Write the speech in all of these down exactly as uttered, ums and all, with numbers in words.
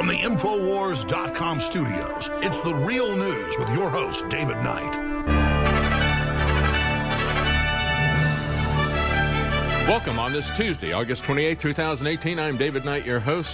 From the Infowars dot com studios, it's The Real News with your host, David Knight. Welcome on this Tuesday, August twenty-eighth, twenty eighteen. I'm David Knight, your host.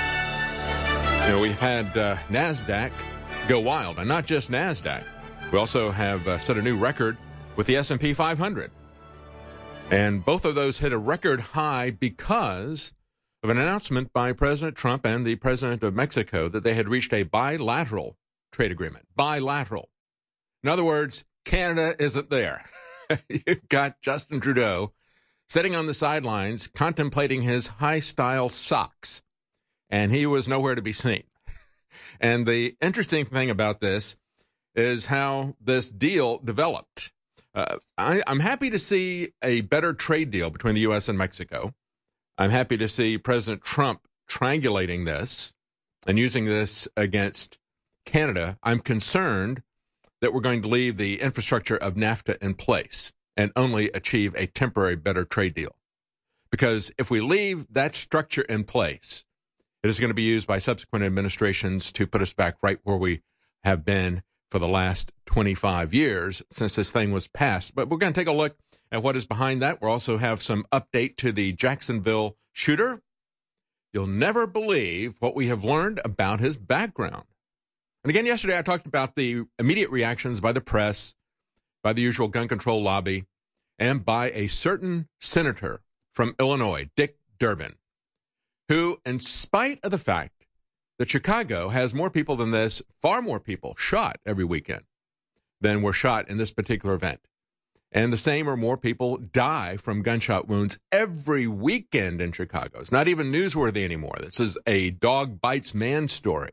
You know, we've had uh, NASDAQ go wild, and not just NASDAQ. We also have uh, set a new record with the S and P five hundred. And both of those hit a record high because of an announcement by President Trump and the President of Mexico that they had reached a bilateral trade agreement. Bilateral. In other words, Canada isn't there. You've got Justin Trudeau sitting on the sidelines contemplating his high-style socks, and he was nowhere to be seen. And the interesting thing about this is how this deal developed. Uh, I, I'm happy to see a better trade deal between the U S and Mexico. I'm happy to see President Trump triangulating this and using this against Canada. I'm concerned that we're going to leave the infrastructure of NAFTA in place and only achieve a temporary better trade deal. Because if we leave that structure in place, it is going to be used by subsequent administrations to put us back right where we have been for the last twenty-five years since this thing was passed. But we're going to take a look at what is behind that. We'll also have some update to the Jacksonville shooter. You'll never believe what we have learned about his background. And again, yesterday I talked about the immediate reactions by the press, by the usual gun control lobby, and by a certain senator from Illinois, Dick Durbin, who, in spite of the fact that Chicago has more people than this, far more people shot every weekend than were shot in this particular event. And the same or more people die from gunshot wounds every weekend in Chicago. It's not even newsworthy anymore. This is a dog bites man story.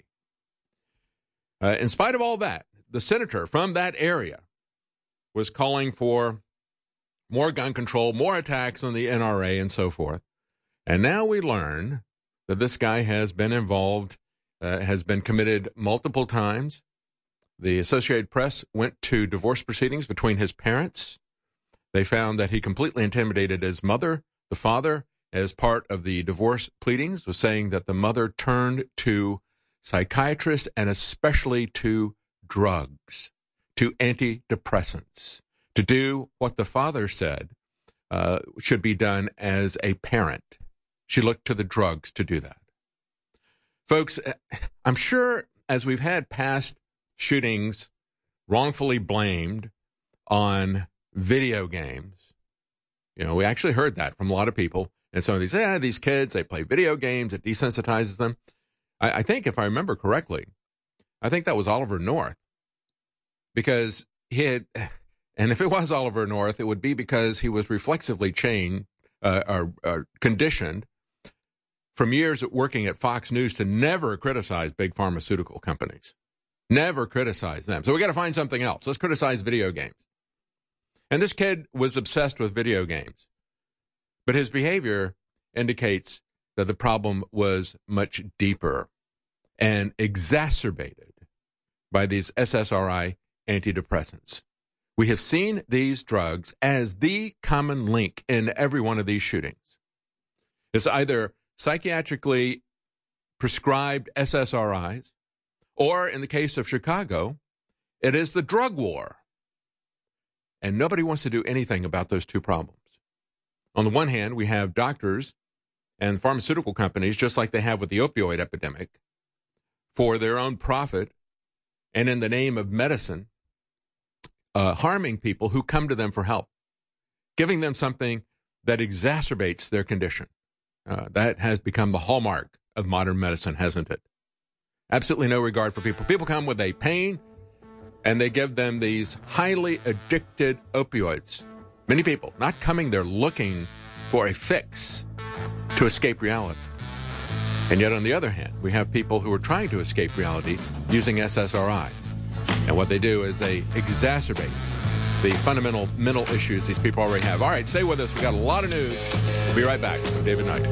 Uh, in spite of all that, the senator from that area was calling for more gun control, more attacks on the N R A, and so forth. And now we learn that this guy has been involved, uh, has been committed multiple times. The Associated Press went to divorce proceedings between his parents. They found that he completely intimidated his mother. The father, as part of the divorce pleadings, was saying that the mother turned to psychiatrists and especially to drugs, to antidepressants, to do what the father said uh, should be done as a parent. She looked to the drugs to do that. Folks, I'm sure as we've had past shootings wrongfully blamed on video games, you know, we actually heard that from a lot of people. And some of these, yeah, these kids, they play video games, it desensitizes them. I, I think if I remember correctly, I think that was Oliver North. Because he had, and if it was Oliver North, it would be because he was reflexively chained, uh, or, or conditioned from years of working at Fox News to never criticize big pharmaceutical companies. Never criticize them. So we got to find something else. Let's criticize video games. And this kid was obsessed with video games. But his behavior indicates that the problem was much deeper and exacerbated by these S S R I antidepressants. We have seen these drugs as the common link in every one of these shootings. It's either psychiatrically prescribed S S R Is, or in the case of Chicago, it is the drug war. And nobody wants to do anything about those two problems. On the one hand, we have doctors and pharmaceutical companies, just like they have with the opioid epidemic, for their own profit and in the name of medicine, uh, harming people who come to them for help, giving them something that exacerbates their condition. Uh, that has become the hallmark of modern medicine, hasn't it? Absolutely no regard for people. People come with a pain, and they give them these highly addicted opioids. Many people not coming there looking for a fix to escape reality. And yet, on the other hand, we have people who are trying to escape reality using S S R Is. And what they do is they exacerbate the fundamental mental issues these people already have. All right, stay with us. We've got a lot of news. We'll be right back. I'm David Knight.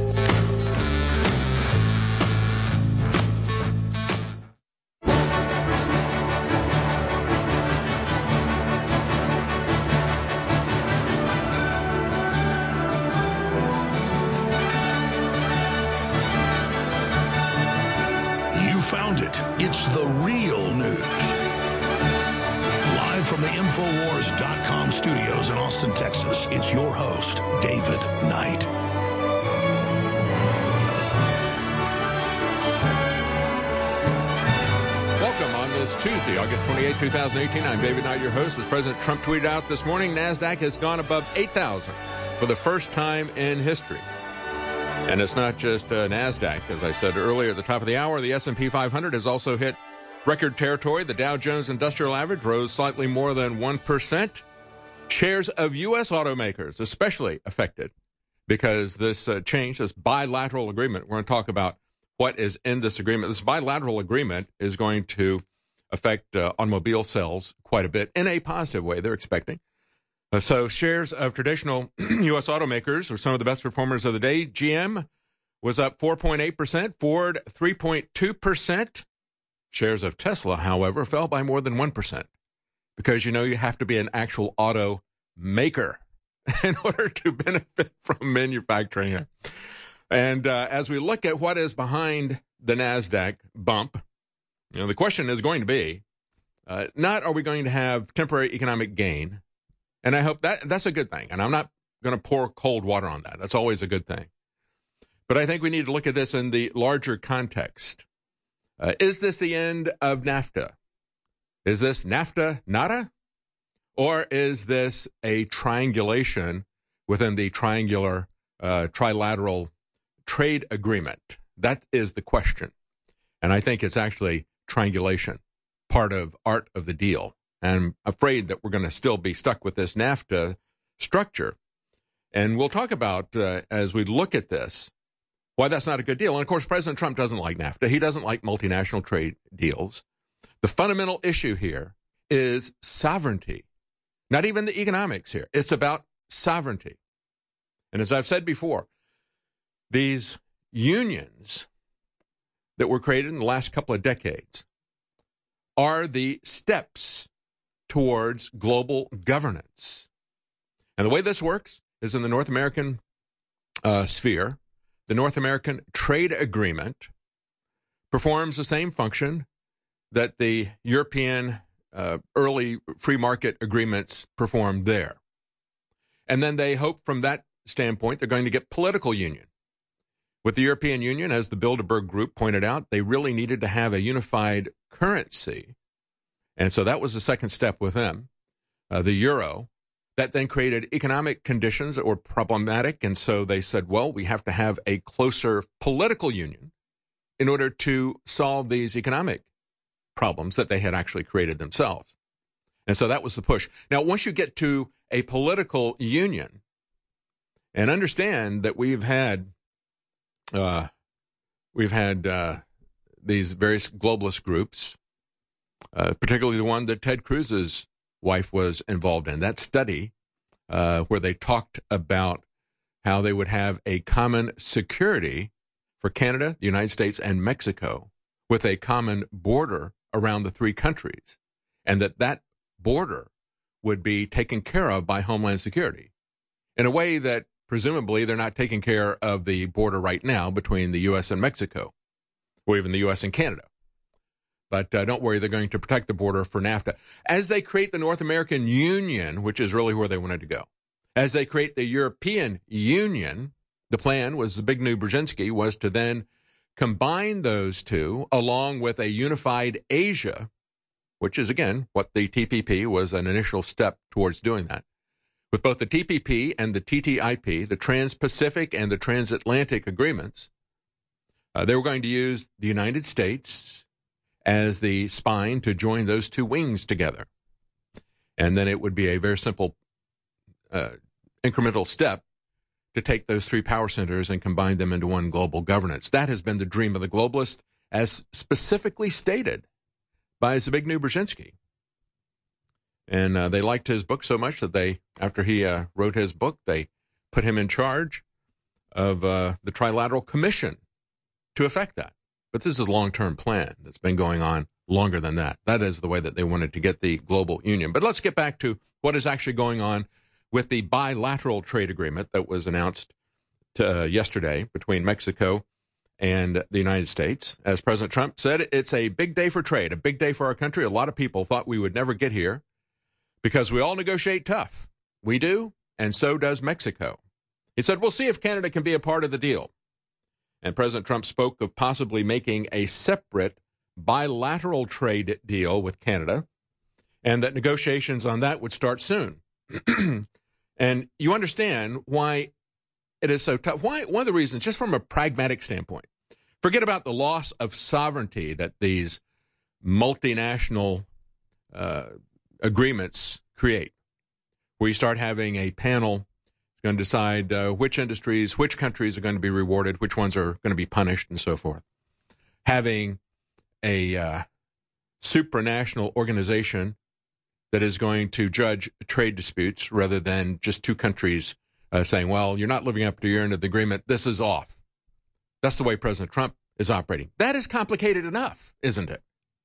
From the Infowars dot com studios in Austin, Texas, it's your host, David Knight. Welcome on this Tuesday, August twenty-eighth, twenty eighteen. I'm David Knight, your host. As President Trump tweeted out this morning, NASDAQ has gone above eight thousand for the first time in history. And it's not just uh, NASDAQ. As I said earlier at the top of the hour, the S and P five hundred has also hit record territory. The Dow Jones Industrial Average rose slightly more than one percent. Shares of U S automakers especially affected because this uh, change, this bilateral agreement, we're going to talk about what is in this agreement. This bilateral agreement is going to affect uh, automobile sales quite a bit in a positive way, they're expecting. Uh, so shares of traditional U S automakers are some of the best performers of the day. G M was up four point eight percent, Ford three point two percent. Shares of Tesla, however, fell by more than one percent because, you know, you have to be an actual auto maker in order to benefit from manufacturing it. And uh, as we look at what is behind the NASDAQ bump, you know, the question is going to be, uh, not are we going to have temporary economic gain? And I hope that that's a good thing. And I'm not going to pour cold water on that. That's always a good thing. But I think we need to look at this in the larger context. Uh, is this the end of NAFTA? Is this NAFTA nada? Or is this a triangulation within the triangular, uh, trilateral trade agreement? That is the question. And I think it's actually triangulation, part of art of the deal. And I'm afraid that we're going to still be stuck with this NAFTA structure. And we'll talk about, uh, as we look at this, why that's not a good deal. And, of course, President Trump doesn't like NAFTA. He doesn't like multinational trade deals. The fundamental issue here is sovereignty, not even the economics here. It's about sovereignty. And as I've said before, these unions that were created in the last couple of decades are the steps towards global governance. And the way this works is in the North American uh, sphere. The North American Trade Agreement performs the same function that the European uh, early free market agreements performed there. And then they hope from that standpoint they're going to get political union. With the European Union, as the Bilderberg Group pointed out, they really needed to have a unified currency. And so that was the second step with them, uh, the euro. That then created economic conditions that were problematic, and so they said, well, we have to have a closer political union in order to solve these economic problems that they had actually created themselves. And so that was the push. Now, once you get to a political union, and understand that we've had uh, we've had uh, these various globalist groups, uh, particularly the one that Ted Cruz's wife was involved in, that study uh, where they talked about how they would have a common security for Canada, the United States, and Mexico with a common border around the three countries, and that that border would be taken care of by Homeland Security in a way that presumably they're not taking care of the border right now between the U S and Mexico, or even the U S and Canada. But uh, don't worry, they're going to protect the border for NAFTA. As they create the North American Union, which is really where they wanted to go, as they create the European Union, the plan was, the big new Brzezinski, was to then combine those two along with a unified Asia, which is, again, what the T P P was an initial step towards doing that. With both the T P P and the T T I P, the Trans-Pacific and the Transatlantic agreements, uh, they were going to use the United States as the spine to join those two wings together. And then it would be a very simple uh, incremental step to take those three power centers and combine them into one global governance. That has been the dream of the globalists, as specifically stated by Zbigniew Brzezinski. And uh, they liked his book so much that they, after he uh, wrote his book, they put him in charge of uh, the Trilateral Commission to effect that. But this is a long-term plan that's been going on longer than that. That is the way that they wanted to get the global union. But let's get back to what is actually going on with the bilateral trade agreement that was announced to, uh, yesterday between Mexico and the United States. As President Trump said, it's a big day for trade, a big day for our country. A lot of people thought we would never get here. because we all negotiate tough. We do, and so does Mexico. He said, we'll see if Canada can be a part of the deal. And President Trump spoke of possibly making a separate bilateral trade deal with Canada, and that negotiations on that would start soon. And you understand why it is so tough. Why? One of the reasons, just from a pragmatic standpoint, forget about the loss of sovereignty that these multinational uh, agreements create, where you start having a panel that's going to decide uh, which industries, which countries are going to be rewarded, which ones are going to be punished, and so forth. Having a uh, supranational organization that is going to judge trade disputes rather than just two countries uh, saying, well, you're not living up to your end of the agreement, this is off. That's the way President Trump is operating. That is complicated enough, isn't it?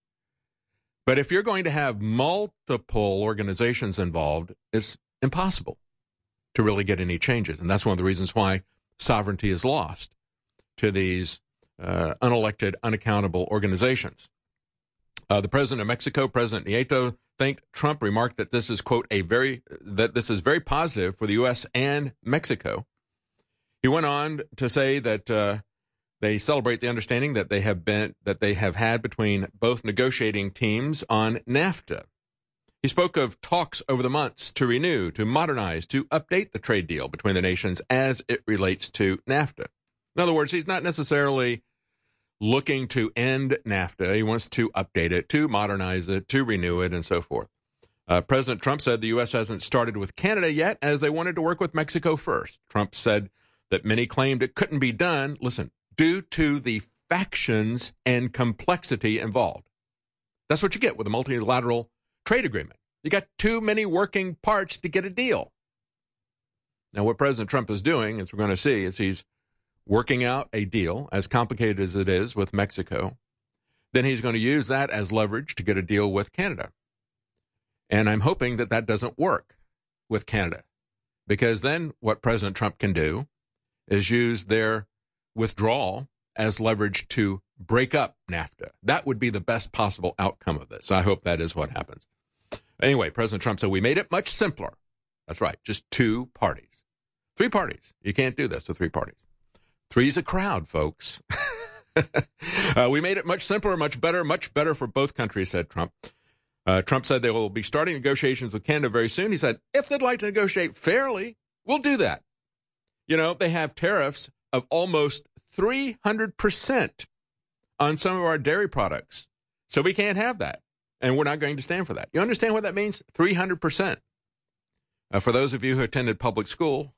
But if you're going to have multiple organizations involved, it's impossible to really get any changes. And that's one of the reasons why sovereignty is lost to these uh, unelected, unaccountable organizations. Uh, the president of Mexico, President Nieto, thanked Trump, remarked that this is, quote, a very that this is very positive for the U S and Mexico. He went on to say that uh, they celebrate the understanding that they have been that they have had between both negotiating teams on NAFTA. He spoke of talks over the months to renew, to modernize, to update the trade deal between the nations as it relates to NAFTA. In other words, he's not necessarily looking to end NAFTA. He wants to update it, to modernize it, to renew it, and so forth. Uh, President Trump said the U S hasn't started with Canada yet, as they wanted to work with Mexico first. Trump said that many claimed it couldn't be done, listen, due to the factions and complexity involved. That's what you get with a multilateral trade agreement. You got too many working parts to get a deal. Now, what President Trump is doing, as we're going to see, is he's working out a deal, as complicated as it is, with Mexico. Then he's going to use that as leverage to get a deal with Canada. And I'm hoping that that doesn't work with Canada, because then what President Trump can do is use their withdrawal as leverage to break up NAFTA. That would be the best possible outcome of this. I hope that is what happens. Anyway, President Trump said, we made it much simpler. That's right, just two parties. Three parties. You can't do this with three parties. Three's a crowd, folks. uh, we made it much simpler, much better, much better for both countries, said Trump. Uh, Trump said they will be starting negotiations with Canada very soon. He said, if they'd like to negotiate fairly, we'll do that. You know, they have tariffs of almost three hundred percent on some of our dairy products. So we can't have that. And we're not going to stand for that. You understand what that means? three hundred percent. Uh, for those of you who attended public school,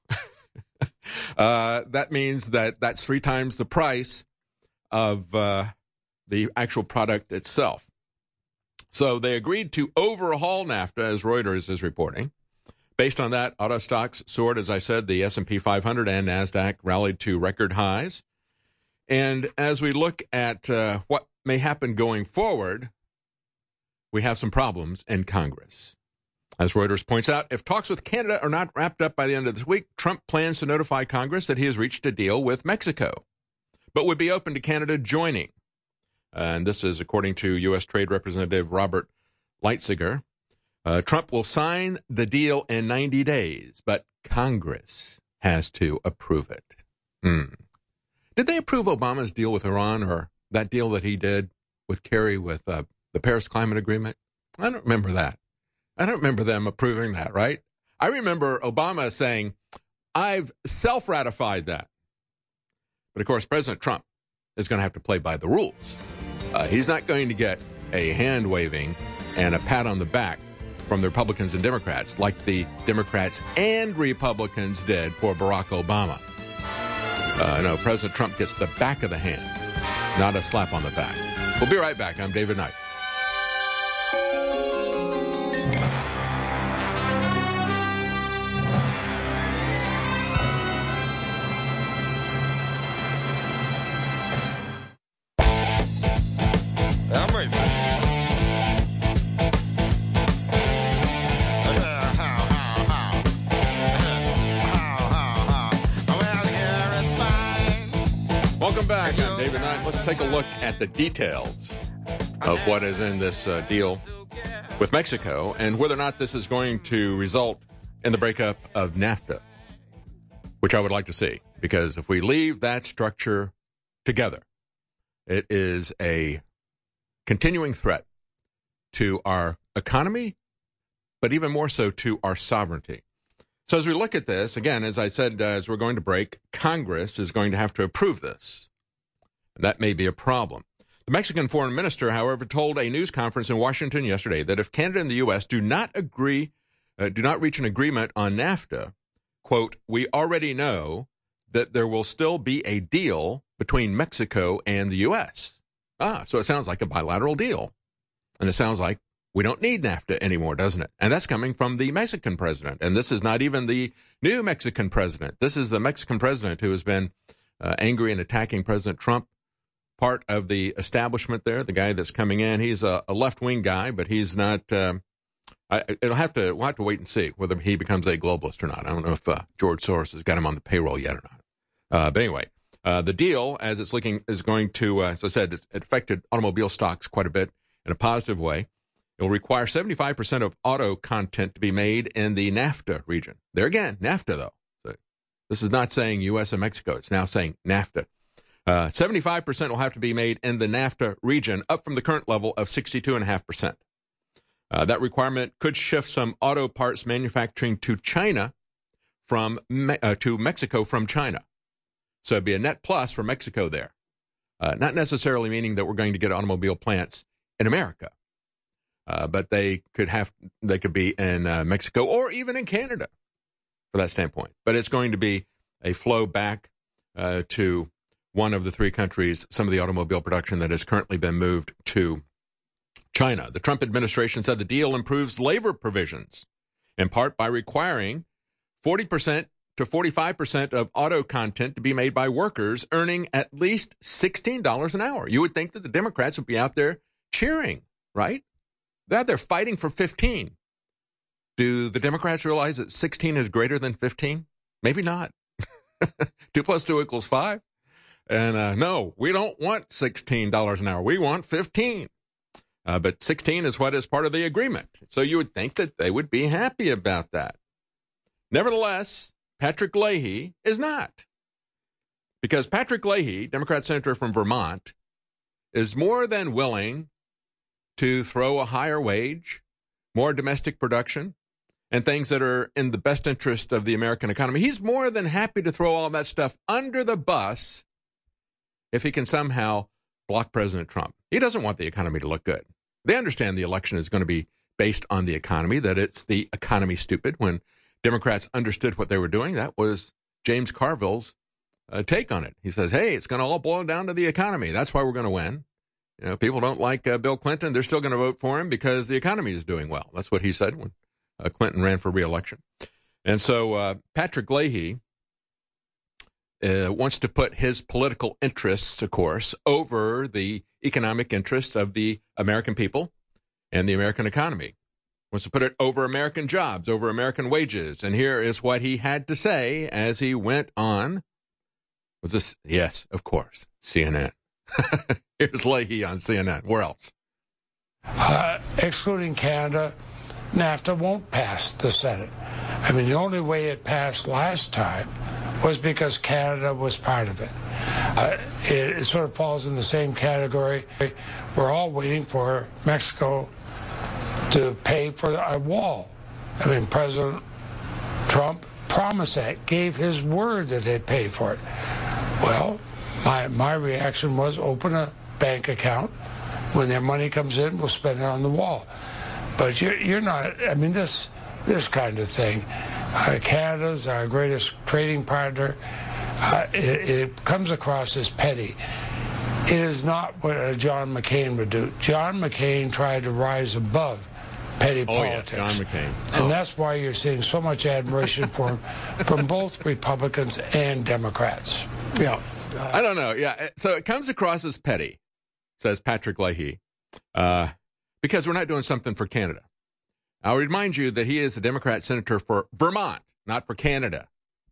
uh, that means that that's three times the price of uh, the actual product itself. So they agreed to overhaul NAFTA, as Reuters is reporting. Based on that, auto stocks soared, as I said. The S and P five hundred and NASDAQ rallied to record highs. And as we look at uh, what may happen going forward, we have some problems in Congress. As Reuters points out, if talks with Canada are not wrapped up by the end of this week, Trump plans to notify Congress that he has reached a deal with Mexico, but would be open to Canada joining. And this is according to U S Trade Representative Robert Lighthizer. Uh, Trump will sign the deal in ninety days, but Congress has to approve it. Hmm. Did they approve Obama's deal with Iran, or that deal that he did with Kerry with uh, the Paris Climate Agreement? I don't remember that. I don't remember them approving that, right? I remember Obama saying, I've self-ratified that. But, of course, President Trump is going to have to play by the rules. Uh, he's not going to get a hand-waving and a pat on the back from the Republicans and Democrats like the Democrats and Republicans did for Barack Obama. Uh, no, President Trump gets the back of the hand, not a slap on the back. We'll be right back. I'm David Knight. Let's take a look at the details of what is in this uh, deal with Mexico and whether or not this is going to result in the breakup of NAFTA, which I would like to see, because if we leave that structure together, it is a continuing threat to our economy, but even more so to our sovereignty. So as we look at this, again, as I said, uh, as we're going to break, Congress is going to have to approve this. And that may be a problem. The Mexican foreign minister, however, told a news conference in Washington yesterday that if Canada and the U S do not agree, uh, do not reach an agreement on NAFTA, quote, we already know that there will still be a deal between Mexico and the U S. Ah, so it sounds like a bilateral deal. And it sounds like we don't need NAFTA anymore, doesn't it? And that's coming from the Mexican president. And this is not even the new Mexican president. This is the Mexican president who has been uh, angry and attacking President Trump, part of the establishment there, the guy that's coming in. He's a, a left-wing guy, but he's not um, I, it'll have to, we'll have to wait and see whether he becomes a globalist or not. I don't know if uh, George Soros has got him on the payroll yet or not. Uh, but anyway, uh, the deal, as it's looking, is going to, uh, as I said, it affected automobile stocks quite a bit in a positive way. It will require seventy-five percent of auto content to be made in the NAFTA region. There again, NAFTA, though. So this is not saying U S and Mexico. It's now saying NAFTA. Uh, seventy-five percent will have to be made in the NAFTA region, up from the current level of sixty-two point five percent. Uh, that requirement could shift some auto parts manufacturing to China from Me- uh, to Mexico from China. So it'd be a net plus for Mexico there. Uh, not necessarily meaning that we're going to get automobile plants in America. Uh, but they could have, they could be in uh, Mexico or even in Canada for that standpoint. But it's going to be a flow back uh, to one of the three countries, some of the automobile production that has currently been moved to China. The Trump administration said the deal improves labor provisions, in part by requiring forty percent to forty-five percent of auto content to be made by workers earning at least sixteen dollars an hour. You would think that the Democrats would be out there cheering, right? They're, they're fighting for fifteen. Do the Democrats realize that sixteen is greater than fifteen? Maybe not. Two plus two equals five. And uh, no, we don't want sixteen dollars an hour. We want fifteen. Uh, but sixteen is what is part of the agreement. So you would think that they would be happy about that. Nevertheless, Patrick Leahy is not. Because Patrick Leahy, Democrat senator from Vermont, is more than willing to throw a higher wage, more domestic production, and things that are in the best interest of the American economy. He's more than happy to throw all that stuff under the bus if he can somehow block President Trump. He doesn't want the economy to look good. They understand the election is going to be based on the economy, that it's the economy stupid. When Democrats understood what they were doing, that was James Carville's uh, take on it. He says, hey, it's going to all boil down to the economy. That's why we're going to win. You know, people don't like uh, Bill Clinton. They're still going to vote for him because the economy is doing well. That's what he said when uh, Clinton ran for re-election. And so uh, Patrick Leahy uh, wants to put his political interests, of course, over the economic interests of the American people and the American economy. Wants to put it over American jobs, over American wages. And here is what he had to say as he went on. Was this? Yes, of course, C N N. Here's Leahy on C N N. Where else? Uh, excluding Canada, NAFTA won't pass the Senate. I mean, the only way it passed last time was because Canada was part of it. Uh, it, it sort of falls in the same category. We're all waiting for Mexico to pay for a wall. I mean, President Trump promised that, gave his word that they'd pay for it. Well, my my reaction was open a bank account. When their money comes in, we'll spend it on the wall. But you're, you're not, I mean, this this kind of thing. Uh, Canada's our greatest trading partner. Uh, it, it comes across as petty. It is not what uh, John McCain would do. John McCain tried to rise above petty oh, politics. Yeah, John McCain. And oh. that's why you're seeing so much admiration for him from both Republicans and Democrats. Yeah. Uh, I don't know. Yeah. So it comes across as petty, says Patrick Leahy, uh, because we're not doing something for Canada. I'll remind you that he is a Democrat senator for Vermont, not for Canada.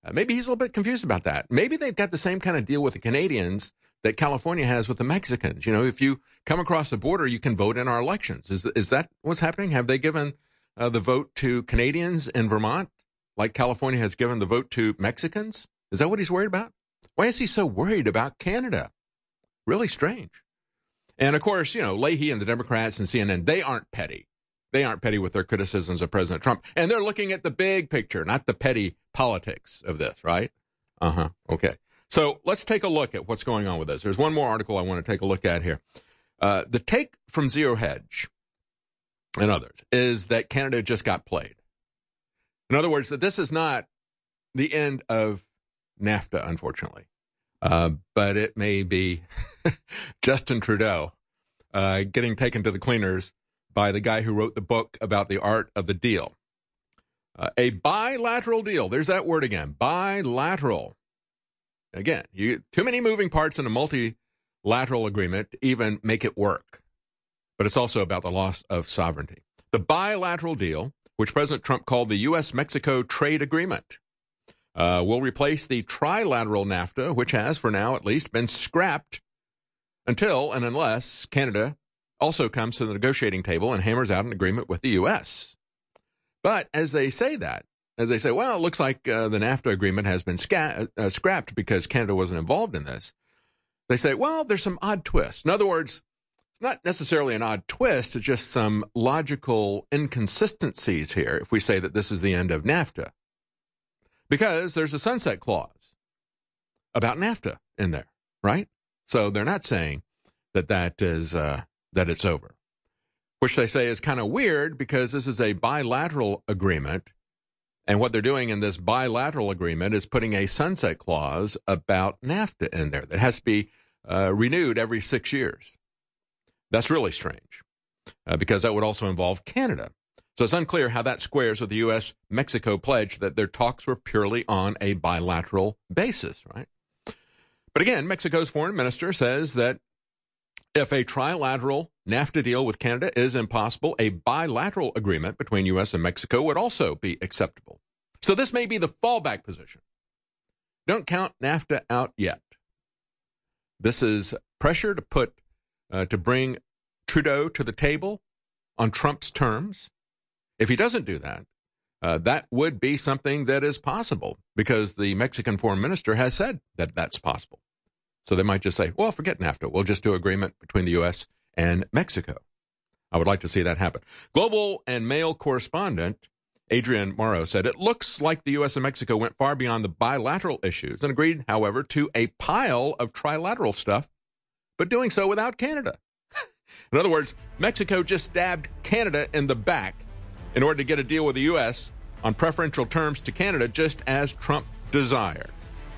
Uh, maybe he's a little bit confused about that. Maybe they've got the same kind of deal with the Canadians that California has with the Mexicans. You know, if you come across the border, you can vote in our elections. Is, is that what's happening? Have they given uh, the vote to Canadians in Vermont like California has given the vote to Mexicans? Is that what he's worried about? Why is he so worried about Canada? Really strange. And, of course, you know, Leahy and the Democrats and C N N, they aren't petty. They aren't petty with their criticisms of President Trump. And they're looking at the big picture, not the petty politics of this, right? Uh-huh. Okay. So let's take a look at what's going on with this. There's one more article I want to take a look at here. Uh, the take from Zero Hedge and others is that Canada just got played. In other words, that this is not the end of NAFTA, unfortunately. Uh, but it may be Justin Trudeau uh, getting taken to the cleaners by the guy who wrote the book about the art of the deal. Uh, a bilateral deal. There's that word again. Bilateral. Again, you too many moving parts in a multilateral agreement to even make it work. But it's also about the loss of sovereignty. The bilateral deal, which President Trump called the U S Mexico trade agreement, uh, will replace the trilateral NAFTA, which has, for now at least, been scrapped until and unless Canada also comes to the negotiating table and hammers out an agreement with the U S. But as they say that, as they say, well, it looks like uh, the NAFTA agreement has been sca- uh, scrapped because Canada wasn't involved in this. They say, well, there's some odd twists. In other words, it's not necessarily an odd twist. It's just some logical inconsistencies here if we say that this is the end of NAFTA. Because there's a sunset clause about NAFTA in there, right? So they're not saying that that is uh, that it's over, which they say is kind of weird because this is a bilateral agreement. And what they're doing in this bilateral agreement is putting a sunset clause about NAFTA in there that has to be uh, renewed every six years. That's really strange uh, because that would also involve Canada. So it's unclear how that squares with the U S Mexico pledge that their talks were purely on a bilateral basis, right? But again, Mexico's foreign minister says that if a trilateral NAFTA deal with Canada is impossible, a bilateral agreement between U S and Mexico would also be acceptable. So this may be the fallback position. Don't count NAFTA out yet. This is pressure to put, uh, to bring Trudeau to the table on Trump's terms. If he doesn't do that, uh, that would be something that is possible because the Mexican foreign minister has said that that's possible. So they might just say, well, forget NAFTA. We'll just do agreement between the U S and Mexico. I would like to see that happen. Global and Mail correspondent Adrian Morrow said, it looks like the U S and Mexico went far beyond the bilateral issues and agreed, however, to a pile of trilateral stuff, but doing so without Canada. In other words, Mexico just stabbed Canada in the back in order to get a deal with the U S on preferential terms to Canada, just as Trump desired.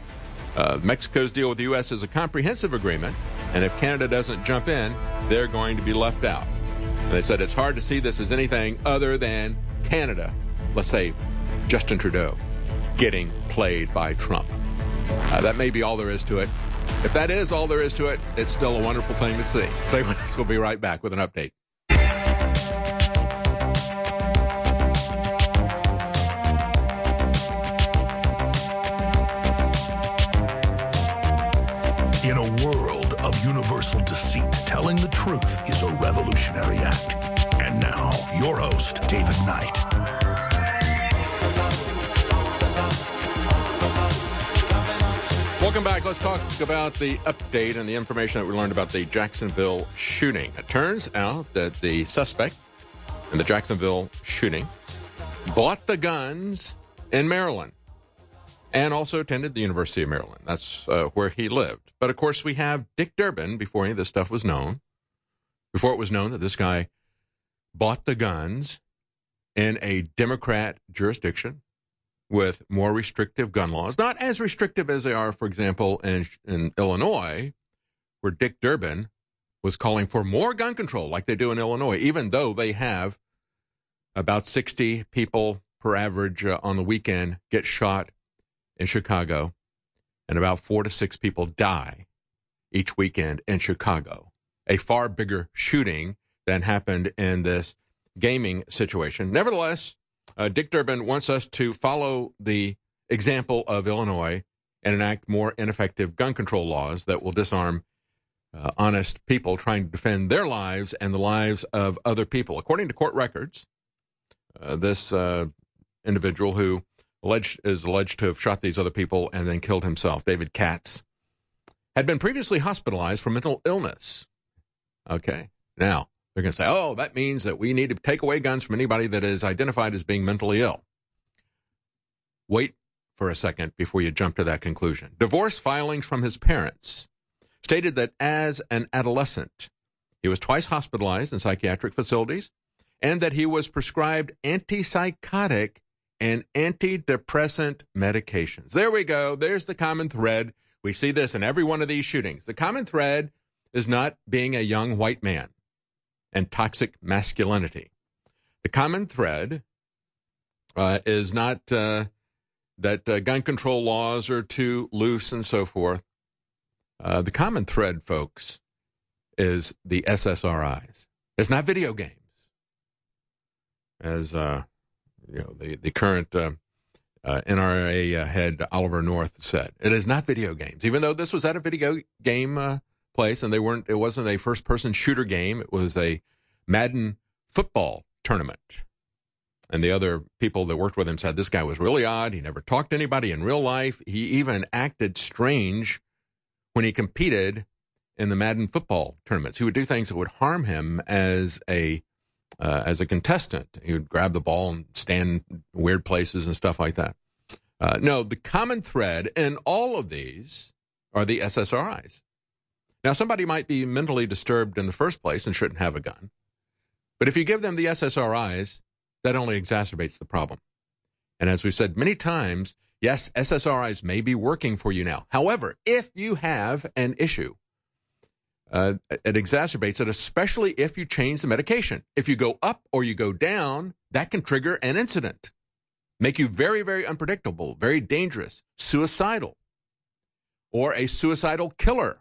Uh, Mexico's deal with the U S is a comprehensive agreement, and if Canada doesn't jump in, they're going to be left out. And they said it's hard to see this as anything other than Canada, let's say Justin Trudeau, getting played by Trump. Uh, that may be all there is to it. If that is all there is to it, it's still a wonderful thing to see. Stay with us. We'll be right back with an update. In a world of universal deceit, telling the truth is a revolutionary act. And now, your host, David Knight. Welcome back. Let's talk about the update and the information that we learned about the Jacksonville shooting. It turns out that the suspect in the Jacksonville shooting bought the guns in Maryland and also attended the University of Maryland. That's uh, where he lived. But, of course, we have Dick Durbin, before any of this stuff was known, before it was known that this guy bought the guns in a Democrat jurisdiction with more restrictive gun laws, not as restrictive as they are, for example, in, in Illinois, where Dick Durbin was calling for more gun control like they do in Illinois, even though they have about sixty people per average uh, on the weekend get shot in Chicago, and about four to six people die each weekend in Chicago. A far bigger shooting than happened in this gaming situation. Nevertheless, uh, Dick Durbin wants us to follow the example of Illinois and enact more ineffective gun control laws that will disarm uh, honest people trying to defend their lives and the lives of other people. According to court records, uh, this uh, individual who alleged, is alleged to have shot these other people and then killed himself, David Katz, had been previously hospitalized for mental illness. Okay, now they're going to say, oh, that means that we need to take away guns from anybody that is identified as being mentally ill. Wait for a second before you jump to that conclusion. Divorce filings from his parents stated that as an adolescent, he was twice hospitalized in psychiatric facilities and that he was prescribed antipsychotic and antidepressant medications. There we go. There's the common thread. We see this in every one of these shootings. The common thread is not being a young white man and toxic masculinity. The common thread uh, is not uh, that uh, gun control laws are too loose and so forth. Uh, the common thread, folks, is the S S R Is. It's not video games. As uh, you know, the, the current uh, uh, N R A uh, head, Oliver North, said, it is not video games. Even though this was at a video game uh, place and they weren't, it wasn't a first-person shooter game. It was a Madden football tournament. And the other people that worked with him said this guy was really odd. He never talked to anybody in real life. He even acted strange when he competed in the Madden football tournaments. He would do things that would harm him as a uh, as a contestant. He would grab the ball and stand in weird places and stuff like that. Uh, no, the common thread in all of these are the S S R Is. Now, somebody might be mentally disturbed in the first place and shouldn't have a gun. But if you give them the S S R Is, that only exacerbates the problem. And as we've said many times, yes, S S R Is may be working for you now. However, if you have an issue, uh, it exacerbates it, especially if you change the medication. If you go up or you go down, that can trigger an incident, make you very, very unpredictable, very dangerous, suicidal, or a suicidal killer.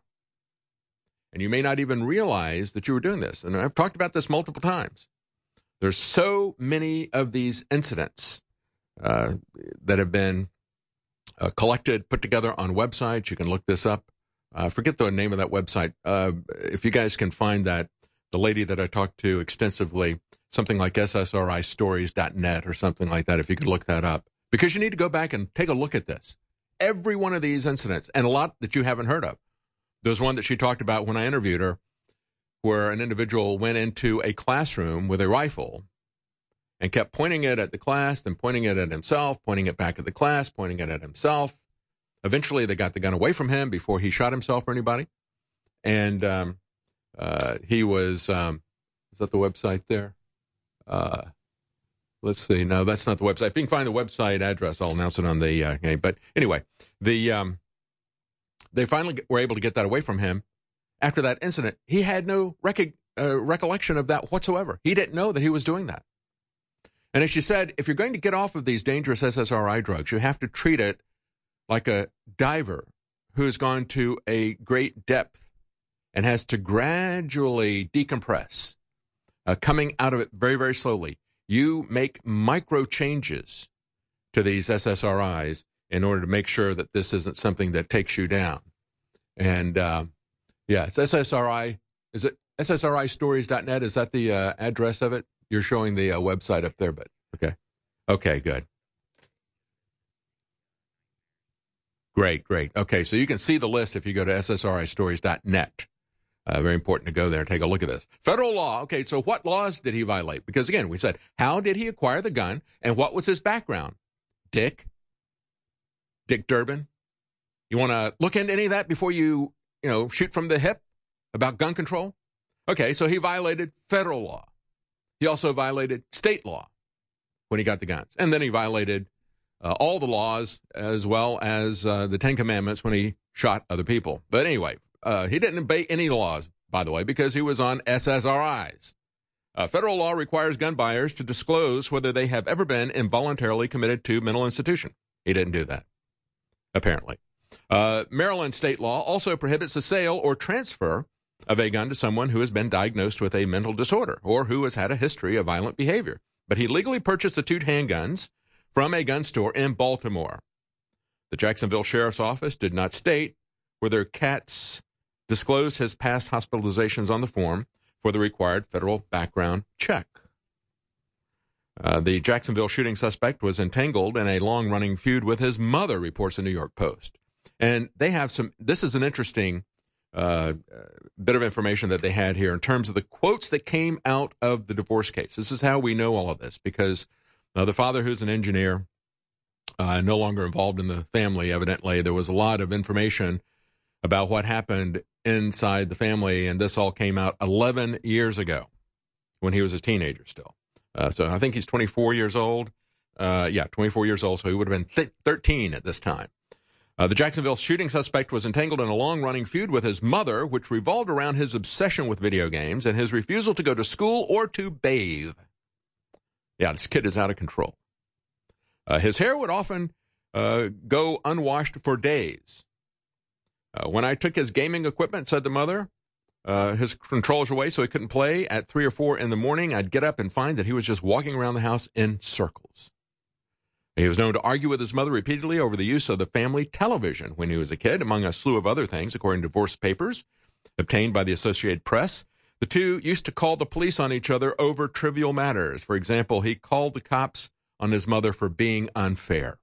And you may not even realize that you were doing this. And I've talked about this multiple times. There's so many of these incidents uh, that have been uh, collected, put together on websites. You can look this up. I uh, forget the name of that website. Uh, if you guys can find that, the lady that I talked to extensively, something like S S R I stories dot net or something like that, if you could look that up. Because you need to go back and take a look at this. Every one of these incidents, and a lot that you haven't heard of. There's one that she talked about when I interviewed her, where an individual went into a classroom with a rifle and kept pointing it at the class, then pointing it at himself, pointing it back at the class, pointing it at himself. Eventually, they got the gun away from him before he shot himself or anybody. And um, uh, he was, um, is that the website there? Uh, let's see. No, that's not the website. If you can find the website address, I'll announce it on the uh, game. But anyway, the um, they finally were able to get that away from him. After that incident, he had no rec- uh, recollection of that whatsoever. He didn't know that he was doing that. And as she said, if you're going to get off of these dangerous S S R I drugs, you have to treat it like a diver who's gone to a great depth and has to gradually decompress, uh, coming out of it very, very slowly. You make micro changes to these S S R Is in order to make sure that this isn't something that takes you down. And, uh, yeah, it's S S R I. Is it S S R I stories dot net? Is that the uh, address of it? You're showing the uh, website up there, but okay. Okay, good. Great, great. Okay, so you can see the list if you go to S S R I stories dot net. Uh, very important to go there and take a look at this. Federal law. Okay, so what laws did he violate? Because, again, we said, how did he acquire the gun and what was his background? Dick? Dick Durbin? You want to look into any of that before you, you know, shoot from the hip about gun control? Okay, so he violated federal law. He also violated state law when he got the guns. And then he violated uh, all the laws as well as uh, the Ten Commandments when he shot other people. But anyway, uh, he didn't obey any laws, by the way, because he was on S S R Is. Uh, federal law requires gun buyers to disclose whether they have ever been involuntarily committed to mental institution. He didn't do that, apparently. Uh, Maryland state law also prohibits the sale or transfer of a gun to someone who has been diagnosed with a mental disorder or who has had a history of violent behavior. But he legally purchased the two handguns from a gun store in Baltimore. The Jacksonville Sheriff's Office did not state whether Katz disclosed his past hospitalizations on the form for the required federal background check. Uh, the Jacksonville shooting suspect was entangled in a long-running feud with his mother, reports the New York Post. And they have some, this is an interesting uh, bit of information that they had here in terms of the quotes that came out of the divorce case. This is how we know all of this, because uh, the father, who's an engineer, uh, no longer involved in the family, evidently, there was a lot of information about what happened inside the family, and this all came out eleven years ago when he was a teenager still. Uh, so I think he's twenty-four years old. Uh, yeah, twenty-four years old, so he would have been th- thirteen at this time. Uh, the Jacksonville shooting suspect was entangled in a long-running feud with his mother, which revolved around his obsession with video games and his refusal to go to school or to bathe. Yeah, this kid is out of control. Uh, his hair would often uh, go unwashed for days. Uh, when I took his gaming equipment, said the mother, uh, his controls away so he couldn't play at three or four in the morning, I'd get up and find that he was just walking around the house in circles. He was known to argue with his mother repeatedly over the use of the family television when he was a kid, among a slew of other things, according to divorce papers obtained by the Associated Press. The two used to call the police on each other over trivial matters. For example, he called the cops on his mother for being unfair.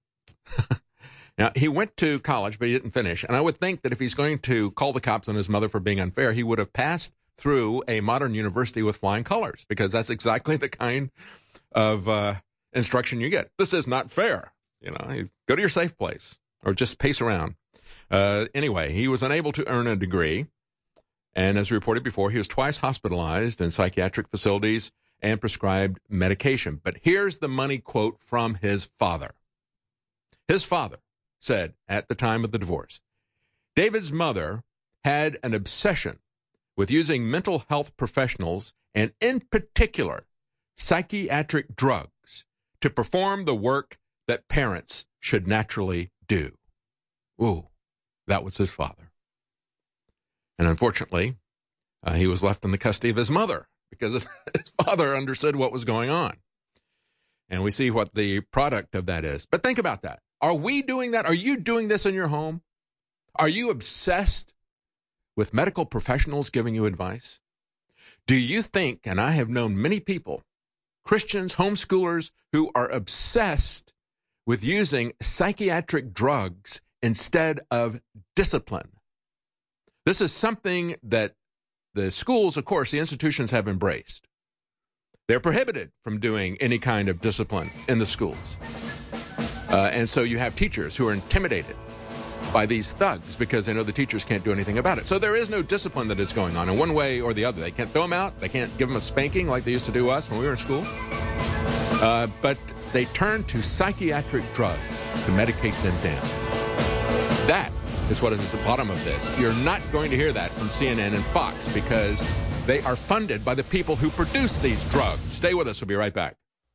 Now, he went to college, but he didn't finish. And I would think that if he's going to call the cops on his mother for being unfair, he would have passed through a modern university with flying colors, because that's exactly the kind of uh, instruction you get. This is not fair. You know, you go to your safe place or just pace around. Uh, anyway, he was unable to earn a degree. And as reported before, he was twice hospitalized in psychiatric facilities and prescribed medication. But here's the money quote from his father. His father said at the time of the divorce, David's mother had an obsession with using mental health professionals, and in particular, psychiatric drugs, to perform the work that parents should naturally do. Ooh, that was his father. And unfortunately, uh, he was left in the custody of his mother because his, his father understood what was going on. And we see what the product of that is. But think about that. Are we doing that? Are you doing this in your home? Are you obsessed with medical professionals giving you advice? Do you think, and I have known many people, Christians, homeschoolers, who are obsessed with using psychiatric drugs instead of discipline? This is something that the schools, of course, the institutions have embraced. They're prohibited from doing any kind of discipline in the schools. Uh, and so you have teachers who are intimidated by these thugs because they know the teachers can't do anything about it. So there is no discipline that is going on in one way or the other. They can't throw them out. They can't give them a spanking like they used to do us when we were in school. Uh, but they turn to psychiatric drugs to medicate them down. That is what is at the bottom of this. You're not going to hear that from C N N and Fox because they are funded by the people who produce these drugs. Stay with us. We'll be right back.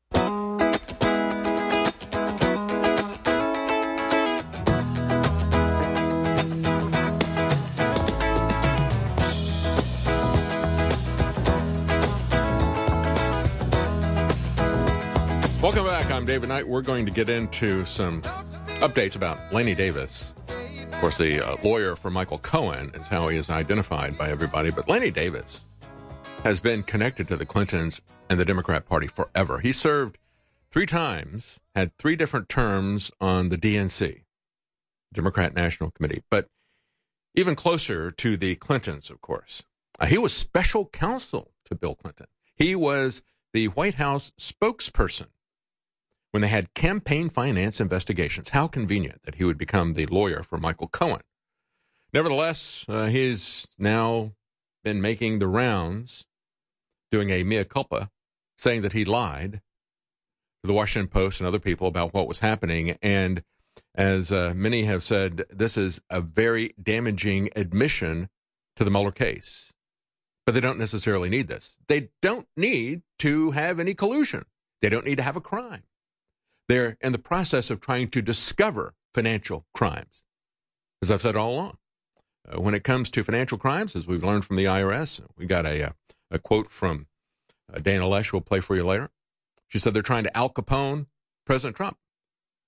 Welcome back. I'm David Knight. We're going to get into some updates about Laney Davis. Of course, the uh, lawyer for Michael Cohen is how he is identified by everybody. But Laney Davis has been connected to the Clintons and the Democrat Party forever. He served three times, had three different terms on the D N C, Democrat National Committee. But even closer to the Clintons, of course. Uh, he was special counsel to Bill Clinton. He was the White House spokesperson when they had campaign finance investigations. How convenient that he would become the lawyer for Michael Cohen. Nevertheless, uh, he's now been making the rounds, doing a mea culpa, saying that he lied to the Washington Post and other people about what was happening. And as uh, many have said, this is a very damaging admission to the Mueller case. But they don't necessarily need this. They don't need to have any collusion. They don't need to have a crime. They're in the process of trying to discover financial crimes. As I've said all along, uh, when it comes to financial crimes, as we've learned from the I R S, we got a, a, a quote from uh, Dana Loesch we'll play for you later. She said they're trying to Al Capone President Trump.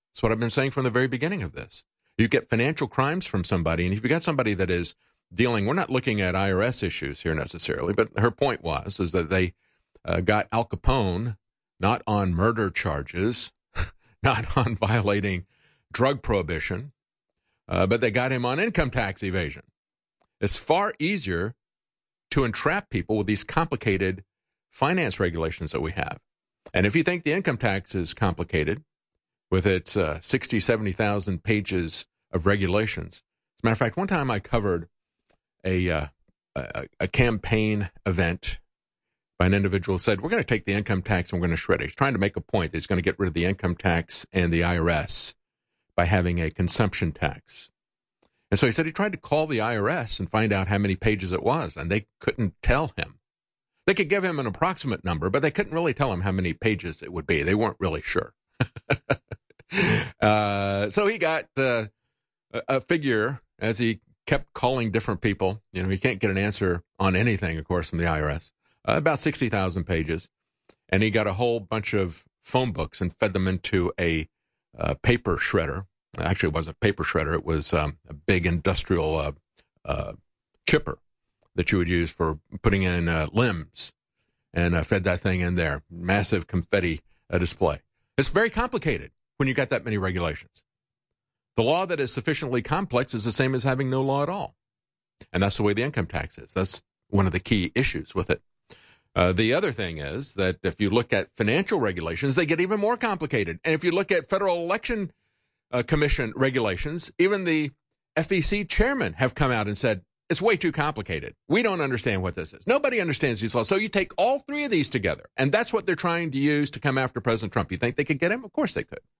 That's what I've been saying from the very beginning of this. You get financial crimes from somebody, and if you got somebody that is dealing, we're not looking at I R S issues here necessarily, but her point was is that they uh, got Al Capone not on murder charges, not on violating drug prohibition, uh, but they got him on income tax evasion. It's far easier to entrap people with these complicated finance regulations that we have. And if you think the income tax is complicated with its uh, sixty, seventy thousand pages of regulations. As a matter of fact, one time I covered a, uh, a, a campaign event by an individual who said, we're going to take the income tax and we're going to shred it. He's trying to make a point that he's going to get rid of the income tax and the I R S by having a consumption tax. And so he said he tried to call the I R S and find out how many pages it was, and they couldn't tell him. They could give him an approximate number, but they couldn't really tell him how many pages it would be. They weren't really sure. uh, so he got uh, a, a figure as he kept calling different people. You know, he can't get an answer on anything, of course, from the I R S. Uh, about sixty thousand pages. And he got a whole bunch of phone books and fed them into a uh, paper shredder. Actually, it wasn't a paper shredder. It was um, a big industrial uh, uh, chipper that you would use for putting in uh, limbs, and uh, fed that thing in there. Massive confetti uh, display. It's very complicated when you got that many regulations. The law that is sufficiently complex is the same as having no law at all. And that's the way the income tax is. That's one of the key issues with it. Uh, the other thing is that if you look at financial regulations, they get even more complicated. And if you look at Federal Election uh, Commission regulations, even the F E C chairmen have come out and said, it's way too complicated. We don't understand what this is. Nobody understands these laws. So you take all three of these together, and that's what they're trying to use to come after President Trump. You think they could get him? Of course they could.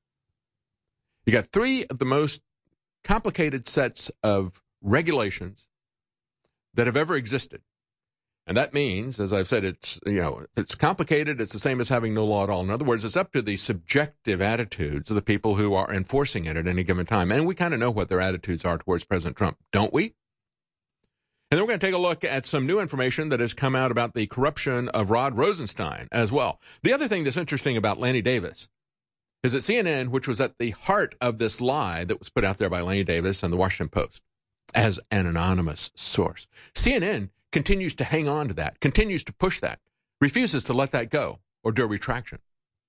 You got three of the most complicated sets of regulations that have ever existed. And that means, as I've said, it's, you know, it's complicated. It's the same as having no law at all. In other words, it's up to the subjective attitudes of the people who are enforcing it at any given time. And we kind of know what their attitudes are towards President Trump, don't we? And then we're going to take a look at some new information that has come out about the corruption of Rod Rosenstein as well. The other thing that's interesting about Lanny Davis is that C N N, which was at the heart of this lie that was put out there by Lanny Davis and the Washington Post as an anonymous source, C N N continues to hang on to that, continues to push that, refuses to let that go or do a retraction.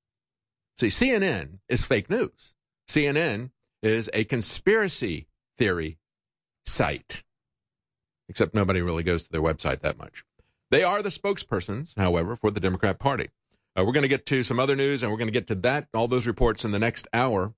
See, C N N is fake news. C N N is a conspiracy theory site, except nobody really goes to their website that much. They are the spokespersons, however, for the Democrat Party. Uh, we're going to get to some other news, and we're going to get to that, all those reports in the next hour,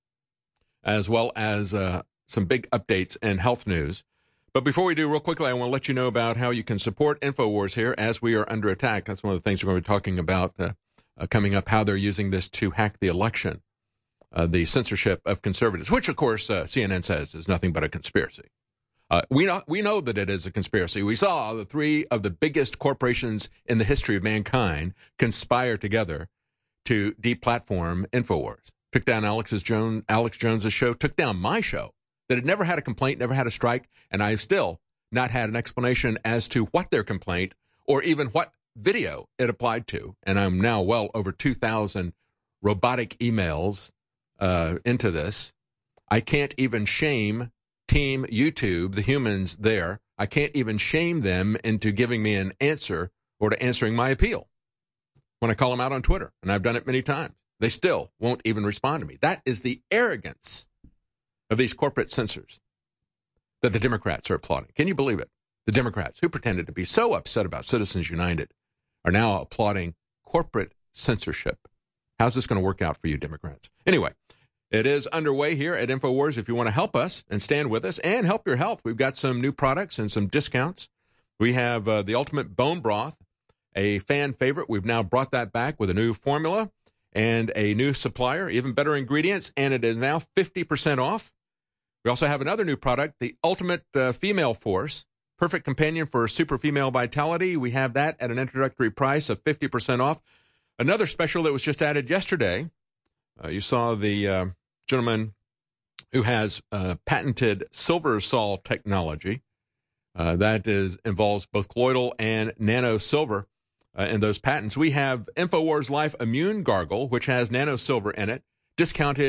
as well as uh, some big updates and health news. But before we do, real quickly, I want to let you know about how you can support InfoWars here as we are under attack. That's one of the things we're going to be talking about uh, uh, coming up, how they're using this to hack the election, uh, the censorship of conservatives, which, of course, uh, C N N says is nothing but a conspiracy. Uh, we know, we know that it is a conspiracy. We saw the three of the biggest corporations in the history of mankind conspire together to deplatform InfoWars. Took down Alex's Jones, Alex Jones's show, took down my show that had never had a complaint, never had a strike, and I have still not had an explanation as to what their complaint or even what video it applied to. And I'm now well over two thousand robotic emails uh, into this. I can't even shame Team YouTube, the humans there. I can't even shame them into giving me an answer or to answering my appeal when I call them out on Twitter. And I've done it many times. They still won't even respond to me. That is the arrogance of these corporate censors that the Democrats are applauding. Can you believe it? The Democrats, who pretended to be so upset about Citizens United, are now applauding corporate censorship. How's this going to work out for you, Democrats? Anyway, it is underway here at InfoWars. If you want to help us and stand with us and help your health, we've got some new products and some discounts. We have uh, the Ultimate Bone Broth, a fan favorite. We've now brought that back with a new formula and a new supplier, even better ingredients, and it is now fifty percent off. We also have another new product, the Ultimate uh, Female Force, perfect companion for super female vitality. We have that at an introductory price of fifty percent off. Another special that was just added yesterday, uh, you saw the uh, gentleman who has uh, patented Silver Sol technology. Uh, that is involves both colloidal and nano silver uh, in those patents. We have InfoWars Life Immune Gargle, which has nano silver in it, discounted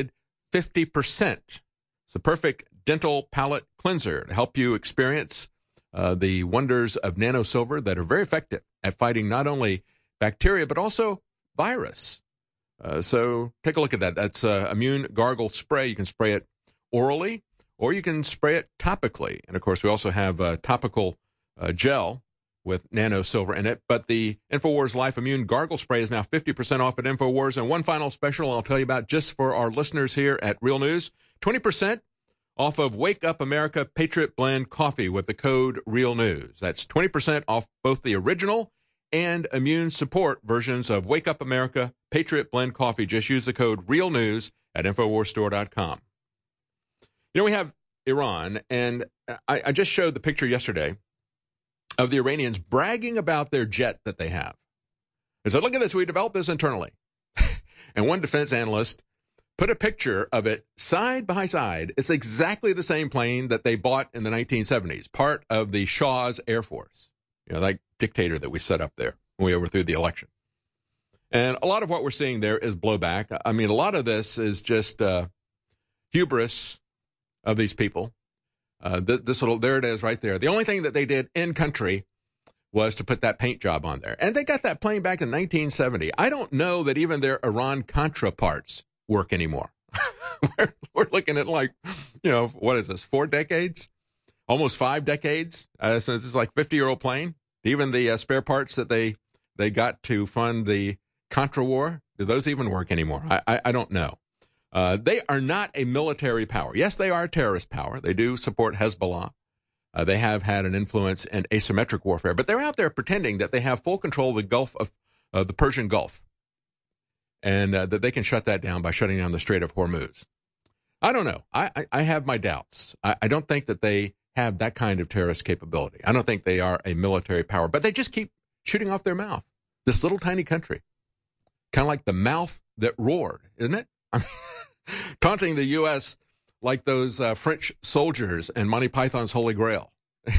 fifty percent. It's the perfect dental palate cleanser to help you experience uh, the wonders of nanosilver that are very effective at fighting not only bacteria, but also virus. Uh, so take a look at that. That's uh, Immune Gargle Spray. You can spray it orally, or you can spray it topically. And, of course, we also have uh, topical uh, gel with nanosilver in it. But the InfoWars Life Immune Gargle Spray is now fifty percent off at InfoWars. And one final special I'll tell you about just for our listeners here at Real News, twenty percent off of Wake Up America Patriot Blend Coffee with the code Real News. That's twenty percent off both the original and immune support versions of Wake Up America Patriot Blend Coffee. Just use the code Real News at InfoWars Store dot com. You know, we have Iran, and I, I just showed the picture yesterday of the Iranians bragging about their jet that they have. They said, look at this, we developed this internally. And one defense analyst put a picture of it side by side. It's exactly the same plane that they bought in the nineteen seventies, part of the Shah's Air Force, you know, that dictator that we set up there when we overthrew the election. And a lot of what we're seeing there is blowback. I mean, a lot of this is just uh, hubris of these people. Uh, th- this little, there it is right there. The only thing that they did in country was to put that paint job on there. And they got that plane back in nineteen seventy. I don't know that even their Iran-Contra parts work anymore. we're, we're looking at like, you know, what is this, four decades? Almost five decades? Uh, so this is like fifty-year-old plane. Even the uh, spare parts that they, they got to fund the Contra war, do those even work anymore? I, I, I don't know. Uh, they are not a military power. Yes, they are a terrorist power. They do support Hezbollah. Uh, they have had an influence in asymmetric warfare, but they're out there pretending that they have full control of the Gulf of uh, the Persian Gulf, and uh, that they can shut that down by shutting down the Strait of Hormuz. I don't know. I, I, I have my doubts. I, I don't think that they have that kind of terrorist capability. I don't think they are a military power, but they just keep shooting off their mouth. This little tiny country, kind of like the mouth that roared, isn't it? I mean, taunting the U S like those uh, French soldiers in Monty Python's Holy Grail.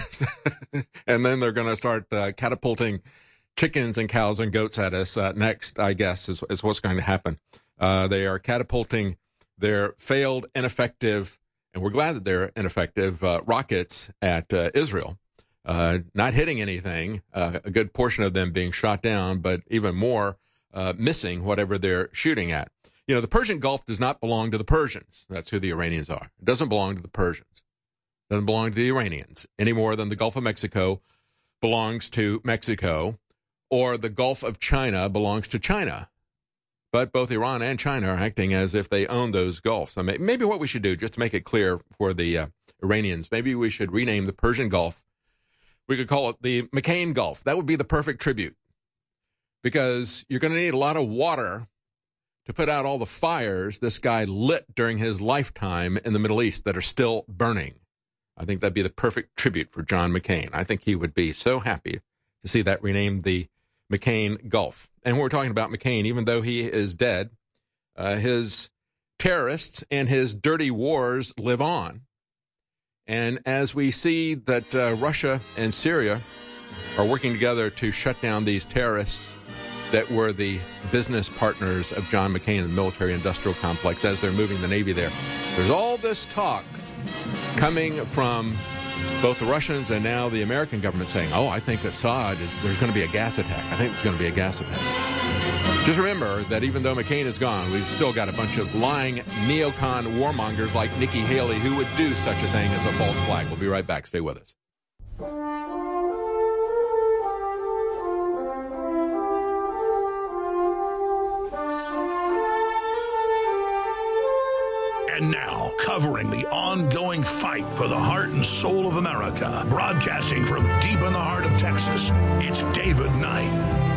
And then they're going to start uh, catapulting chickens and cows and goats at us uh, next, I guess, is, is what's going to happen. Uh, they are catapulting their failed, ineffective, and we're glad that they're ineffective, uh, rockets at uh, Israel, uh, not hitting anything, uh, a good portion of them being shot down, but even more uh, missing whatever they're shooting at. You know, the Persian Gulf does not belong to the Persians. That's who the Iranians are. It doesn't belong to the Persians. It doesn't belong to the Iranians any more than the Gulf of Mexico belongs to Mexico or the Gulf of China belongs to China. But both Iran and China are acting as if they own those Gulfs. I mean, maybe what we should do, just to make it clear for the uh, Iranians, maybe we should rename the Persian Gulf. We could call it the McCain Gulf. That would be the perfect tribute, because you're going to need a lot of water to put out all the fires this guy lit during his lifetime in the Middle East that are still burning. I think that'd be the perfect tribute for John McCain. I think he would be so happy to see that renamed the McCain Gulf. And when we're talking about McCain, even though he is dead, uh, his terrorists and his dirty wars live on. And as we see that uh, Russia and Syria are working together to shut down these terrorists that were the business partners of John McCain and the military-industrial complex as they're moving the Navy there. There's all this talk coming from both the Russians and now the American government saying, oh, I think Assad, is, there's going to be a gas attack. I think there's going to be a gas attack. Just remember that even though McCain is gone, we've still got a bunch of lying neocon warmongers like Nikki Haley who would do such a thing as a false flag. We'll be right back. Stay with us. And now, covering the ongoing fight for the heart and soul of America, broadcasting from deep in the heart of Texas, it's David Knight.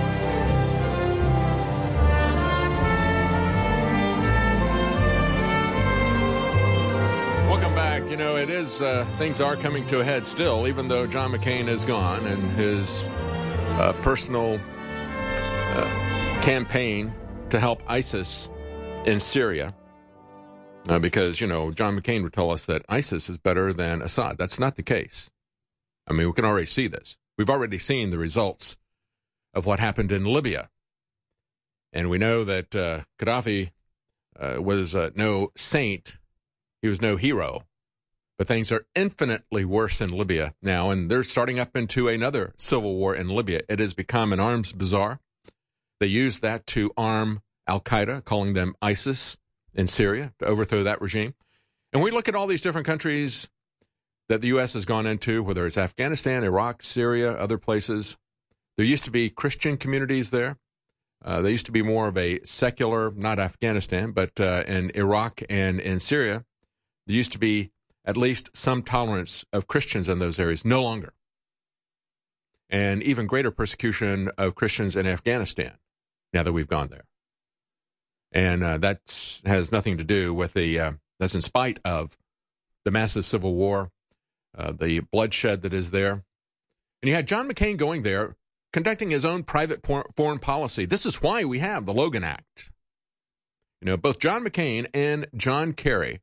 Welcome back. You know, it is, uh, things are coming to a head still, even though John McCain is gone and his uh, personal uh, campaign to help ISIS in Syria. Uh, because, you know, John McCain would tell us that ISIS is better than Assad. That's not the case. I mean, we can already see this. We've already seen the results of what happened in Libya. And we know that uh, Gaddafi uh, was uh, no saint. He was no hero. But things are infinitely worse in Libya now, and they're starting up into another civil war in Libya. It has become an arms bazaar. They use that to arm al-Qaeda, calling them ISIS in Syria, to overthrow that regime. And we look at all these different countries that the U S has gone into, whether it's Afghanistan, Iraq, Syria, other places. There used to be Christian communities there. Uh, they used to be more of a secular, not Afghanistan, but uh, in Iraq and in Syria, there used to be at least some tolerance of Christians in those areas, no longer. And even greater persecution of Christians in Afghanistan, now that we've gone there. And uh, that has nothing to do with the, uh, that's in spite of the massive civil war, uh, the bloodshed that is there. And you had John McCain going there, conducting his own private por- foreign policy. This is why we have the Logan Act. You know, both John McCain and John Kerry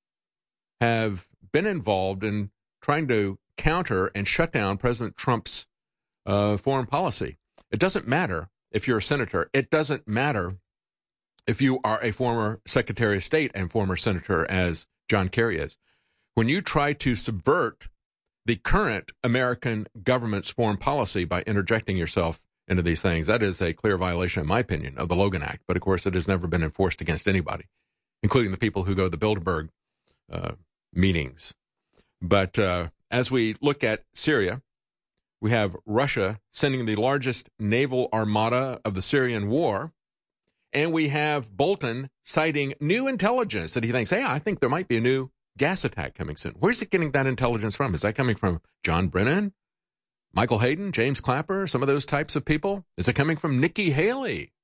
have been involved in trying to counter and shut down President Trump's uh, foreign policy. It doesn't matter if you're a senator. It doesn't matter if you are a former Secretary of State and former senator, as John Kerry is. When you try to subvert the current American government's foreign policy by interjecting yourself into these things, that is a clear violation, in my opinion, of the Logan Act. But, of course, it has never been enforced against anybody, including the people who go to the Bilderberg uh, meetings. But uh, as we look at Syria, we have Russia sending the largest naval armada of the Syrian war, and we have Bolton citing new intelligence that he thinks, hey, I think there might be a new gas attack coming soon. Where's he getting that intelligence from? Is that coming from John Brennan, Michael Hayden, James Clapper, some of those types of people? Is it coming from Nikki Haley?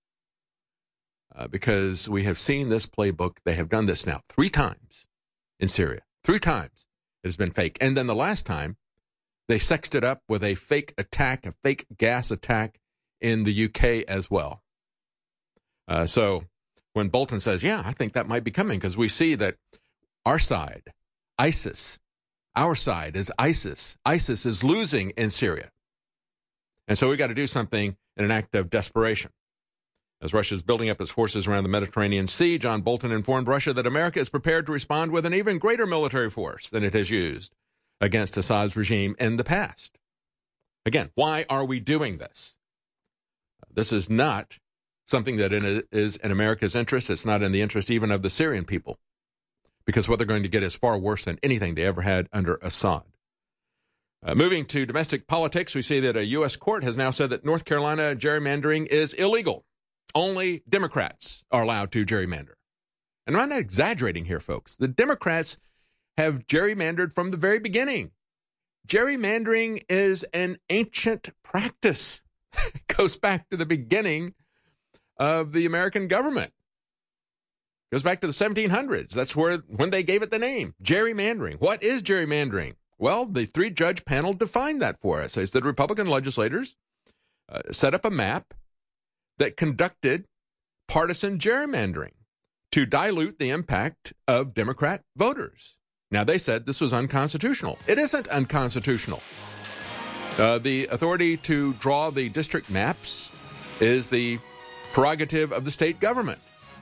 Uh, because we have seen this playbook. They have done this now three times in Syria. Three times it has been fake. And then the last time, they sexed it up with a fake attack, a fake gas attack in the U K as well. Uh, so when Bolton says, yeah, I think that might be coming, because we see that our side, ISIS, our side is ISIS. ISIS is losing in Syria. And so we got to do something in an act of desperation. As Russia is building up its forces around the Mediterranean Sea, John Bolton informed Russia that America is prepared to respond with an even greater military force than it has used against Assad's regime in the past. Again, why are we doing this? This is not something that is in America's interest. It's not in the interest even of the Syrian people, because what they're going to get is far worse than anything they ever had under Assad. Uh, moving to domestic politics, we see that a U S court has now said that North Carolina gerrymandering is illegal. Only Democrats are allowed to gerrymander. And I'm not exaggerating here, folks. The Democrats have gerrymandered from the very beginning. Gerrymandering is an ancient practice. It goes back to the beginning of the American government. It goes back to the seventeen hundreds. That's where when they gave it the name, gerrymandering. What is gerrymandering? Well, the three-judge panel defined that for us. They said Republican legislators uh, set up a map that conducted partisan gerrymandering to dilute the impact of Democrat voters. Now, they said this was unconstitutional. It isn't unconstitutional. Uh, the authority to draw the district maps is the prerogative of the state government.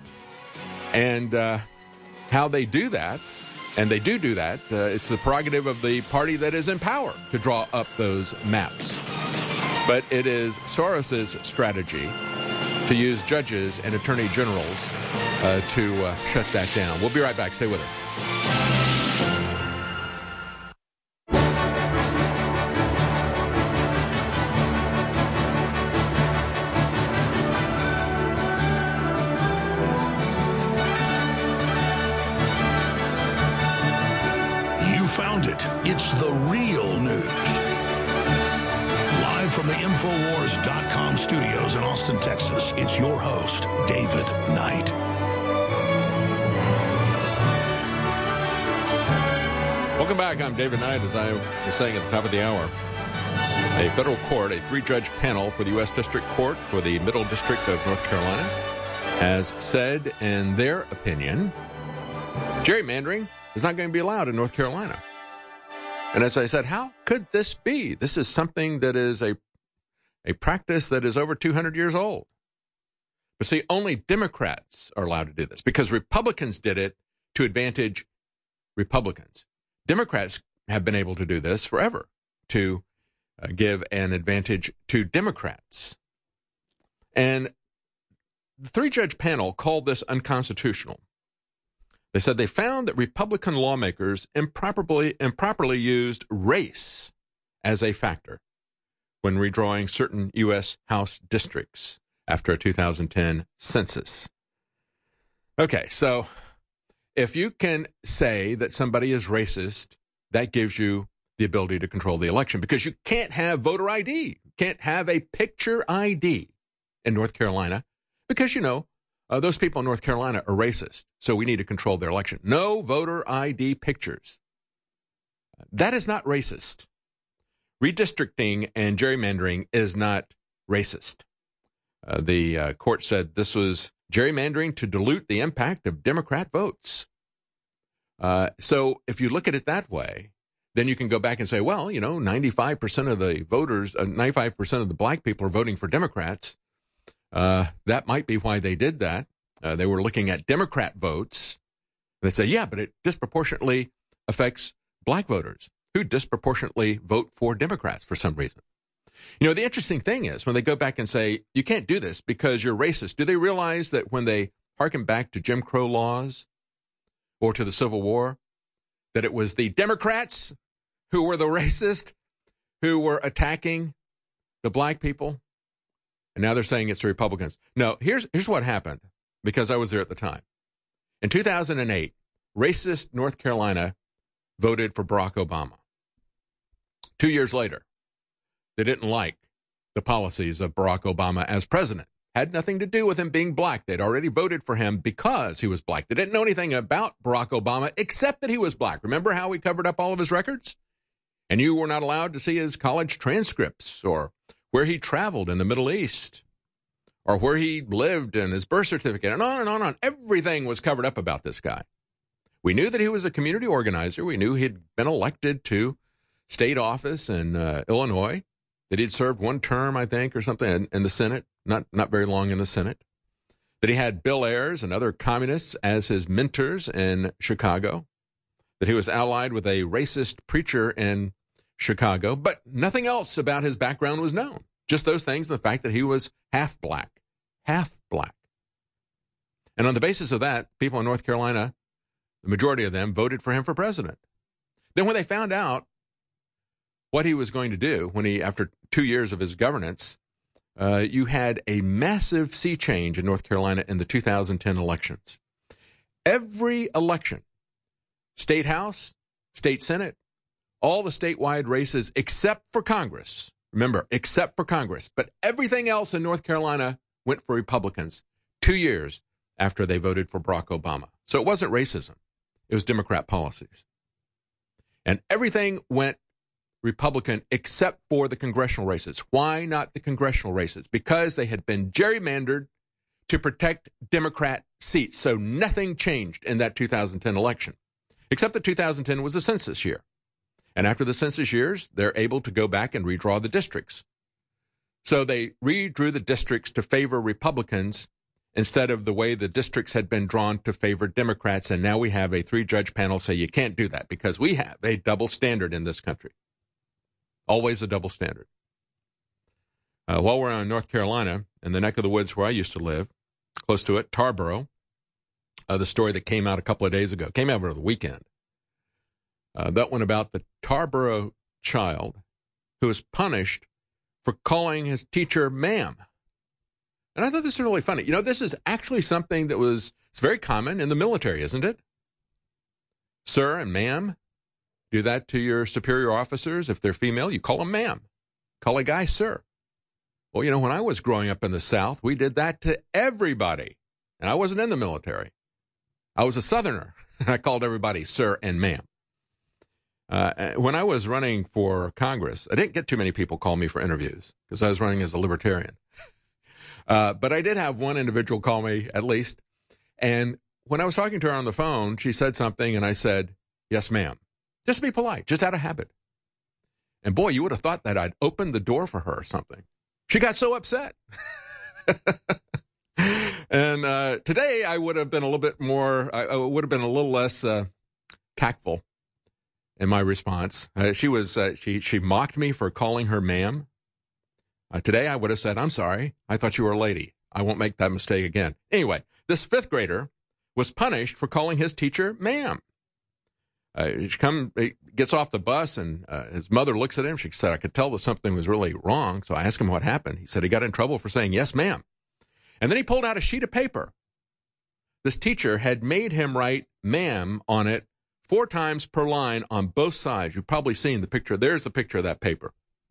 And uh, how they do that, and they do do that, uh, it's the prerogative of the party that is in power to draw up those maps. But it is Soros's strategy to use judges and attorney generals uh, to uh, shut that down. We'll be right back. Stay with us. You found it. It's the real news. Live from the Infowars dot com studios in Austin, Texas, it's your host, David Knight. Welcome back. I'm David Knight. As I was saying at the top of the hour, a federal court, a three-judge panel for the U S District Court for the Middle District of North Carolina, has said, in their opinion, gerrymandering is not going to be allowed in North Carolina. And as I said, how could this be? This is something that is a, a practice that is over two hundred years old. But see, only Democrats are allowed to do this because Republicans did it to advantage Republicans. Democrats have been able to do this forever to uh, give an advantage to Democrats. And the three-judge panel called this unconstitutional. They said they found that Republican lawmakers improperly, improperly used race as a factor when redrawing certain U S House districts after a two thousand ten census. Okay, so if you can say that somebody is racist, that gives you the ability to control the election because you can't have voter I D, you can't have a picture I D in North Carolina because, you know, uh, those people in North Carolina are racist, so we need to control their election. No voter I D pictures. That is not racist. Redistricting and gerrymandering is not racist. Uh, the uh, court said this was gerrymandering to dilute the impact of Democrat votes. Uh, so if you look at it that way, then you can go back and say, well, you know, ninety-five percent of the voters, uh, ninety-five percent of the black people are voting for Democrats. Uh, that might be why they did that. Uh, they were looking at Democrat votes. They say, yeah, but it disproportionately affects black voters who disproportionately vote for Democrats for some reason. You know, the interesting thing is when they go back and say, you can't do this because you're racist, do they realize that when they harken back to Jim Crow laws or to the Civil War, that it was the Democrats who were the racist, who were attacking the black people? And now they're saying it's the Republicans. No, here's here's what happened, because I was there at the time. In two thousand eight, racist North Carolina voted for Barack Obama. Two years later, they didn't like the policies of Barack Obama as president. Had nothing to do with him being black. They'd already voted for him because he was black. They didn't know anything about Barack Obama except that he was black. Remember how we covered up all of his records? And you were not allowed to see his college transcripts or where he traveled in the Middle East or where he lived and his birth certificate and on and on and on. Everything was covered up about this guy. We knew that he was a community organizer. We knew he'd been elected to state office in uh, Illinois, that he'd served one term, I think, or something in, in the Senate, not, not very long in the Senate, that he had Bill Ayers and other communists as his mentors in Chicago, that he was allied with a racist preacher in Chicago, but nothing else about his background was known. Just those things, and the fact that he was half black, half black. And on the basis of that, people in North Carolina, the majority of them voted for him for president. Then when they found out what he was going to do, when he, after two years of his governance, uh, you had a massive sea change in North Carolina in the two thousand ten elections. Every election, state house, state senate, all the statewide races except for Congress. Remember, except for Congress. But everything else in North Carolina went for Republicans two years after they voted for Barack Obama. So it wasn't racism. It was Democrat policies. And everything went Republican except for the congressional races. Why not the congressional races? Because they had been gerrymandered to protect Democrat seats. So nothing changed in that two thousand ten election, except that two thousand ten was a census year. And after the census years, they're able to go back and redraw the districts. So they redrew the districts to favor Republicans instead of the way the districts had been drawn to favor Democrats. And now we have a three-judge panel say you can't do that because we have a double standard in this country. Always a double standard. Uh, while we're in North Carolina, in the neck of the woods where I used to live, close to it, Tarboro, uh, the story that came out a couple of days ago, came out over the weekend. Uh, that one about the Tarboro child who was punished for calling his teacher ma'am. And I thought this was really funny. You know, this is actually something that was, it's very common in the military, isn't it? Sir and ma'am. Do that to your superior officers. If they're female, you call them ma'am. Call a guy sir. Well, you know, when I was growing up in the South, we did that to everybody. And I wasn't in the military. I was a Southerner. And I called everybody sir and ma'am. Uh, when I was running for Congress, I didn't get too many people call me for interviews because I was running as a libertarian. uh, but I did have one individual call me at least. And when I was talking to her on the phone, she said something and I said, yes, ma'am. Just to be polite, just out of habit. And boy, you would have thought that I'd opened the door for her or something. She got so upset. And uh, today I would have been a little bit more, I, I would have been a little less uh, tactful in my response. Uh, she was, uh, she she mocked me for calling her ma'am. Uh, today I would have said, I'm sorry, I thought you were a lady. I won't make that mistake again. Anyway, this fifth grader was punished for calling his teacher ma'am. Uh, he, come, he gets off the bus, and uh, his mother looks at him. She said, I could tell that something was really wrong, so I asked him what happened. He said he got in trouble for saying, yes, ma'am. And then he pulled out a sheet of paper. This teacher had made him write ma'am on it four times per line on both sides. You've probably seen the picture. There's the picture of that paper.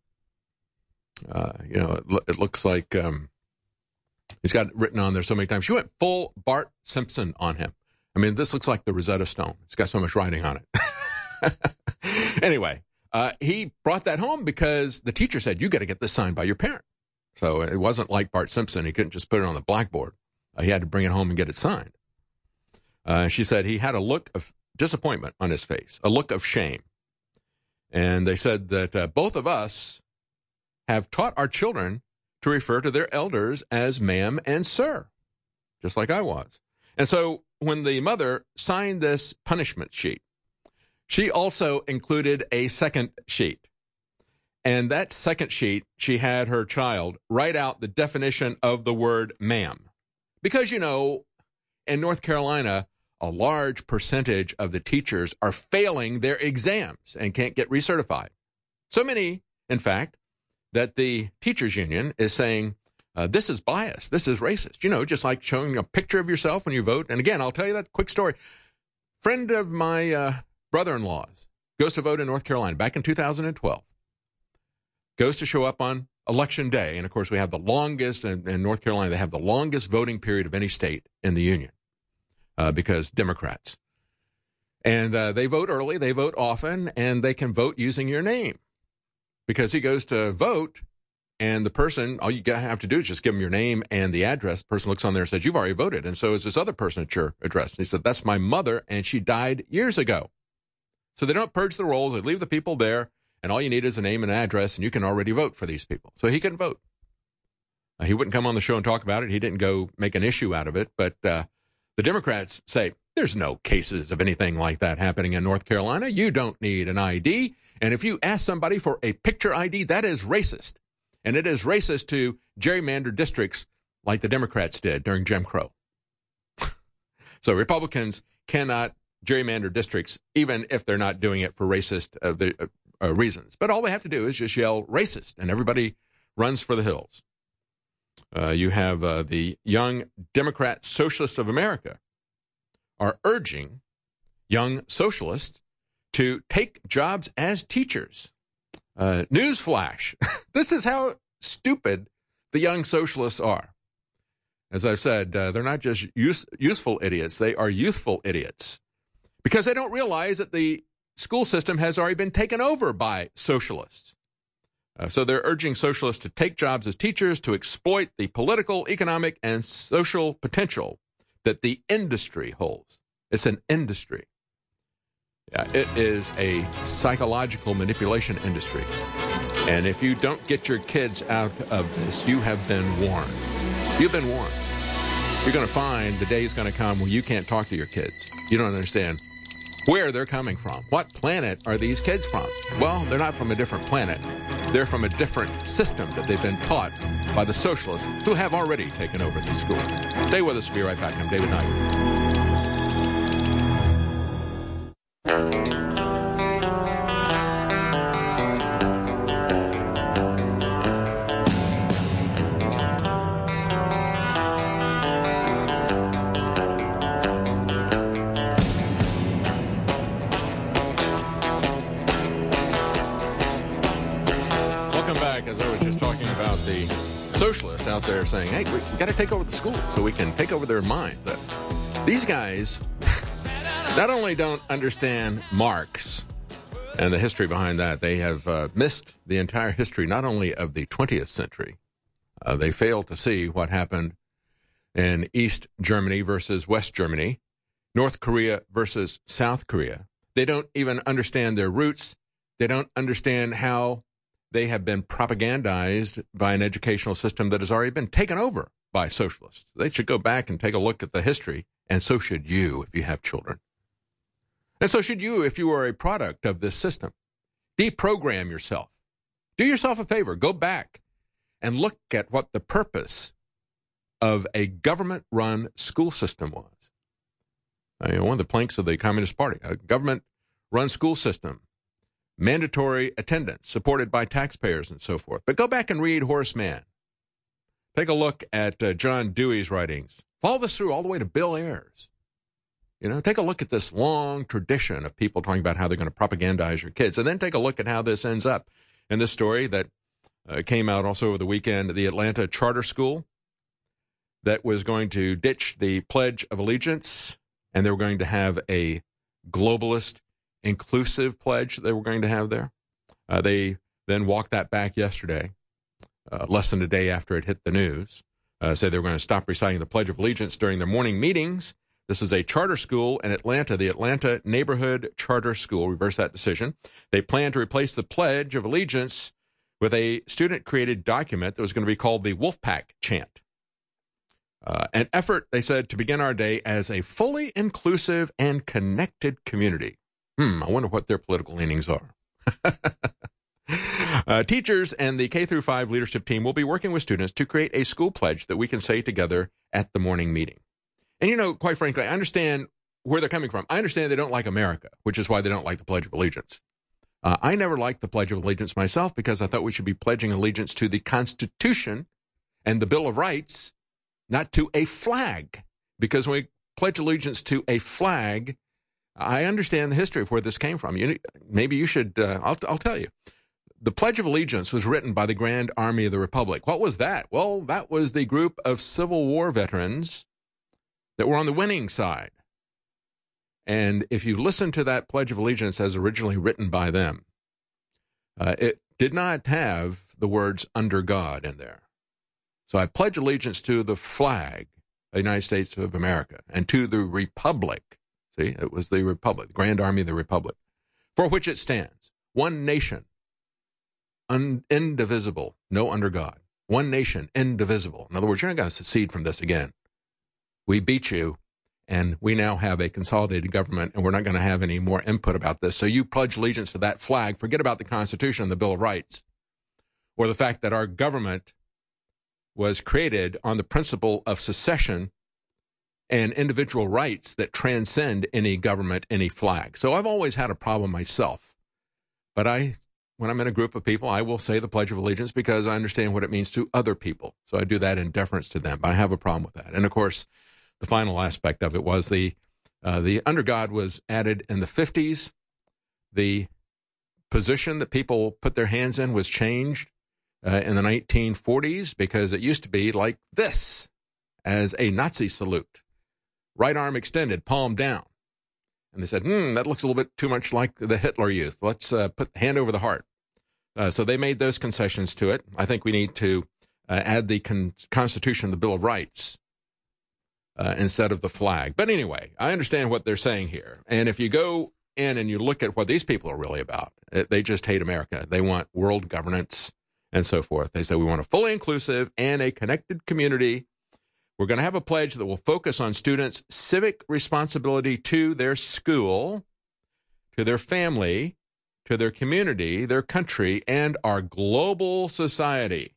Uh, you know, it, lo- it looks like um, he's got it written on there so many times. She went full Bart Simpson on him. I mean, this looks like the Rosetta Stone. It's got so much writing on it. Anyway, uh, he brought that home because the teacher said, you got to get this signed by your parent. So it wasn't like Bart Simpson. He couldn't just put it on the blackboard. Uh, he had to bring it home and get it signed. Uh, she said he had a look of disappointment on his face, a look of shame. And they said that uh, both of us have taught our children to refer to their elders as ma'am and sir, just like I was. And so when the mother signed this punishment sheet, she also included a second sheet. And that second sheet, she had her child write out the definition of the word ma'am. Because, you know, in North Carolina, a large percentage of the teachers are failing their exams and can't get recertified. So many, in fact, that the teachers union is saying, uh, this is biased, this is racist. You know, just like showing a picture of yourself when you vote. And again, I'll tell you that quick story. Friend of my uh, brother-in-law's goes to vote in North Carolina back in two thousand twelve. Goes to show up on election day. And, of course, we have the longest, in, in North Carolina, they have the longest voting period of any state in the union uh, because Democrats. And uh, they vote early, they vote often, and they can vote using your name. Because he goes to vote, and the person, all you have to do is just give him your name and the address. The person looks on there and says, you've already voted. And so is this other person at your address. And he said, that's my mother, and she died years ago. So they don't purge the rolls. They leave the people there. And all you need is a name and an address, and you can already vote for these people. So he couldn't vote. Uh, he wouldn't come on the show and talk about it. He didn't go make an issue out of it. But uh, the Democrats say, there's no cases of anything like that happening in North Carolina. You don't need an I D. And if you ask somebody for a picture I D, that is racist. And it is racist to gerrymander districts like the Democrats did during Jim Crow. So Republicans cannot gerrymander districts, even if they're not doing it for racist uh, the, uh, Uh, reasons. But all they have to do is just yell racist, and everybody runs for the hills. Uh, you have uh, the Young Democrat Socialists of America are urging young socialists to take jobs as teachers. Uh, newsflash. This is how stupid the young socialists are. As I've said, uh, they're not just use, useful idiots. They are youthful idiots because they don't realize that the school system has already been taken over by socialists. Uh, so they're urging socialists to take jobs as teachers to exploit the political, economic, and social potential that the industry holds. It's an industry. Yeah, it is a psychological manipulation industry. And if you don't get your kids out of this, you have been warned. You've been warned. You're going to find the day is going to come when you can't talk to your kids. You don't understand where they're coming from. What planet are these kids from? Well, they're not from a different planet. They're from a different system that they've been taught by the socialists who have already taken over these schools. Stay with us. We'll be right back. I'm David Knight. Socialists out there saying, hey, we, we got to take over the schools so we can take over their minds. Uh, these guys not only don't understand Marx and the history behind that, they have uh, missed the entire history, not only of the twentieth century. Uh, they failed to see what happened in East Germany versus West Germany, North Korea versus South Korea. They don't even understand their roots. They don't understand how they have been propagandized by an educational system that has already been taken over by socialists. They should go back and take a look at the history, and so should you if you have children. And so should you if you are a product of this system. Deprogram yourself. Do yourself a favor. Go back and look at what the purpose of a government-run school system was. I mean, one of the planks of the Communist Party, a government-run school system, mandatory attendance supported by taxpayers and so forth. But go back and read Horace Mann. Take a look at uh, John Dewey's writings. Follow this through all the way to Bill Ayers. You know, take a look at this long tradition of people talking about how they're going to propagandize your kids. And then take a look at how this ends up in this story that uh, came out also over the weekend, the Atlanta charter school that was going to ditch the Pledge of Allegiance, and they were going to have a globalist, inclusive pledge that they were going to have there. Uh, they then walked that back yesterday, uh, less than a day after it hit the news. Uh, said they were going to stop reciting the Pledge of Allegiance during their morning meetings. This is a charter school in Atlanta, the Atlanta Neighborhood Charter School. Reverse that decision. They plan to replace the Pledge of Allegiance with a student-created document that was going to be called the Wolfpack Chant. Uh, an effort, they said, to begin our day as a fully inclusive and connected community. Hmm, I wonder what their political leanings are. uh, teachers and the K through five leadership team will be working with students to create a school pledge that we can say together at the morning meeting. And, you know, quite frankly, I understand where they're coming from. I understand they don't like America, which is why they don't like the Pledge of Allegiance. Uh, I never liked the Pledge of Allegiance myself because I thought we should be pledging allegiance to the Constitution and the Bill of Rights, not to a flag. Because when we pledge allegiance to a flag, I understand the history of where this came from. You, maybe you should, uh, I'll, I'll tell you. The Pledge of Allegiance was written by the Grand Army of the Republic. What was that? Well, that was the group of Civil War veterans that were on the winning side. And if you listen to that Pledge of Allegiance as originally written by them, uh, it did not have the words "under God" in there. So I pledge allegiance to the flag of the United States of America and to the Republic. See, it was the Republic, the Grand Army of the Republic, for which it stands. One nation, un- indivisible, no under God. One nation, indivisible. In other words, you're not going to secede from this again. We beat you, and we now have a consolidated government, and we're not going to have any more input about this. So you pledge allegiance to that flag. Forget about the Constitution and the Bill of Rights, or the fact that our government was created on the principle of secession and individual rights that transcend any government, any flag. So I've always had a problem myself. But I, when I'm in a group of people, I will say the Pledge of Allegiance because I understand what it means to other people. So I do that in deference to them. I have a problem with that. And of course, the final aspect of it was the uh, the under God was added in the fifties. The position that people put their hands in was changed uh, in the nineteen forties because it used to be like this, as a Nazi salute. Right arm extended, palm down. And they said, hmm, that looks a little bit too much like the Hitler Youth. Let's uh, put the hand over the heart. Uh, so they made those concessions to it. I think we need to uh, add the con- Constitution, the Bill of Rights, uh, instead of the flag. But anyway, I understand what they're saying here. And if you go in and you look at what these people are really about, it, they just hate America. They want world governance and so forth. They say we want a fully inclusive and a connected community. We're going to have a pledge that will focus on students' civic responsibility to their school, to their family, to their community, their country, and our global society.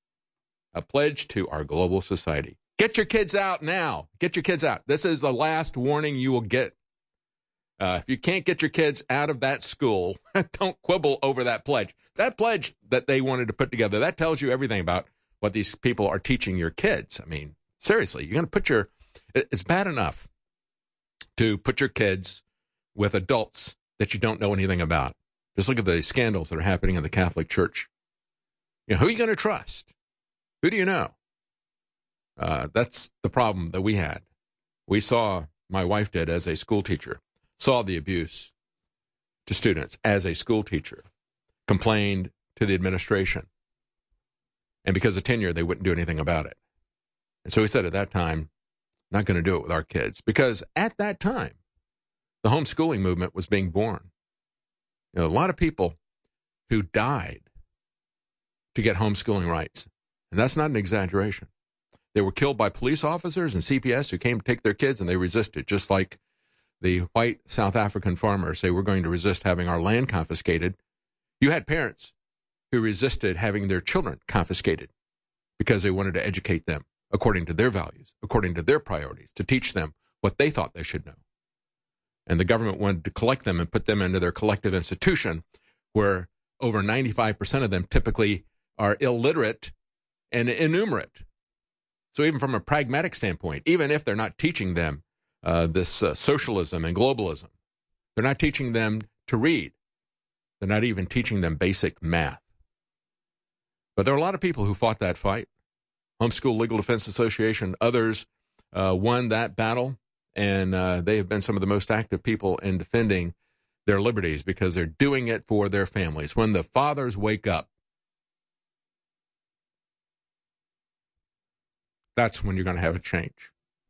A pledge to our global society. Get your kids out now. Get your kids out. This is the last warning you will get. Uh, if you can't get your kids out of that school, don't quibble over that pledge. That pledge that they wanted to put together, that tells you everything about what these people are teaching your kids. I mean, seriously, you're going to put your, it's bad enough to put your kids with adults that you don't know anything about. Just look at the scandals that are happening in the Catholic Church. You know, who are you going to trust? Who do you know? Uh, that's the problem that we had. We saw, my wife did as a school teacher, saw the abuse to students as a school teacher, complained to the administration. And because of tenure, they wouldn't do anything about it. And so we said at that time, not going to do it with our kids. Because at that time, the homeschooling movement was being born. You know, a lot of people who died to get homeschooling rights. And that's not an exaggeration. They were killed by police officers and C P S who came to take their kids, and they resisted, just like the white South African farmers say, we're going to resist having our land confiscated. You had parents who resisted having their children confiscated because they wanted to educate them according to their values, according to their priorities, to teach them what they thought they should know. And the government wanted to collect them and put them into their collective institution, where over ninety-five percent of them typically are illiterate and innumerate. So even from a pragmatic standpoint, even if they're not teaching them uh, this uh, socialism and globalism, they're not teaching them to read. They're not even teaching them basic math. But there are a lot of people who fought that fight. Homeschool Legal Defense Association, others uh, won that battle, and uh, they have been some of the most active people in defending their liberties because they're doing it for their families. When the fathers wake up, that's when you're going to have a change.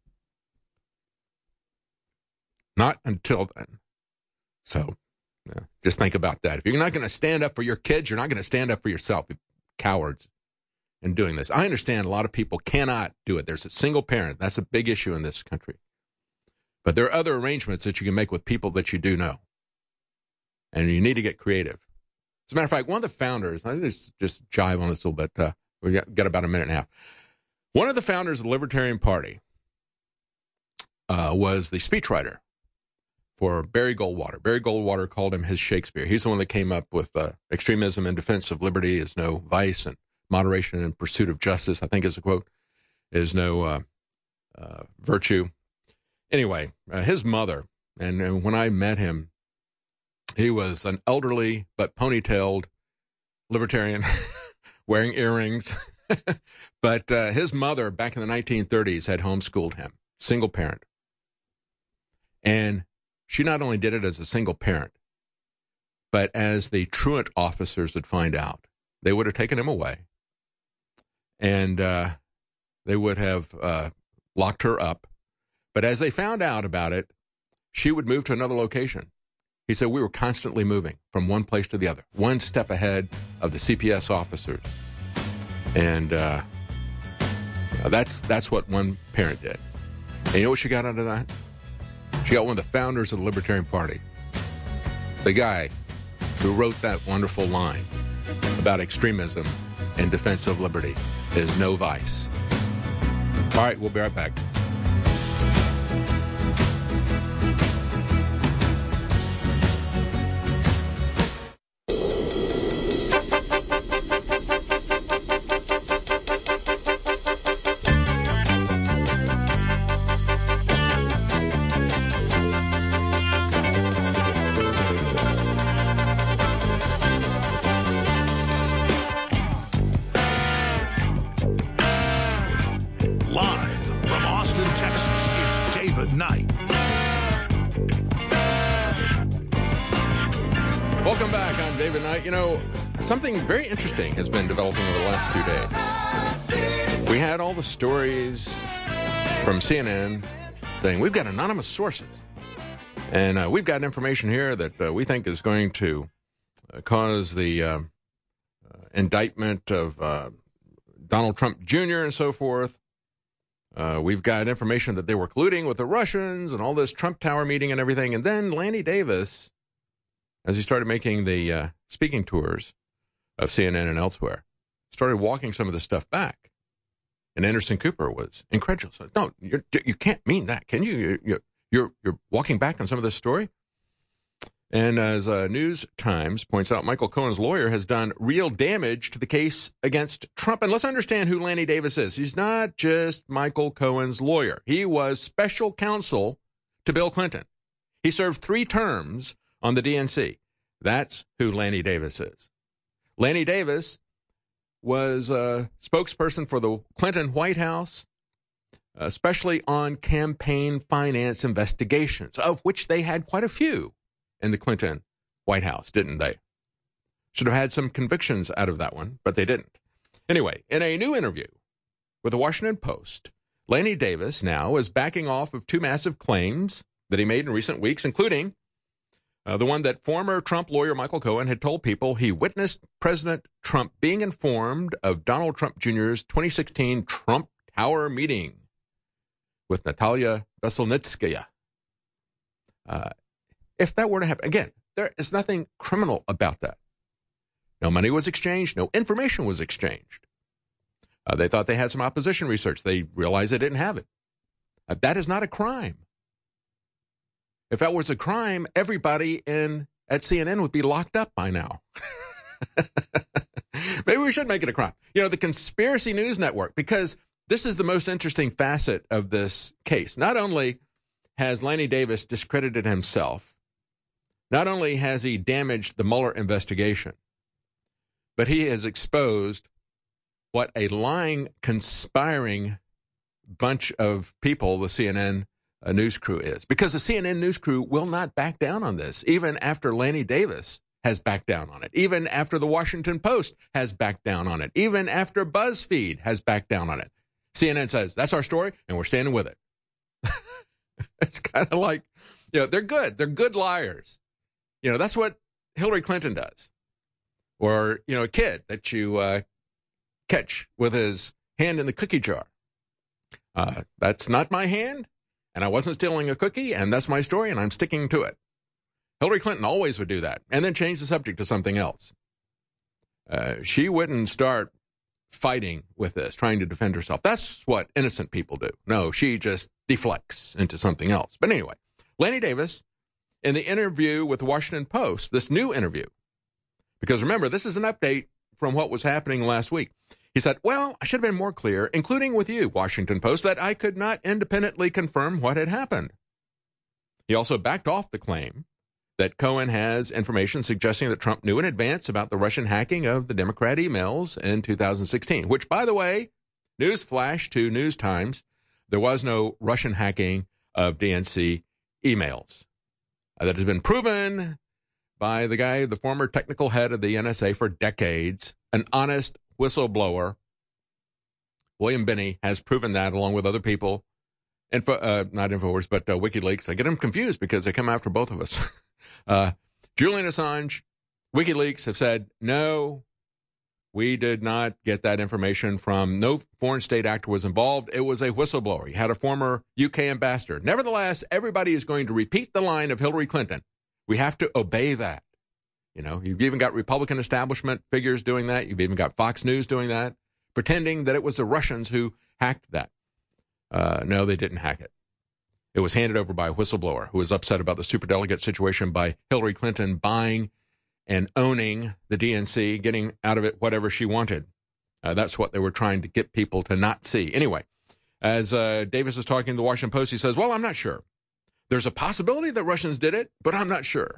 Not until then. So yeah, just think about that. If you're not going to stand up for your kids, you're not going to stand up for yourself. Cowards in doing this. I understand a lot of people cannot do it. There's a single parent. That's a big issue in this country. But there are other arrangements that you can make with people that you do know. And you need to get creative. As a matter of fact, one of the founders, I just, just jive on this a little bit. Uh, we got, got about a minute and a half. One of the founders of the Libertarian Party uh, was the speechwriter for Barry Goldwater. Barry Goldwater called him his Shakespeare. He's the one that came up with uh, extremism in defense of liberty is no vice, and moderation in pursuit of justice, I think is a quote, is no uh, uh, virtue. Anyway, uh, his mother, and, and when I met him, he was an elderly but ponytailed libertarian wearing earrings. But uh, his mother back in the nineteen thirties had homeschooled him, single parent. And she not only did it as a single parent, but as the truant officers would find out, they would have taken him away. And uh, they would have uh, locked her up. But as they found out about it, she would move to another location. He said we were constantly moving from one place to the other, one step ahead of the C P S officers. And uh, that's that's what one parent did. And you know what she got out of that? She got one of the founders of the Libertarian Party, the guy who wrote that wonderful line about extremism in defense of liberty is no vice. All right, we'll be right back. You know, something very interesting has been developing over the last few days. We had all the stories from C N N saying we've got anonymous sources. And uh, we've got information here that uh, we think is going to uh, cause the uh, uh, indictment of uh, Donald Trump Junior and so forth. Uh, we've got information that they were colluding with the Russians and all this Trump Tower meeting and everything. And then Lanny Davis, as he started making the uh, speaking tours of C N N and elsewhere, started walking some of this stuff back. And Anderson Cooper was incredulous. No, you're, you can't mean that, can you? You're, you're, you're walking back on some of this story? And as uh, News Times points out, Michael Cohen's lawyer has done real damage to the case against Trump. And let's understand who Lanny Davis is. He's not just Michael Cohen's lawyer. He was special counsel to Bill Clinton. He served three terms on the D N C. That's who Lanny Davis is. Lanny Davis was a spokesperson for the Clinton White House, especially on campaign finance investigations, of which they had quite a few in the Clinton White House, didn't they? Should have had some convictions out of that one, but they didn't. Anyway, in a new interview with the Washington Post, Lanny Davis now is backing off of two massive claims that he made in recent weeks, including Uh, the one that former Trump lawyer Michael Cohen had told people he witnessed President Trump being informed of Donald Trump Junior's twenty sixteen Trump tower meeting with Natalia Veselnitskaya. Uh, if that were to happen, again, there is nothing criminal about that. No money was exchanged. No information was exchanged. Uh, they thought they had some opposition research. They realized they didn't have it. Uh, that is not a crime. If that was a crime, everybody in at C N N would be locked up by now. Maybe we should make it a crime. You know, the Conspiracy News Network, because this is the most interesting facet of this case. Not only has Lanny Davis discredited himself, not only has he damaged the Mueller investigation, but he has exposed what a lying, conspiring bunch of people the C N N uh, news crew is. Because the C N N news crew will not back down on this, even after Lanny Davis has backed down on it, even after the Washington Post has backed down on it, even after BuzzFeed has backed down on it. C N N says, that's our story, and we're standing with it. It's kind of like, you know, they're good. They're good liars. You know, that's what Hillary Clinton does. Or, you know, a kid that you uh, catch with his hand in the cookie jar. Uh, that's not my hand, and I wasn't stealing a cookie, and that's my story, and I'm sticking to it. Hillary Clinton always would do that, and then change the subject to something else. Uh, she wouldn't start fighting with this, trying to defend herself. That's what innocent people do. No, she just deflects into something else. But anyway, Lanny Davis, in the interview with the Washington Post, this new interview, because remember, this is an update from what was happening last week. He said, well, I should have been more clear, including with you, Washington Post, that I could not independently confirm what had happened. He also backed off the claim that Cohen has information suggesting that Trump knew in advance about the Russian hacking of the Democrat emails in two thousand sixteen, which, by the way, newsflash to News Times, there was no Russian hacking of D N C emails. Uh, that has been proven by the guy, the former technical head of the N S A for decades, an honest whistleblower. William Binney has proven that along with other people. Info, uh, not InfoWars, but uh, WikiLeaks. I get them confused because they come after both of us. uh, Julian Assange, WikiLeaks have said, no, we did not get that information from, no foreign state actor was involved. It was a whistleblower. He had a former U K ambassador. Nevertheless, everybody is going to repeat the line of Hillary Clinton. We have to obey that. You know, you've even got Republican establishment figures doing that. You've even got Fox News doing that, pretending that it was the Russians who hacked that. Uh, no, they didn't hack it. It was handed over by a whistleblower who was upset about the superdelegate situation by Hillary Clinton buying and owning the D N C, getting out of it whatever she wanted. Uh, that's what they were trying to get people to not see. Anyway, as uh, Davis was talking to the Washington Post, he says, well, I'm not sure. There's a possibility that Russians did it, but I'm not sure.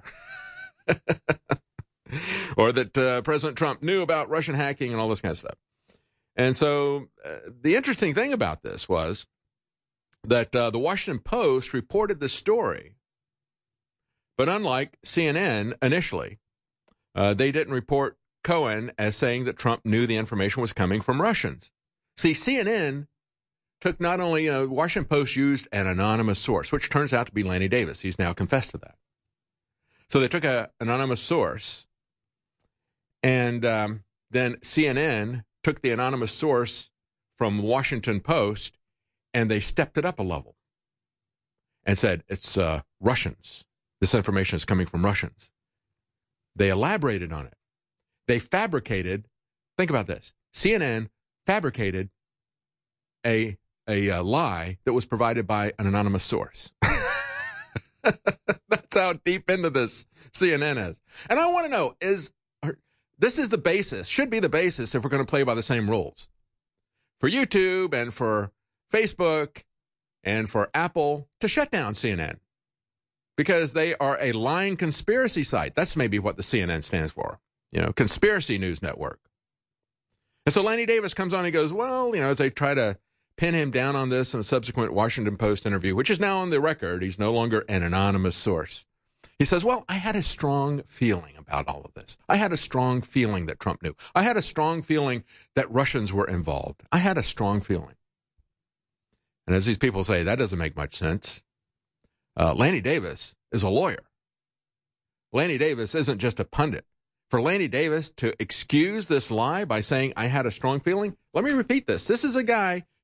Or that uh, President Trump knew about Russian hacking and all this kind of stuff. And so uh, the interesting thing about this was that uh, the Washington Post reported the story, but unlike C N N initially, uh, they didn't report Cohen as saying that Trump knew the information was coming from Russians. See, C N N took not only, you know, the Washington Post used an anonymous source, which turns out to be Lanny Davis. He's now confessed to that. So they took an anonymous source, and um, then C N N took the anonymous source from Washington Post, and they stepped it up a level and said, it's uh, Russians. This information is coming from Russians. They elaborated on it. They fabricated, think about this, C N N fabricated a, a, a lie that was provided by an anonymous source. That's how deep into this C N N is. And I want to know, is this is the basis, should be the basis if we're going to play by the same rules. For YouTube and for Facebook and for Apple to shut down C N N because they are a lying conspiracy site. That's maybe what the C N N stands for, you know, Conspiracy News Network. And so Lanny Davis comes on and goes, well, you know, as they try to pin him down on this in a subsequent Washington Post interview, which is now on the record, he's no longer an anonymous source. He says, well, I had a strong feeling about all of this. I had a strong feeling that Trump knew. I had a strong feeling that Russians were involved. I had a strong feeling. And as these people say, that doesn't make much sense. Uh, Lanny Davis is a lawyer. Lanny Davis isn't just a pundit. For Lanny Davis to excuse this lie by saying, I had a strong feeling, let me repeat this. This is a guy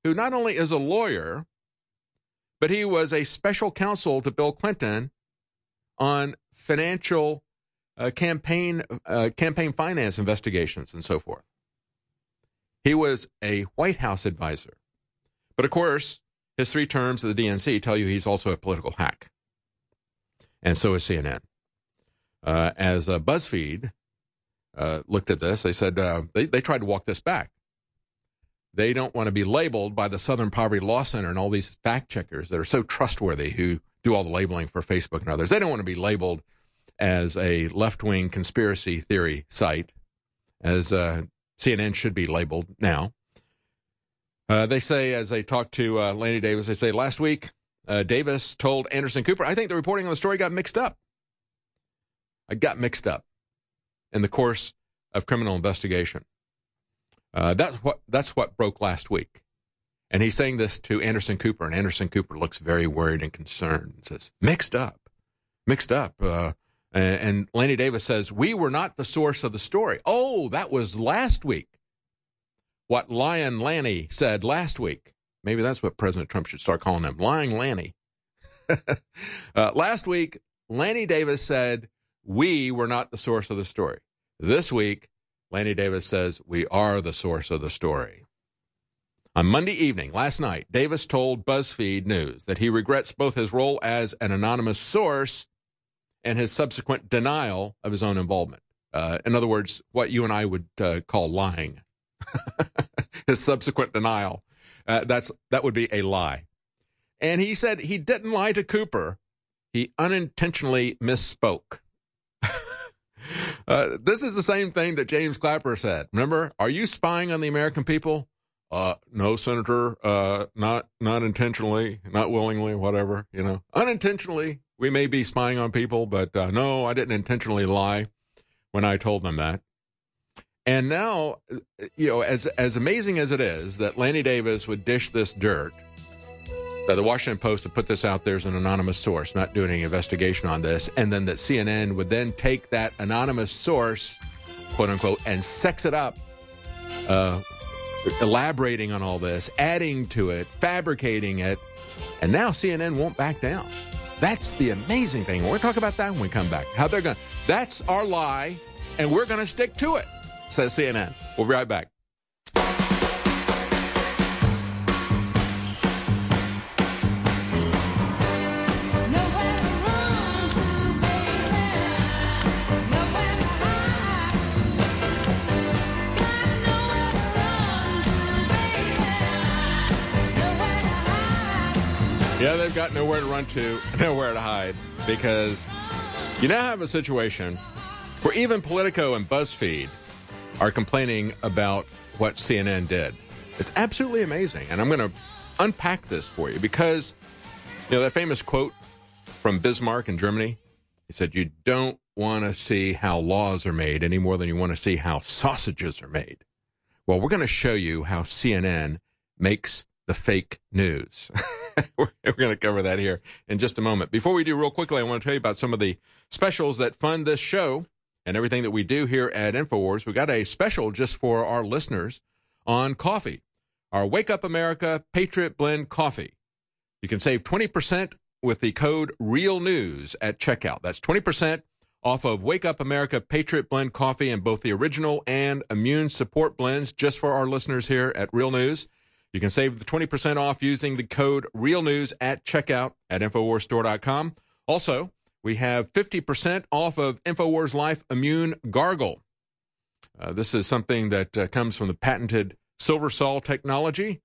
who not only is a lawyer, but he was a special counsel to Bill Clinton on financial uh, campaign uh, campaign finance investigations and so forth. He was a White House advisor. But of course, his three terms of the D N C tell you he's also a political hack. And so is C N N. Uh, as uh, BuzzFeed uh, looked at this, they said uh, they, they tried to walk this back. They don't want to be labeled by the Southern Poverty Law Center and all these fact checkers that are so trustworthy who do all the labeling for Facebook and others. They don't want to be labeled as a left-wing conspiracy theory site, as uh, C N N should be labeled now. Uh, they say, as they talk to uh, Lanny Davis, they say, last week, uh, Davis told Anderson Cooper, I think the reporting on the story got mixed up. I got mixed up in the course of criminal investigation. Uh, that's what that's what broke last week. And he's saying this to Anderson Cooper, and Anderson Cooper looks very worried and concerned and says, mixed up, mixed up. Uh, and, and Lanny Davis says, we were not the source of the story. Oh, that was last week. What Lion Lanny said last week. Maybe that's what President Trump should start calling him, Lying Lanny. uh, last week, Lanny Davis said, we were not the source of the story. This week, Lanny Davis says, we are the source of the story. On Monday evening, last night, Davis told BuzzFeed News that he regrets both his role as an anonymous source and his subsequent denial of his own involvement. Uh, in other words, what you and I would uh, call lying. His subsequent denial. Uh, that's that would be a lie. And he said he didn't lie to Cooper. He unintentionally misspoke. Uh, this is the same thing that James Clapper said. Remember, are you spying on the American people? Uh, no, Senator, uh, not not intentionally, not willingly, whatever, you know. Unintentionally, we may be spying on people, but uh, no, I didn't intentionally lie when I told them that. And now, you know, as as amazing as it is that Lanny Davis would dish this dirt, that the Washington Post would put this out there as an anonymous source, not doing any investigation on this, and then that C N N would then take that anonymous source, quote unquote, and sex it up, uh, elaborating on all this, adding to it, fabricating it, and now C N N won't back down. That's the amazing thing. We'll talk about that when we come back. How they're going. That's our lie, and we're going to stick to it, says C N N. We'll be right back. Yeah, they've got nowhere to run to, nowhere to hide, because you now have a situation where even Politico and BuzzFeed are complaining about what C N N did. It's absolutely amazing, and I'm going to unpack this for you because, you know, that famous quote from Bismarck in Germany, he said, you don't want to see how laws are made any more than you want to see how sausages are made. Well, we're going to show you how C N N makes the fake news. We're, we're going to cover that here in just a moment. Before we do, real quickly, I want to tell you about some of the specials that fund this show and everything that we do here at InfoWars. We got a special just for our listeners on coffee, our Wake Up America Patriot Blend coffee. You can save twenty percent with the code REALNEWS at checkout. That's twenty percent off of Wake Up America Patriot Blend coffee in both the original and immune support blends just for our listeners here at Real News. You can save the twenty percent off using the code REALNEWS at checkout at InfoWars Store dot com. Also, we have fifty percent off of InfoWars Life Immune Gargle. Uh, this is something that uh, comes from the patented Silver Sol technology,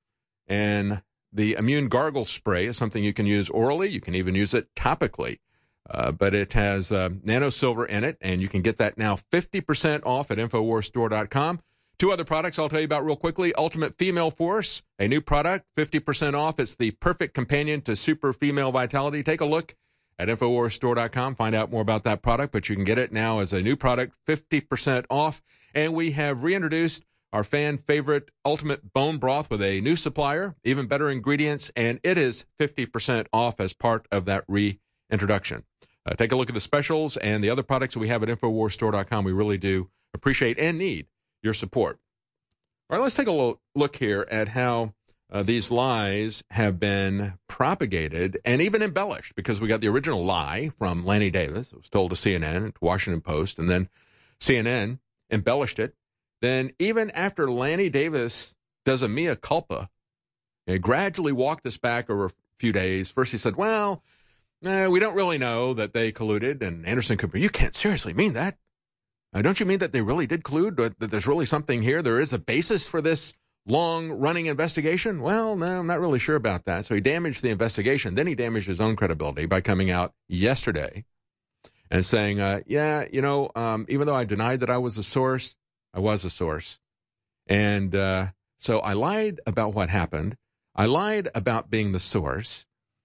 and the Immune Gargle Spray is something you can use orally. You can even use it topically, uh, but it has uh, nano silver in it, and you can get that now fifty percent off at InfoWars Store dot com. Two other products I'll tell you about real quickly. Ultimate Female Force, a new product, fifty percent off. It's the perfect companion to Super Female Vitality. Take a look at InfoWars Store dot com. Find out more about that product, but you can get it now as a new product, fifty percent off. And we have reintroduced our fan favorite Ultimate Bone Broth with a new supplier, even better ingredients, and it is fifty percent off as part of that reintroduction. Uh, take a look at the specials and the other products that we have at InfoWars Store dot com. We really do appreciate and need your support. All right, let's take a look here at how uh, these lies have been propagated and even embellished, because we got the original lie from Lanny Davis. It was told to C N N and to Washington Post, and then C N N embellished it. Then even after Lanny Davis does a mea culpa, he gradually walked this back over a few days. First he said, well, eh, we don't really know that they colluded. And Anderson Cooper, you can't seriously mean that. Uh, don't you mean that they really did collude, that there's really something here? There is a basis for this long-running investigation? Well, no, I'm not really sure about that. So he damaged the investigation. Then he damaged his own credibility by coming out yesterday and saying, uh, yeah, you know, um, even though I denied that I was a source, I was a source. And uh, so I lied about what happened. I lied about being the source.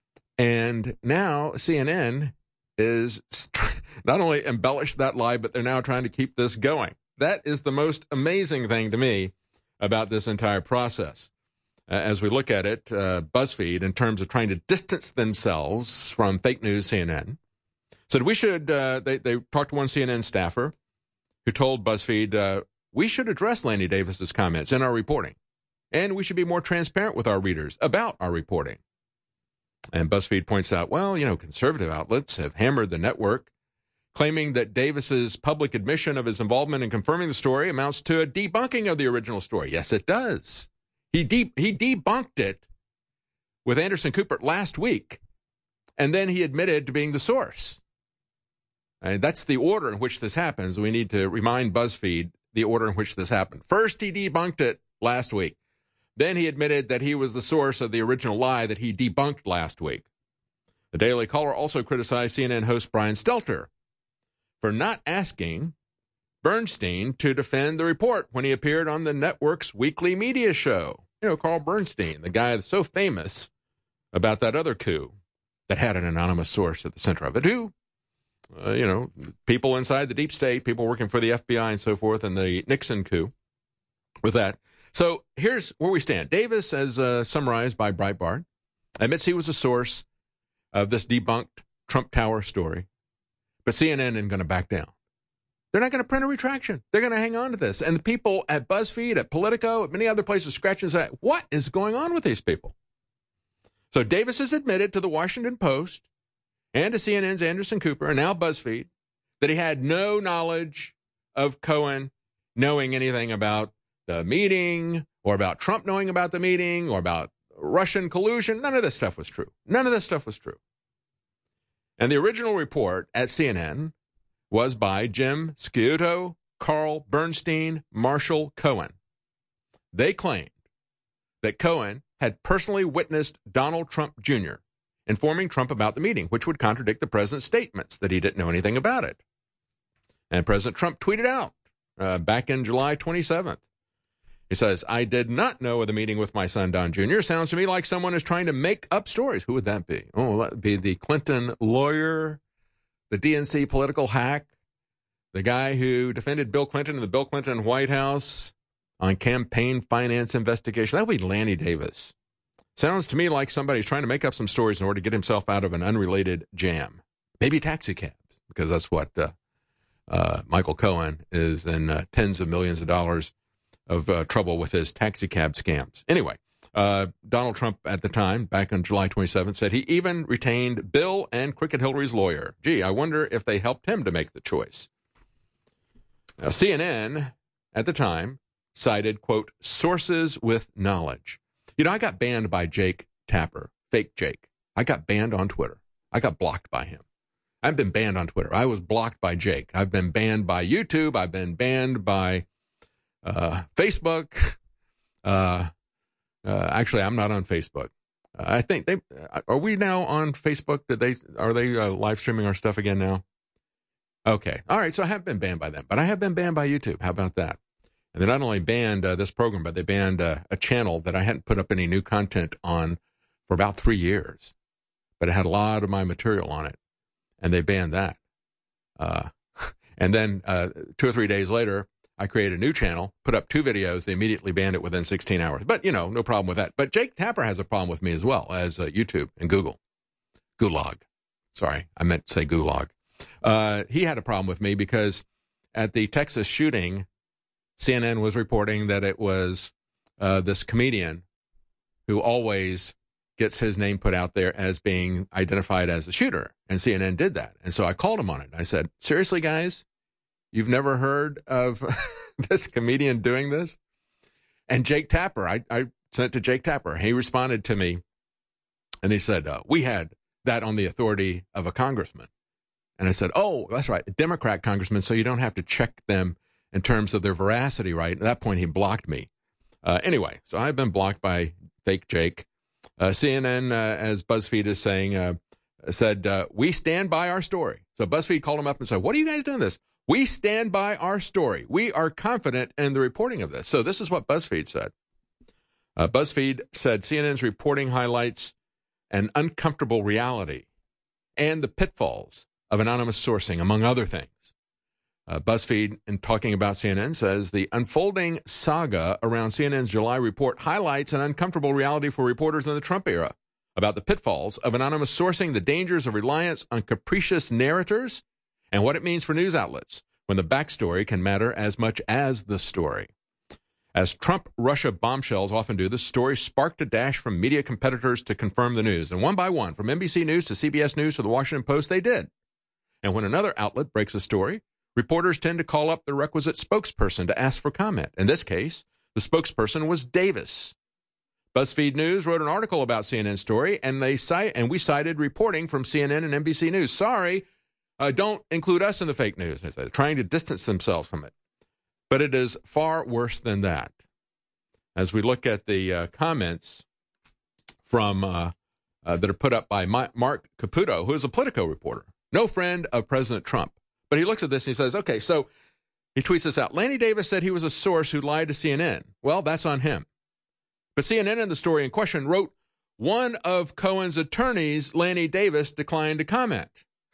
And now C N N is not only embellished that lie, but they're now trying to keep this going. That is the most amazing thing to me about this entire process. Uh, as we look at it, uh, BuzzFeed, in terms of trying to distance themselves from fake news C N N, said we should, uh, they, they talked to one C N N staffer who told BuzzFeed, uh, we should address Lanny Davis's comments in our reporting, and we should be more transparent with our readers about our reporting. And BuzzFeed points out, well, you know, conservative outlets have hammered the network, claiming that Davis's public admission of his involvement in confirming the story amounts to a debunking of the original story. Yes, it does. He de- he debunked it with Anderson Cooper last week, and then he admitted to being the source. And that's the order in which this happens. We need to remind BuzzFeed the order in which this happened. First, he debunked it last week. Then he admitted that he was the source of the original lie that he debunked last week. The Daily Caller also criticized C N N host Brian Stelter for not asking Bernstein to defend the report when he appeared on the network's weekly media show. You know, Carl Bernstein, the guy that's so famous about that other coup that had an anonymous source at the center of it, who, uh, you know, people inside the deep state, people working for the F B I and so forth, and the Nixon coup with that. So here's where we stand. Davis, as uh, summarized by Breitbart, admits he was a source of this debunked Trump Tower story. But C N N isn't going to back down. They're not going to print a retraction. They're going to hang on to this. And the people at BuzzFeed, at Politico, at many other places scratch and say, what is going on with these people? So Davis has admitted to the Washington Post and to C N N's Anderson Cooper and now BuzzFeed that he had no knowledge of Cohen knowing anything about the meeting or about Trump knowing about the meeting or about Russian collusion. None of this stuff was true. None of this stuff was true. And the original report at C N N was by Jim Sciutto, Carl Bernstein, Marshall Cohen. They claimed that Cohen had personally witnessed Donald Trump Junior informing Trump about the meeting, which would contradict the president's statements that he didn't know anything about it. And President Trump tweeted out uh, back in July twenty-seventh. He says, I did not know of the meeting with my son, Don Junior Sounds to me like someone is trying to make up stories. Who would that be? Oh, that would be the Clinton lawyer, the D N C political hack, the guy who defended Bill Clinton in the Bill Clinton White House on campaign finance investigation. That would be Lanny Davis. Sounds to me like somebody's trying to make up some stories in order to get himself out of an unrelated jam. Maybe taxi cabs, because that's what uh, uh, Michael Cohen is in uh, tens of millions of dollars of uh, trouble with his taxi cab scams. Anyway, uh, Donald Trump at the time, back on July twenty-seventh, said he even retained Bill and Cricket Hillary's lawyer. Gee, I wonder if they helped him to make the choice. Now, C N N at the time cited, quote, sources with knowledge. You know, I got banned by Jake Tapper, fake Jake. I got banned on Twitter. I got blocked by him. I've been banned on Twitter. I was blocked by Jake. I've been banned by YouTube. I've been banned by Uh, Facebook. Uh, uh, actually, I'm not on Facebook. Uh, I think they are. We now on Facebook? Did they are they uh, live streaming our stuff again now? Okay, all right. So I have been banned by them, but I have been banned by YouTube. How about that? And they not only banned uh, this program, but they banned uh, a channel that I hadn't put up any new content on for about three years, but it had a lot of my material on it, and they banned that. Uh, and then uh, two or three days later, I created a new channel, put up two videos. They immediately banned it within sixteen hours. But, you know, no problem with that. But Jake Tapper has a problem with me as well as uh, YouTube and Google. Gulag. Sorry, I meant to say Gulag. Uh, he had a problem with me because at the Texas shooting, C N N was reporting that it was uh, this comedian who always gets his name put out there as being identified as the shooter. And C N N did that. And so I called him on it. I said, seriously, guys, you've never heard of this comedian doing this? And Jake Tapper, I, I sent it to Jake Tapper. He responded to me, and he said, uh, we had that on the authority of a congressman. And I said, oh, that's right, a Democrat congressman, so you don't have to check them in terms of their veracity, right? At that point, he blocked me. Uh, anyway, so I've been blocked by fake Jake. Uh, C N N, uh, as BuzzFeed is saying, uh, said, uh, we stand by our story. So BuzzFeed called him up and said, what are you guys doing this? We stand by our story. We are confident in the reporting of this. So this is what BuzzFeed said. Uh, BuzzFeed said C N N's reporting highlights an uncomfortable reality and the pitfalls of anonymous sourcing, among other things. Uh, BuzzFeed, in talking about C N N, says the unfolding saga around C N N's July report highlights an uncomfortable reality for reporters in the Trump era about the pitfalls of anonymous sourcing, the dangers of reliance on capricious narrators, and what it means for news outlets when the backstory can matter as much as the story. As Trump-Russia bombshells often do, the story sparked a dash from media competitors to confirm the news. And one by one, from N B C News to C B S News to the Washington Post, they did. And when another outlet breaks a story, reporters tend to call up the requisite spokesperson to ask for comment. In this case, the spokesperson was Davis. BuzzFeed News wrote an article about C N N's story, and they cite, and we cited reporting from C N N and N B C News. Sorry, uh, don't include us in the fake news. They're trying to distance themselves from it. But it is far worse than that. As we look at the uh, comments from uh, uh, that are put up by My- Mark Caputo, who is a Politico reporter, no friend of President Trump. But he looks at this and he says, okay, so he tweets this out. Lanny Davis said he was a source who lied to C N N. Well, that's on him. But C N N in the story in question wrote, one of Cohen's attorneys, Lanny Davis, declined to comment.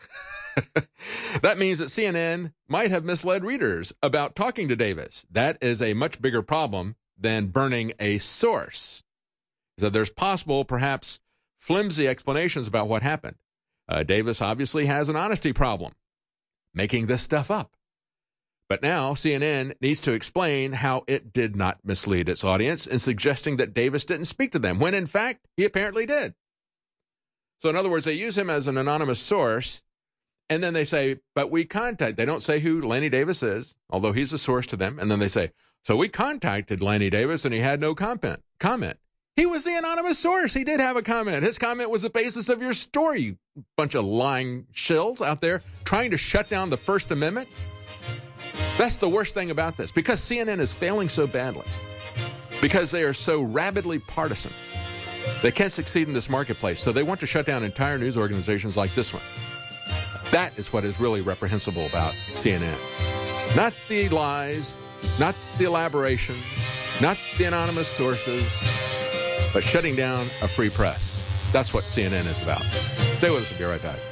That means that C N N might have misled readers about talking to Davis. That is a much bigger problem than burning a source. So there's possible, perhaps, flimsy explanations about what happened. Uh, Davis obviously has an honesty problem, making this stuff up. But now C N N needs to explain how it did not mislead its audience in suggesting that Davis didn't speak to them, when in fact he apparently did. So in other words, they use him as an anonymous source, and then they say, but we contact, they don't say who Lanny Davis is, although he's a source to them, and then they say, so we contacted Lanny Davis and he had no comment. comment. He was the anonymous source. He did have a comment. His comment was the basis of your story, you bunch of lying shills out there trying to shut down the First Amendment. That's the worst thing about this, because C N N is failing so badly, because they are so rabidly partisan. They can't succeed in this marketplace, so they want to shut down entire news organizations like this one. That is what is really reprehensible about C N N. Not the lies, not the elaborations, not the anonymous sources, but shutting down a free press. That's what C N N is about. Stay with us. We'll be right back.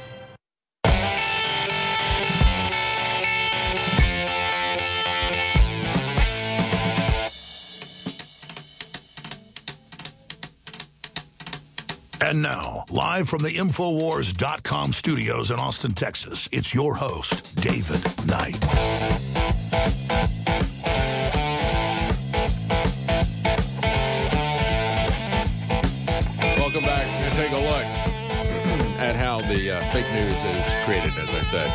And now, live from the Infowars dot com studios in Austin, Texas, it's your host, David Knight. Welcome back. We're going to take a look at how the uh, fake news is created, as I said.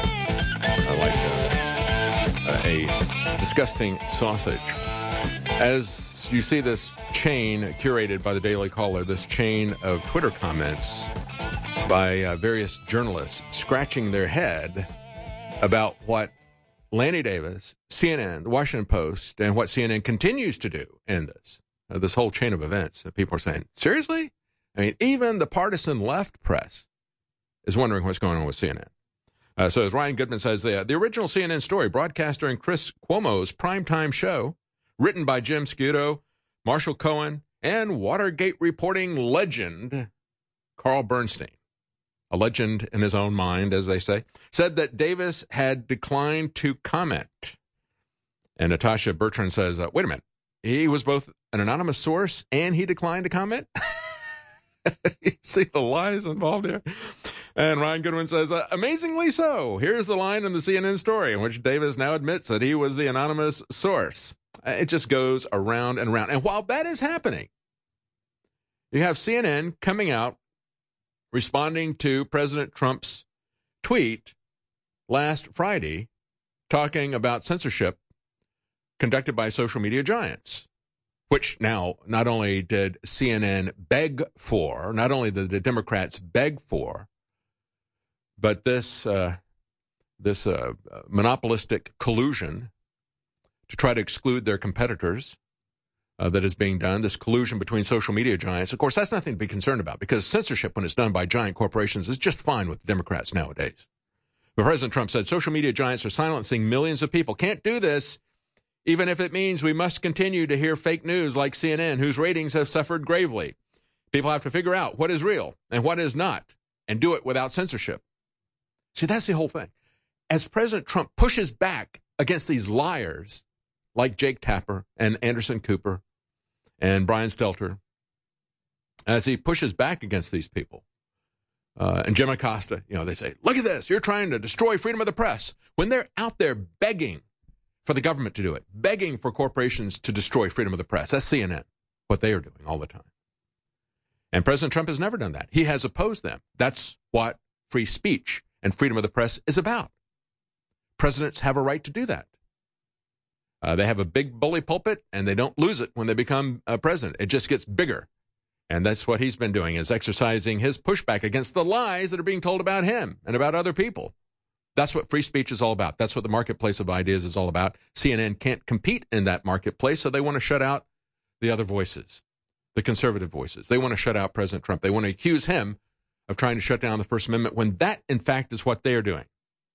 I like uh, a disgusting sausage. As you see this chain curated by the Daily Caller, this chain of Twitter comments by uh, various journalists scratching their head about what Lanny Davis, C N N, the Washington Post, and what C N N continues to do in this, uh, this whole chain of events. That people are saying, seriously? I mean, even the partisan left press is wondering what's going on with C N N. Uh, so as Ryan Goodman says, the, the original C N N story broadcast during Chris Cuomo's primetime show, written by Jim Scudo, Marshall Cohen, and Watergate reporting legend Carl Bernstein, a legend in his own mind, as they say, said that Davis had declined to comment. And Natasha Bertrand says, uh, wait a minute, he was both an anonymous source and he declined to comment? You see the lies involved here? And Ryan Goodwin says, uh, amazingly so. Here's the line in the C N N story in which Davis now admits that he was the anonymous source. It just goes around and around. And while that is happening, You have C N N coming out responding to President Trump's tweet last Friday talking about censorship conducted by social media giants, which now not only did C N N beg for, not only did the Democrats beg for, but this uh, this uh, monopolistic collusion to try to exclude their competitors uh, that is being done, this collusion between social media giants. Of course, that's nothing to be concerned about because censorship, when it's done by giant corporations, is just fine with the Democrats nowadays. But President Trump said social media giants are silencing millions of people. Can't do this, even if it means we must continue to hear fake news like C N N, whose ratings have suffered gravely. People have to figure out what is real and what is not, and do it without censorship. See, that's the whole thing. As President Trump pushes back against these liars like Jake Tapper and Anderson Cooper and Brian Stelter, as he pushes back against these people, uh, and Jim Acosta, you know, they say, look at this, you're trying to destroy freedom of the press. When they're out there begging for the government to do it, begging for corporations to destroy freedom of the press, that's C N N, what they are doing all the time. And President Trump has never done that. He has opposed them. That's what free speech and freedom of the press is about. Presidents have a right to do that. Uh, they have a big bully pulpit, and they don't lose it when they become a president. It just gets bigger. And that's what he's been doing, is exercising his pushback against the lies that are being told about him and about other people. That's what free speech is all about. That's what the marketplace of ideas is all about. C N N can't compete in that marketplace, so they want to shut out the other voices, the conservative voices. They want to shut out President Trump. They want to accuse him of trying to shut down the First Amendment when that, in fact, is what they are doing.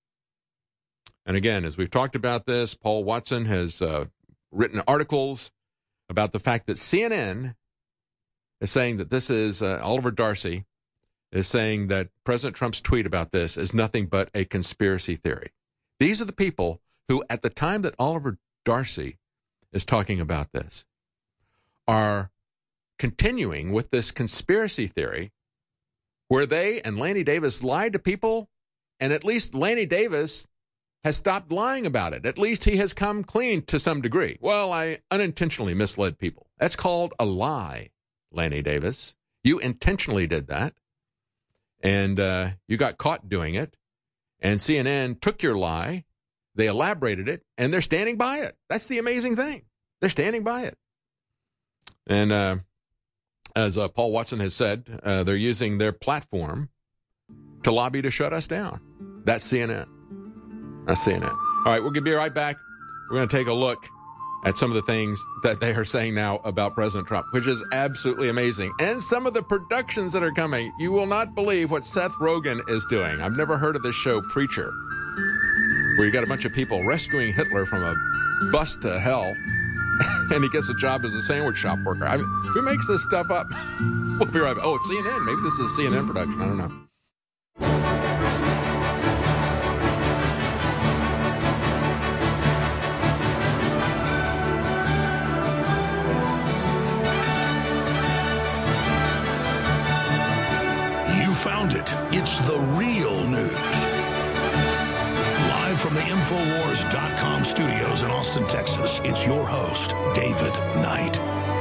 And again, as we've talked about this, Paul Watson has uh, written articles about the fact that C N N is saying that this is, uh, Oliver Darcy is saying that President Trump's tweet about this is nothing but a conspiracy theory. These are the people who, at the time that Oliver Darcy is talking about this, are continuing with this conspiracy theory where they and Lanny Davis lied to people, and at least Lanny Davis has stopped lying about it. At least he has come clean to some degree. Well, I unintentionally misled people. That's called a lie, Lanny Davis. You intentionally did that, and uh, you got caught doing it, and C N N took your lie, they elaborated it, and they're standing by it. That's the amazing thing. They're standing by it. And uh, as uh, Paul Watson has said, uh, they're using their platform to lobby to shut us down. That's C N N. That's C N N. All right, we'll be right back. We're going to take a look at some of the things that they are saying now about President Trump, which is absolutely amazing. And some of the productions that are coming. You will not believe what Seth Rogen is doing. I've never heard of this show, Preacher, where you got a bunch of people rescuing Hitler from a bus to hell, and he gets a job as a sandwich shop worker. I mean, who makes this stuff up? We'll be right back. Oh, it's C N N. Maybe this is a C N N production. I don't know. Found it. It's the real news. Live from the Infowars dot com studios in Austin, Texas, it's your host, David Knight.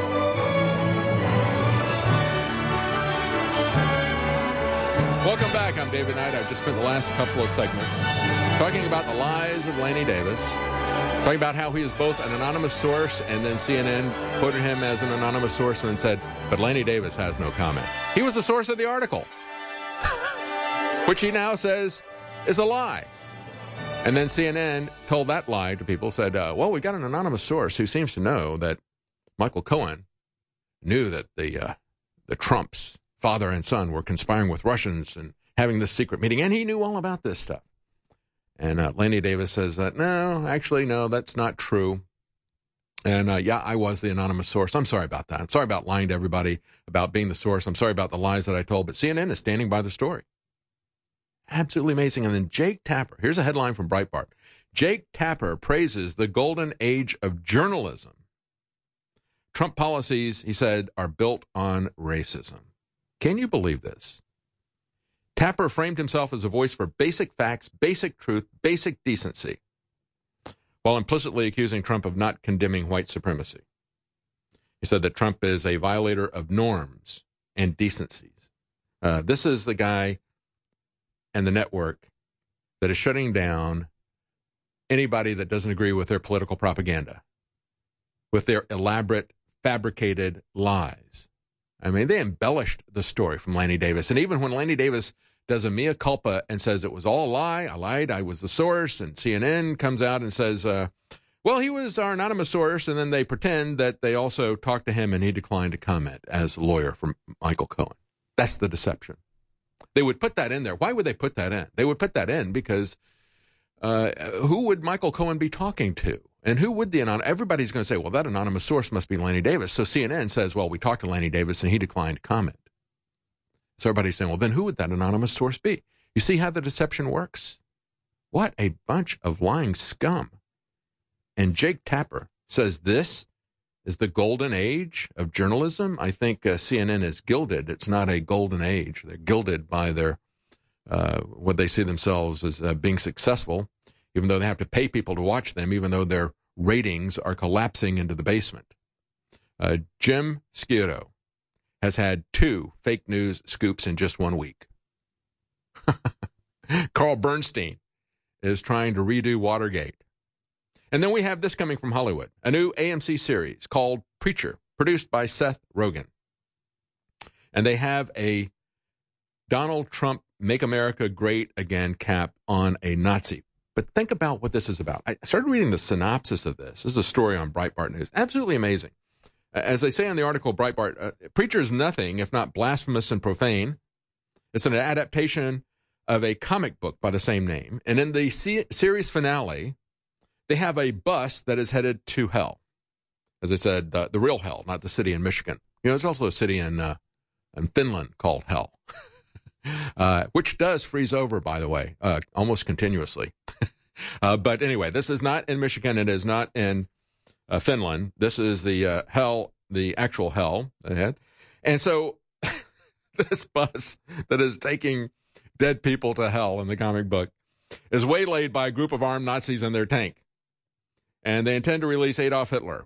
Welcome back. I'm David Knight. I've just spent the last couple of segments talking about the lies of Lanny Davis, talking about how he is both an anonymous source, and then C N N quoted him as an anonymous source and then said, but Lanny Davis has no comment. He was the source of the article, which he now says is a lie. And then C N N told that lie to people, said, uh, well, we got an anonymous source who seems to know that Michael Cohen knew that the uh, the Trumps, father and son, were conspiring with Russians and having this secret meeting, and he knew all about this stuff. And uh, Lanny Davis says that, no, actually, no, that's not true. And, uh, yeah, I was the anonymous source. I'm sorry about that. I'm sorry about lying to everybody about being the source. I'm sorry about the lies that I told. But C N N is standing by the story. Absolutely amazing. And then Jake Tapper. Here's a headline from Breitbart. Jake Tapper praises the golden age of journalism. Trump policies, he said, are built on racism. Can you believe this? Tapper framed himself as a voice for basic facts, basic truth, basic decency, while implicitly accusing Trump of not condemning white supremacy. He said that Trump is a violator of norms and decencies. Uh, this is the guy and the network that is shutting down anybody that doesn't agree with their political propaganda, with their elaborate, fabricated lies. I mean, they embellished the story from Lanny Davis. And even when Lanny Davis does a mea culpa and says it was all a lie, I lied, I was the source, and C N N comes out and says, uh, well, he was our anonymous source, and then they pretend that they also talked to him and he declined to comment as a lawyer for Michael Cohen. That's the deception. They would put that in there. Why would they put that in? They would put that in because uh, who would Michael Cohen be talking to? And who would the anonymous? Everybody's going to say, well, that anonymous source must be Lanny Davis. So C N N says, well, we talked to Lanny Davis and he declined to comment. So everybody's saying, well, then who would that anonymous source be? You see how the deception works? What a bunch of lying scum. And Jake Tapper says this is the golden age of journalism. I think uh, C N N is gilded. It's not a golden age. They're gilded by their uh, what they see themselves as uh, being successful, even though they have to pay people to watch them, even though their ratings are collapsing into the basement. Uh, Jim Sciro has had two fake news scoops in just one week. Carl Bernstein is trying to redo Watergate. And then we have this coming from Hollywood, a new A M C series called Preacher, produced by Seth Rogen. And they have a Donald Trump Make America Great Again cap on a Nazi. But think about what this is about. I started reading the synopsis of this. This is a story on Breitbart News. Absolutely amazing. As they say in the article, Breitbart, uh, Preacher is nothing if not blasphemous and profane. It's an adaptation of a comic book by the same name. And in the se- series finale, they have a bus that is headed to hell. As I said, the, the real hell, not the city in Michigan. You know, there's also a city in, uh, in Finland called Hell, uh, which does freeze over, by the way, uh, almost continuously. uh, but anyway, this is not in Michigan. It is not in uh, Finland. This is the uh, hell, the actual hell ahead. And so this bus that is taking dead people to hell in the comic book is waylaid by a group of armed Nazis in their tank. And they intend to release Adolf Hitler.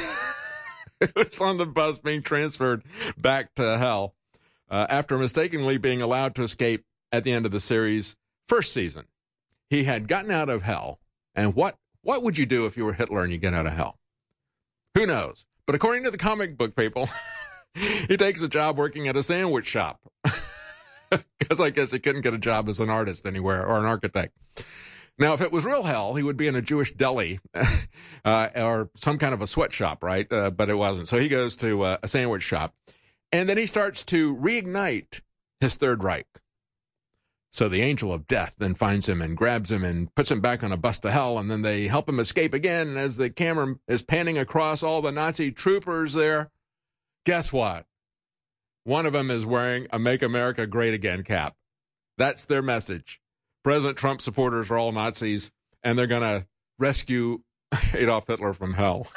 It's on the bus being transferred back to hell uh, after mistakenly being allowed to escape at the end of the series' first season. He had gotten out of hell. And what, what would you do if you were Hitler and you get out of hell? Who knows? But according to the comic book people, he takes a job working at a sandwich shop. Because I guess he couldn't get a job as an artist anywhere or an architect. Now, if it was real hell, he would be in a Jewish deli uh, or some kind of a sweatshop, right? Uh, but it wasn't. So he goes to uh, a sandwich shop, and then he starts to reignite his Third Reich. So the angel of death then finds him and grabs him and puts him back on a bus to hell, and then they help him escape again. And as the camera is panning across all the Nazi troopers there, guess what? One of them is wearing a Make America Great Again cap. That's their message. President Trump supporters are all Nazis, and they're going to rescue Adolf Hitler from hell.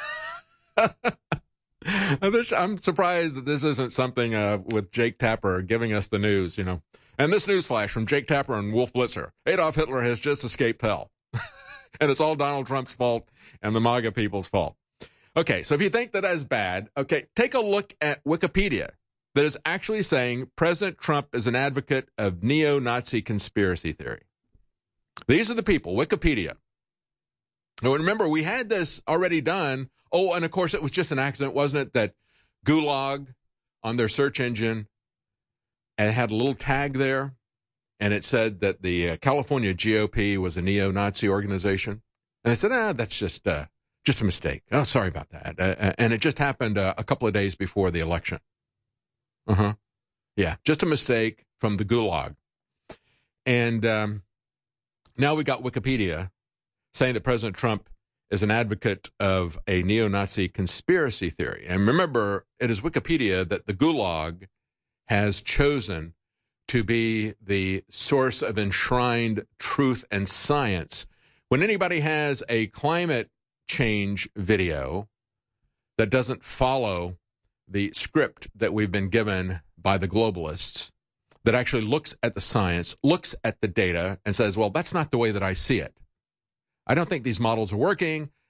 I'm surprised that this isn't something uh, with Jake Tapper giving us the news, you know. And this news flash from Jake Tapper and Wolf Blitzer. Adolf Hitler has just escaped hell. And it's all Donald Trump's fault and the MAGA people's fault. Okay, so if you think that that's bad, okay, take a look at Wikipedia that is actually saying President Trump is an advocate of neo-Nazi conspiracy theory. These are the people, Wikipedia. Now, remember, we had this already done. Oh, and of course, it was just an accident, wasn't it, that Gulag on their search engine and it had a little tag there, and it said that the uh, California G O P was a neo-Nazi organization. And I said, ah, that's just uh, just a mistake. Oh, sorry about that. Uh, and it just happened uh, a couple of days before the election. Uh-huh. Yeah, just a mistake from the Gulag. And um, now we got Wikipedia saying that President Trump is an advocate of a neo-Nazi conspiracy theory. And remember, it is Wikipedia that the Gulag has chosen to be the source of enshrined truth and science. When anybody has a climate change video that doesn't follow the script that we've been given by the globalists, that actually looks at the science, looks at the data, and says, well, that's not the way that I see it. I don't think these models are working.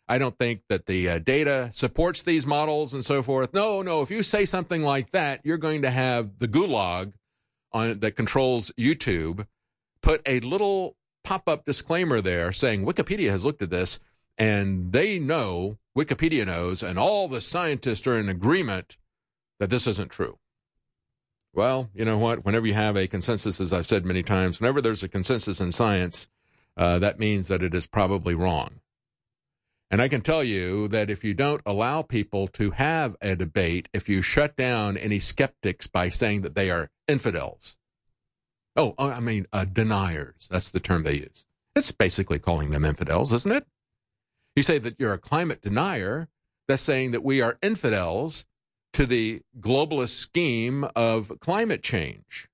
I don't think that the uh, data supports these models and so forth. No, no, if you say something like that, you're going to have the gulag on that controls YouTube put a little pop-up disclaimer there saying Wikipedia has looked at this and they know, Wikipedia knows, and all the scientists are in agreement that this isn't true. Well, you know what? Whenever you have a consensus, as I've said many times, whenever there's a consensus in science, uh, that means that it is probably wrong. And I can tell you that if you don't allow people to have a debate, if you shut down any skeptics by saying that they are infidels, oh, I mean, uh, deniers, that's the term they use. It's basically calling them infidels, isn't it? You say that you're a climate denier, that's saying that we are infidels to the globalist scheme of climate change.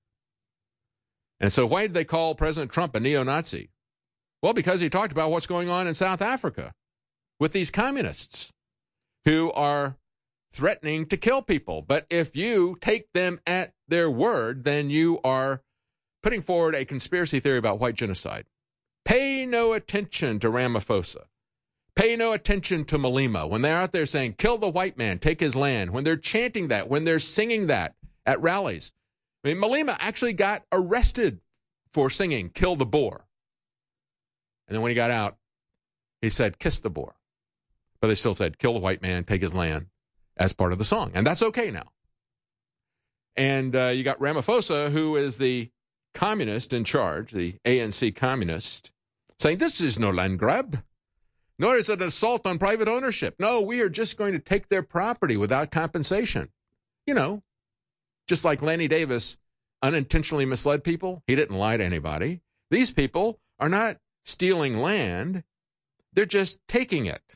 And so why did they call President Trump a neo-Nazi? Well, because he talked about what's going on in South Africa with these communists who are threatening to kill people. But if you take them at their word, then you are putting forward a conspiracy theory about white genocide. Pay no attention to Ramaphosa. Pay no attention to Malema. When they're out there saying, kill the white man, take his land, when they're chanting that, when they're singing that at rallies. I mean, Malema actually got arrested for singing, kill the Boer. And then when he got out, he said, kiss the Boer. But they still said, kill the white man, take his land, as part of the song. And that's okay now. And uh, you got Ramaphosa, who is the communist in charge, the A N C communist, saying this is no land grab, nor is it an assault on private ownership. No, we are just going to take their property without compensation. You know, just like Lanny Davis unintentionally misled people. He didn't lie to anybody. These people are not stealing land. They're just taking it.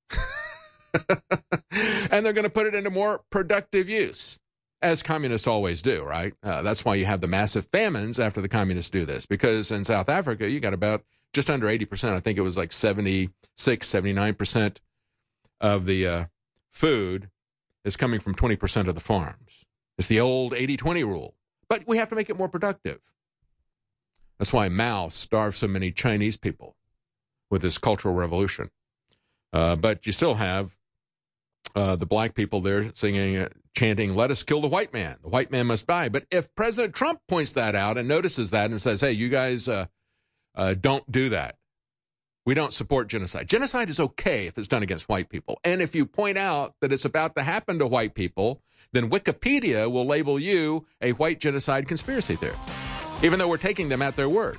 And they're going to put it into more productive use, as communists always do, right? Uh, that's why you have the massive famines after the communists do this, because in South Africa, you got about just under eighty percent. I think it was like seventy-six, seventy-nine percent of the uh, food is coming from twenty percent of the farms. It's the old eighty twenty rule. But we have to make it more productive. That's why Mao starved so many Chinese people with his Cultural Revolution. Uh, but you still have uh, the black people there singing, uh, chanting, let us kill the white man. The white man must die. But if President Trump points that out and notices that and says, hey, you guys uh, uh, don't do that. We don't support genocide. Genocide is okay if it's done against white people. And if you point out that it's about to happen to white people, then Wikipedia will label you a white genocide conspiracy theorist, even though we're taking them at their word.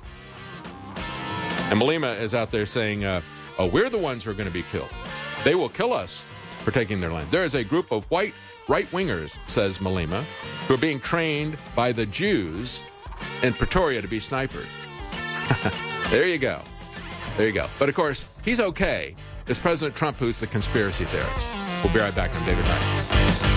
And Malema is out there saying, uh, oh, we're the ones who are going to be killed. They will kill us for taking their land. There is a group of white right-wingers, says Malema, who are being trained by the Jews in Pretoria to be snipers. There you go. There you go. But, of course, he's okay. It's President Trump who's the conspiracy theorist. We'll be right back. I'm David Knight.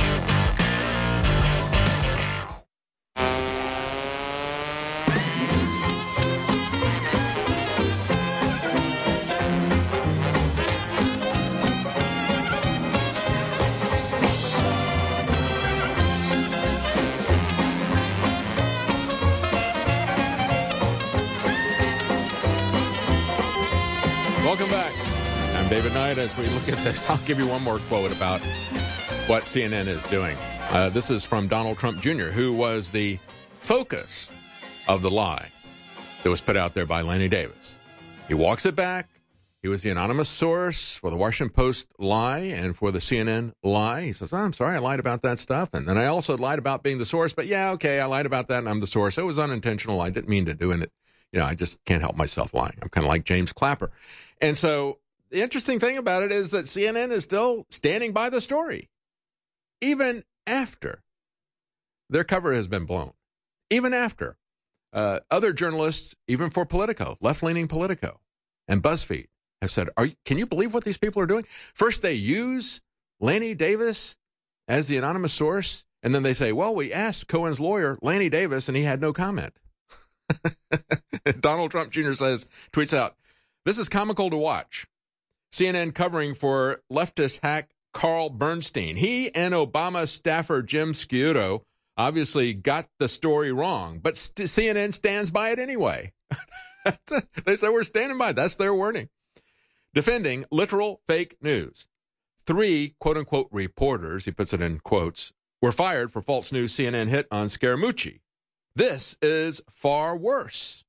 Welcome back. I'm David Knight. As we look at this, I'll give you one more quote about what C N N is doing. Uh, this is from Donald Trump Junior, who was the focus of the lie that was put out there by Lanny Davis. He walks it back. He was the anonymous source for the Washington Post lie and for the C N N lie. He says, oh, I'm sorry, I lied about that stuff. And then I also lied about being the source. But yeah, okay, I lied about that and I'm the source. It was unintentional. I didn't mean to do it. You know, I just can't help myself lying. I'm kind of like James Clapper. And so the interesting thing about it is that C N N is still standing by the story, even after their cover has been blown, even after uh, other journalists, even for Politico, left-leaning Politico and BuzzFeed, have said, "Are you, can you believe what these people are doing?" First, they use Lanny Davis as the anonymous source, and then they say, well, we asked Cohen's lawyer, Lanny Davis, and he had no comment. Donald Trump Junior says, tweets out, this is comical to watch. C N N covering for leftist hack Carl Bernstein. He and Obama staffer Jim Sciutto obviously got the story wrong, but st- C N N stands by it anyway. They say we're standing by it. That's their wording. defending literal fake news. Three quote-unquote reporters, he puts it in quotes, were fired for false news C N N hit on Scaramucci. This is far worse.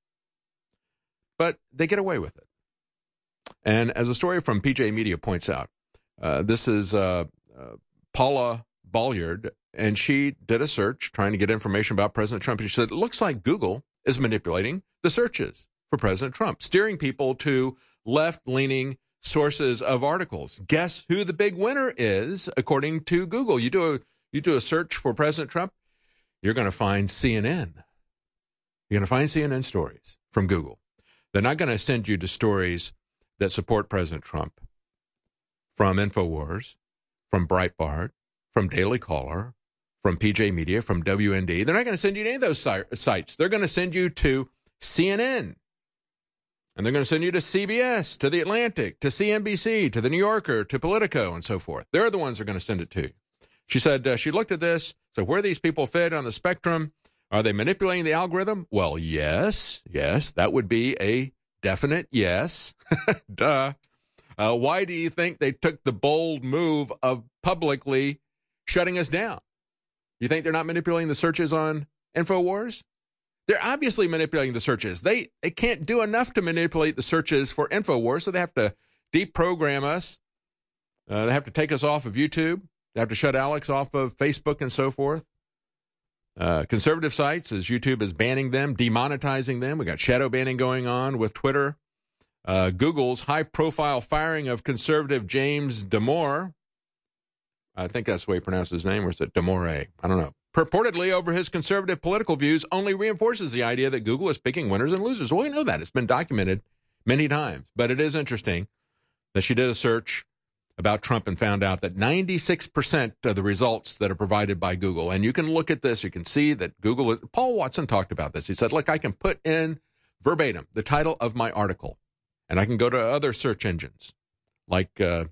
But they get away with it. And as a story from P J Media points out, uh, this is uh, uh, Paula Bolliard, and she did a search trying to get information about President Trump. And she said, it looks like Google is manipulating the searches for President Trump, steering people to left-leaning sources of articles. Guess who the big winner is, according to Google? You do a, you do a search for President Trump, you're going to find C N N. You're going to find C N N stories from Google. They're not going to send you to stories that support President Trump from InfoWars, from Breitbart, from Daily Caller, from P J Media, from W N D. They're not going to send you to any of those sites. They're going to send you to C N N. And they're going to send you to C B S, to The Atlantic, to C N B C, to The New Yorker, to Politico, and so forth. They're the ones who are going to send it to you. She said uh, she looked at this. So where these people fit on the spectrum, are they manipulating the algorithm? Well, yes, yes, that would be a definite yes. Duh. Uh, why do you think they took the bold move of publicly shutting us down? You think they're not manipulating the searches on InfoWars? They're obviously manipulating the searches. They, they can't do enough to manipulate the searches for InfoWars, so they have to deprogram us. Uh, they have to take us off of YouTube. They have to shut Alex off of Facebook and so forth. Uh, conservative sites, as YouTube is banning them, demonetizing them. We got shadow banning going on with Twitter. Uh, Google's high-profile firing of conservative James Damore. I think that's the way he pronounced his name, or is it Damore? I don't know. Purportedly over his conservative political views only reinforces the idea that Google is picking winners and losers. Well, we know that. It's been documented many times. But it is interesting that she did a search about Trump and found out that ninety-six percent of the results that are provided by Google, and you can look at this, you can see that Google is, Paul Watson talked about this. He said, look, I can put in verbatim the title of my article, and I can go to other search engines like uh,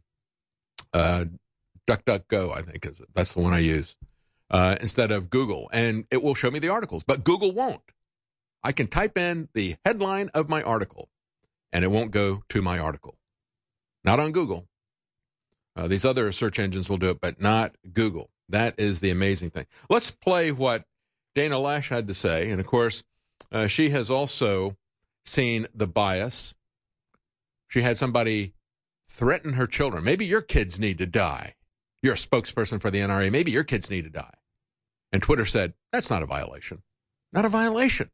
uh, DuckDuckGo, I think is it. That's the one I use, uh, instead of Google, and it will show me the articles, but Google won't. I can type in the headline of my article, and it won't go to my article. Not on Google. Uh, these other search engines will do it, but not Google. That is the amazing thing. Let's play what Dana Loesch had to say. And, of course, uh, she has also seen the bias. She had somebody threaten her children. Maybe your kids need to die. You're a spokesperson for the N R A. Maybe your kids need to die. And Twitter said, that's not a violation. Not a violation.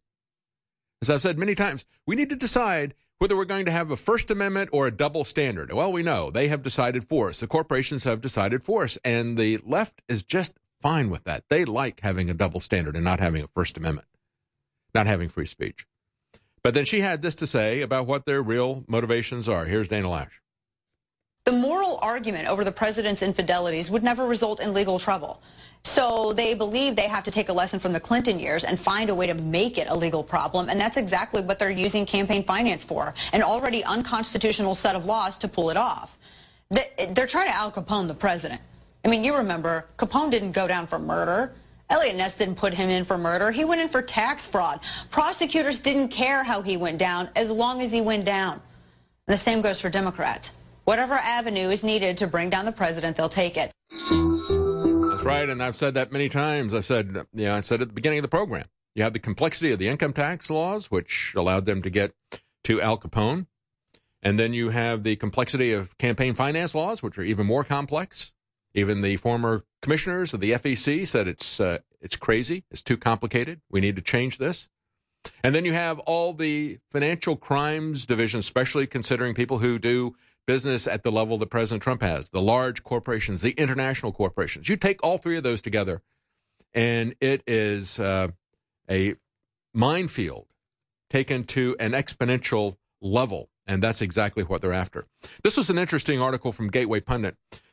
As I've said many times, we need to decide whether we're going to have a First Amendment or a double standard. Well, we know they have decided for us. The corporations have decided for us. And the left is just fine with that. They like having a double standard and not having a First Amendment, not having free speech. But then she had this to say about what their real motivations are. Here's Dana Loesch. The moral argument over the president's infidelities would never result in legal trouble. So they believe they have to take a lesson from the Clinton years and find a way to make it a legal problem, and that's exactly what they're using campaign finance for, an already unconstitutional set of laws to pull it off. They're trying to Al Capone the president. I mean, you remember, Capone didn't go down for murder. Eliot Ness didn't put him in for murder. He went in for tax fraud. Prosecutors didn't care how he went down as long as he went down. And the same goes for Democrats. Whatever avenue is needed to bring down the president, they'll take it. That's right, and I've said that many times. I said, you know, I said at the beginning of the program, you have the complexity of the income tax laws, which allowed them to get to Al Capone. And then you have the complexity of campaign finance laws, which are even more complex. Even the former commissioners of the F E C said it's uh, it's crazy. It's too complicated. We need to change this. And then you have all the financial crimes division, especially considering people who do business at the level that President Trump has, the large corporations, the international corporations. You take all three of those together, and it is uh, a minefield taken to an exponential level, and that's exactly what they're after. This was an interesting article from Gateway Pundit.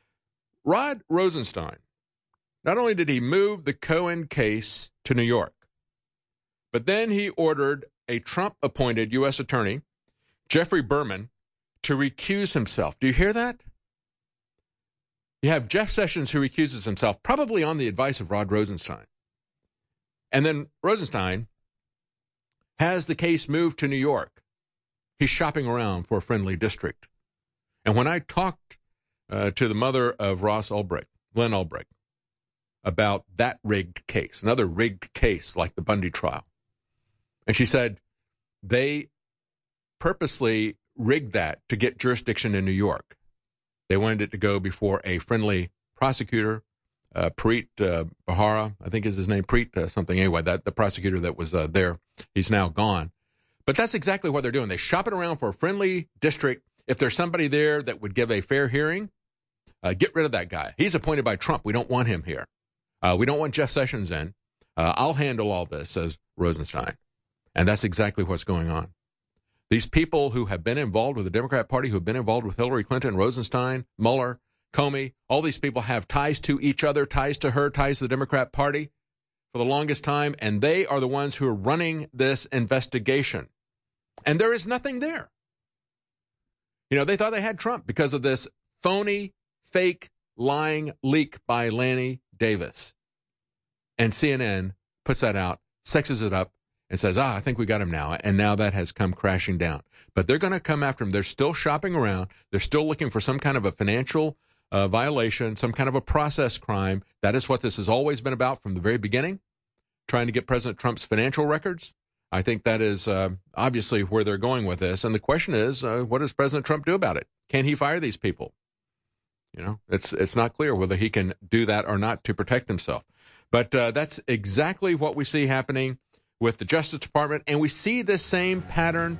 Rod Rosenstein, not only did he move the Cohen case to New York, but then he ordered a Trump-appointed U S attorney, Jeffrey Berman, to recuse himself. Do you hear that? You have Jeff Sessions who recuses himself, probably on the advice of Rod Rosenstein. And then Rosenstein has the case moved to New York. He's shopping around for a friendly district. And when I talked uh, to the mother of Ross Ulbricht, Glenn Ulbricht, about that rigged case, another rigged case like the Bundy trial, and she said they purposely rigged that to get jurisdiction in New York. They wanted it to go before a friendly prosecutor, uh, Preet uh, Bharara, I think is his name, Preet uh, something. Anyway, that the prosecutor that was uh, there, he's now gone. But that's exactly what they're doing. They shop it around for a friendly district. If there's somebody there that would give a fair hearing, uh, get rid of that guy. He's appointed by Trump. We don't want him here. Uh, we don't want Jeff Sessions in. Uh, I'll handle all this, says Rosenstein. And that's exactly what's going on. These people who have been involved with the Democrat Party, who have been involved with Hillary Clinton, Rosenstein, Mueller, Comey, all these people have ties to each other, ties to her, ties to the Democrat Party for the longest time, and they are the ones who are running this investigation. And there is nothing there. You know, they thought they had Trump because of this phony, fake, lying leak by Lanny Davis. And C N N puts that out, sexes it up, and says, ah, I think we got him now. And now that has come crashing down. But they're going to come after him. They're still shopping around. They're still looking for some kind of a financial uh, violation, some kind of a process crime. That is what this has always been about from the very beginning, trying to get President Trump's financial records. I think that is uh, obviously where they're going with this. And the question is, uh, what does President Trump do about it? Can he fire these people? You know, it's it's not clear whether he can do that or not to protect himself. But uh, that's exactly what we see happening with the Justice Department. And we see this same pattern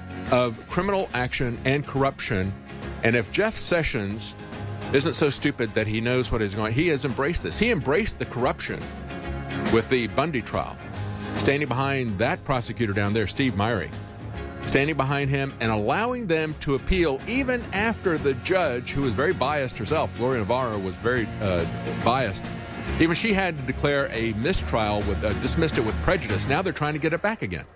of criminal action and corruption. And if Jeff Sessions isn't so stupid that he knows what is going on, he has embraced this. He embraced the corruption with the Bundy trial, standing behind that prosecutor down there, Steve Myrie, standing behind him and allowing them to appeal even after the judge, who was very biased herself, Gloria Navarro was very uh, biased, even she had to declare a mistrial, with uh, dismissed it with prejudice. Now they're trying to get it back again.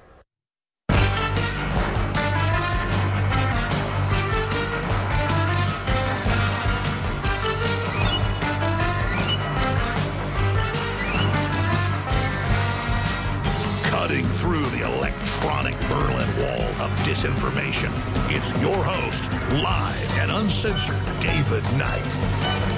Cutting through the electronic Berlin Wall of disinformation, it's your host, live and uncensored, David Knight.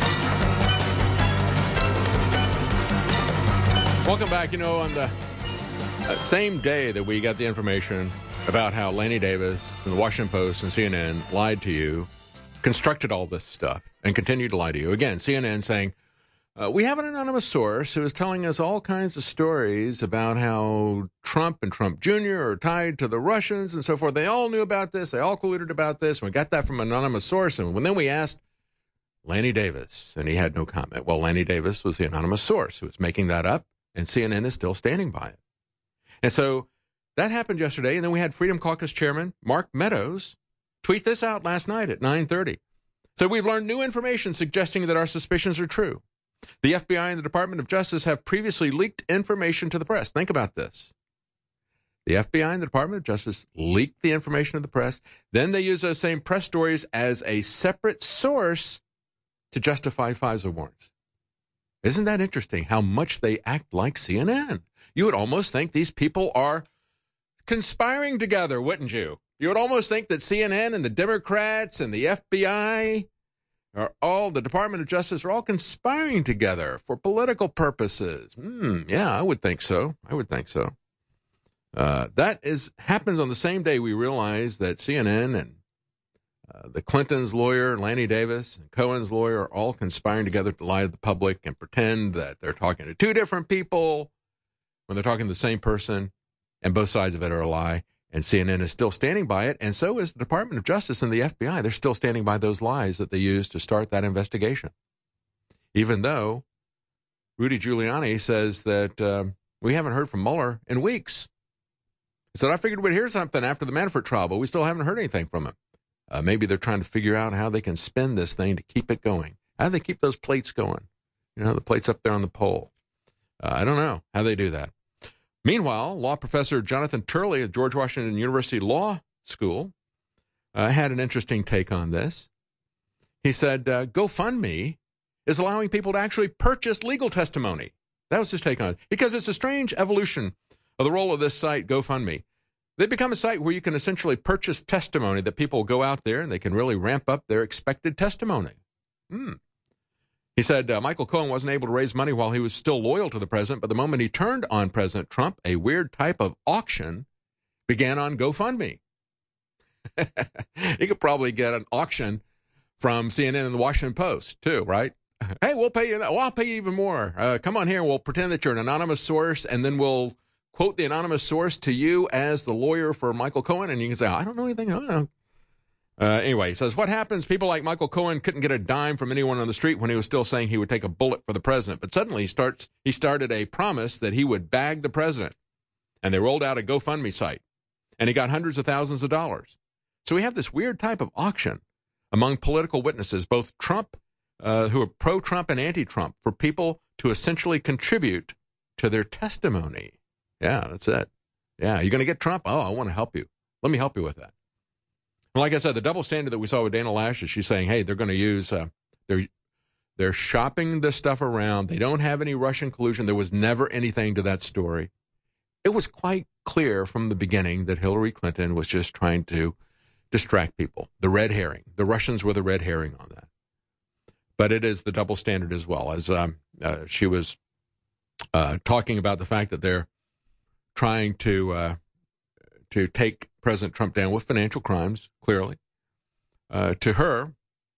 Welcome back. You know, on the uh, same day that we got the information about how Lanny Davis and the Washington Post and C N N lied to you, constructed all this stuff, and continue to lie to you. Again, C N N saying, uh, we have an anonymous source who is telling us all kinds of stories about how Trump and Trump Junior are tied to the Russians and so forth. They all knew about this. They all colluded about this. And we got that from an anonymous source. And when then we asked Lanny Davis, and he had no comment. Well, Lanny Davis was the anonymous source who was making that up. And C N N is still standing by it. And so that happened yesterday. And then we had Freedom Caucus Chairman Mark Meadows tweet this out last night at nine thirty. So we've learned new information suggesting that our suspicions are true. The F B I and the Department of Justice have previously leaked information to the press. Think about this. The F B I and the Department of Justice leaked the information to the press. Then they use those same press stories as a separate source to justify FISA warrants. Isn't that interesting how much they act like C N N? You would almost think these people are conspiring together, wouldn't you? You would almost think that C N N and the Democrats and the F B I are all, the Department of Justice are all conspiring together for political purposes. Hmm, yeah, I would think so. I would think so. Uh, that is happens on the same day we realize that C N N and Uh, the Clintons' lawyer, Lanny Davis, and Cohen's lawyer are all conspiring together to lie to the public and pretend that they're talking to two different people when they're talking to the same person, and both sides of it are a lie. And C N N is still standing by it, and so is the Department of Justice and the F B I. They're still standing by those lies that they used to start that investigation. Even though Rudy Giuliani says that uh, we haven't heard from Mueller in weeks. He said, I figured we'd hear something after the Manafort trial, but we still haven't heard anything from him. Uh, maybe they're trying to figure out how they can spin this thing to keep it going. How do they keep those plates going? You know, the plates up there on the pole. Uh, I don't know how they do that. Meanwhile, law professor Jonathan Turley at George Washington University Law School uh, had an interesting take on this. He said, uh, GoFundMe is allowing people to actually purchase legal testimony. That was his take on it. Because it's a strange evolution of the role of this site, GoFundMe. They become a site where you can essentially purchase testimony that people go out there and they can really ramp up their expected testimony. Hmm. He said uh, Michael Cohen wasn't able to raise money while he was still loyal to the president, but the moment he turned on President Trump, a weird type of auction began on GoFundMe. You could probably get an auction from C N N and the Washington Post, too, right? Hey, we'll pay you that. Well, I'll pay you even more. Uh, come on here, and we'll pretend that you're an anonymous source, and then we'll quote the anonymous source to you as the lawyer for Michael Cohen, and you can say, I don't know anything. I don't know. Uh, anyway, he says, what happens? People like Michael Cohen couldn't get a dime from anyone on the street when he was still saying he would take a bullet for the president. But suddenly he starts, he started a promise that he would bag the president. And they rolled out a GoFundMe site. And he got hundreds of thousands of dollars. So we have this weird type of auction among political witnesses, both Trump, uh, who are pro-Trump and anti-Trump, for people to essentially contribute to their testimony. Yeah, that's it. Yeah, you're going to get Trump? Oh, I want to help you. Let me help you with that. Like I said, the double standard that we saw with Dana Loesch is she's saying, hey, they're going to use, uh, they're, they're shopping this stuff around. They don't have any Russian collusion. There was never anything to that story. It was quite clear from the beginning that Hillary Clinton was just trying to distract people. The red herring. The Russians were the red herring on that. But it is the double standard as well, as um, uh, she was uh, talking about the fact that they're trying to uh, to take President Trump down with financial crimes, clearly. Uh, to her,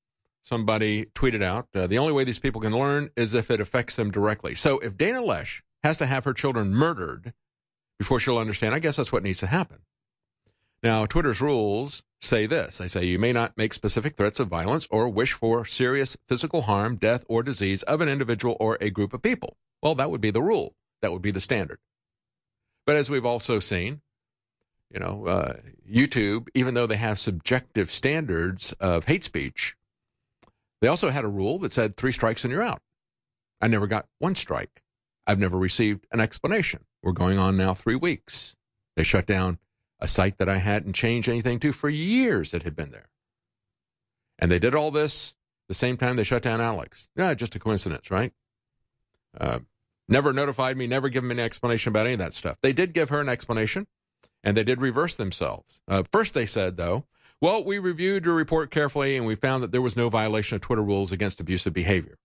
somebody tweeted out, uh, the only way these people can learn is if it affects them directly. So if Dana Loesch has to have her children murdered before she'll understand, I guess that's what needs to happen. Now, Twitter's rules say this. They say you may not make specific threats of violence or wish for serious physical harm, death, or disease of an individual or a group of people. Well, that would be the rule. That would be the standard. But as we've also seen, you know, uh, YouTube, even though they have subjective standards of hate speech, they also had a rule that said three strikes and you're out. I never got one strike. I've never received an explanation. We're going on now three weeks. They shut down a site that I hadn't changed anything to for years that had been there. And they did all this the same time they shut down Alex. Yeah, just a coincidence, right? Uh, never notified me, never given me an explanation about any of that stuff. They did give her an explanation. And they did reverse themselves. Uh, first, they said, though, well, we reviewed your report carefully, and we found that there was no violation of Twitter rules against abusive behavior.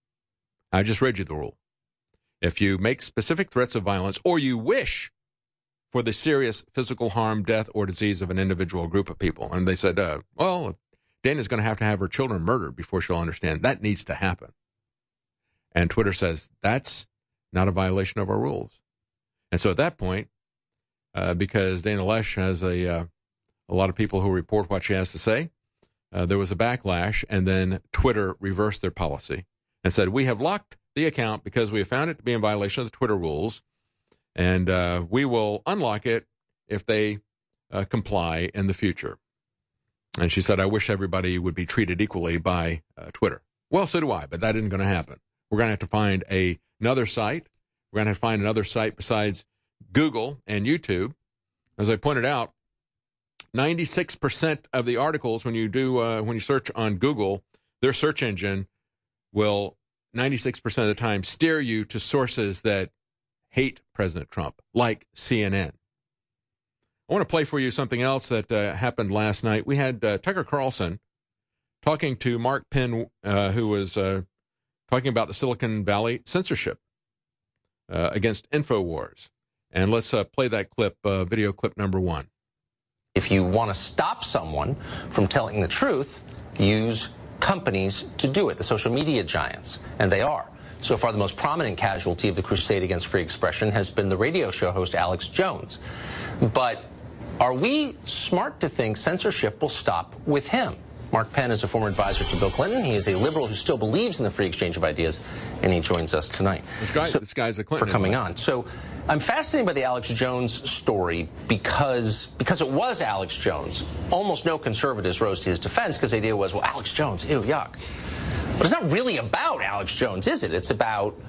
I just read you the rule. If you make specific threats of violence or you wish for the serious physical harm, death, or disease of an individual or group of people, and they said, uh, well, Dana's going to have to have her children murdered before she'll understand. That needs to happen. And Twitter says, that's not a violation of our rules. And so at that point, Uh, because Dana Loesch has a uh, a lot of people who report what she has to say. Uh, there was a backlash, and then Twitter reversed their policy and said, we have locked the account because we have found it to be in violation of the Twitter rules, and uh, we will unlock it if they uh, comply in the future. And she said, I wish everybody would be treated equally by uh, Twitter. Well, so do I, but that isn't going to happen. We're going to have to find a, another site. We're going to have to find another site besides Google and YouTube. As I pointed out, ninety-six percent of the articles when you do uh, when you search on Google, their search engine will ninety-six percent of the time steer you to sources that hate President Trump, like C N N. I want to play for you something else that uh, happened last night. We had uh, Tucker Carlson talking to Mark Penn, uh, who was uh, talking about the Silicon Valley censorship uh, against InfoWars. And let's uh, play that clip, uh, video clip number one. If you want to stop someone from telling the truth, use companies to do it, the social media giants, and they are. So far, the most prominent casualty of the crusade against free expression has been the radio show host Alex Jones. But are we smart to think censorship will stop with him? Mark Penn is a former advisor to Bill Clinton. He is a liberal who still believes in the free exchange of ideas, and he joins us tonight. This, guy, so, this guy's a Clinton. For coming on. So I'm fascinated by the Alex Jones story because, because it was Alex Jones. Almost no conservatives rose to his defense because the idea was, well, Alex Jones, ew, yuck. But it's not really about Alex Jones, is it? It's about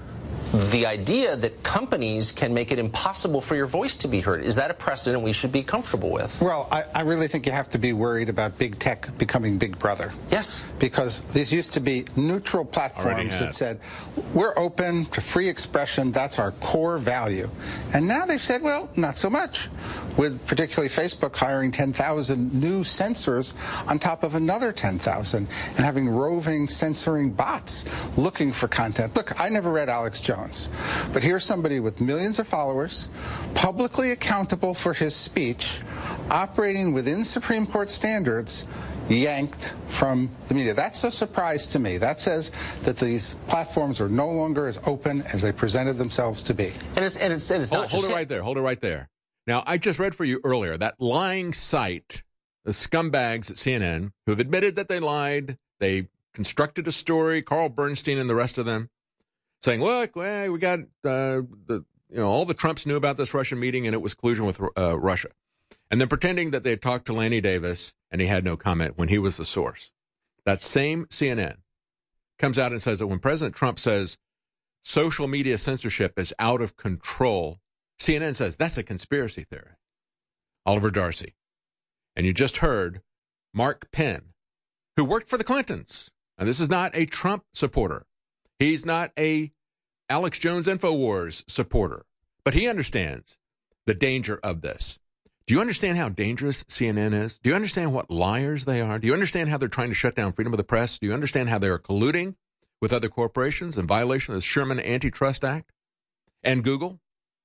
the idea that companies can make it impossible for your voice to be heard, is that a precedent we should be comfortable with? Well, I, I really think you have to be worried about big tech becoming Big Brother. Yes. Because these used to be neutral platforms that said, we're open to free expression, that's our core value. And now they've said, well, not so much, with particularly Facebook hiring ten thousand new censors on top of another ten thousand and having roving censoring bots looking for content. Look, I never read Alex Jones, but here's somebody with millions of followers, publicly accountable for his speech, operating within Supreme Court standards, yanked from the media. That's a surprise to me. That says that these platforms are no longer as open as they presented themselves to be. And it's, and it's, and it's hold, not hold just it right there. Hold it right there. Now, I just read for you earlier that lying site, the scumbags at C N N, who have admitted that they lied, they constructed a story, Carl Bernstein and the rest of them, saying, look, well, we got uh, the, you know, all the Trumps knew about this Russian meeting and it was collusion with uh, Russia. And then pretending that they had talked to Lanny Davis and he had no comment when he was the source. That same C N N comes out and says that when President Trump says social media censorship is out of control, C N N says that's a conspiracy theory. Oliver Darcy. And you just heard Mark Penn, who worked for the Clintons. And this is not a Trump supporter. He's not a Alex Jones InfoWars supporter. But he understands the danger of this. Do you understand how dangerous C N N is? Do you understand what liars they are? Do you understand how they're trying to shut down freedom of the press? Do you understand how they're colluding with other corporations in violation of the Sherman Antitrust Act? And Google?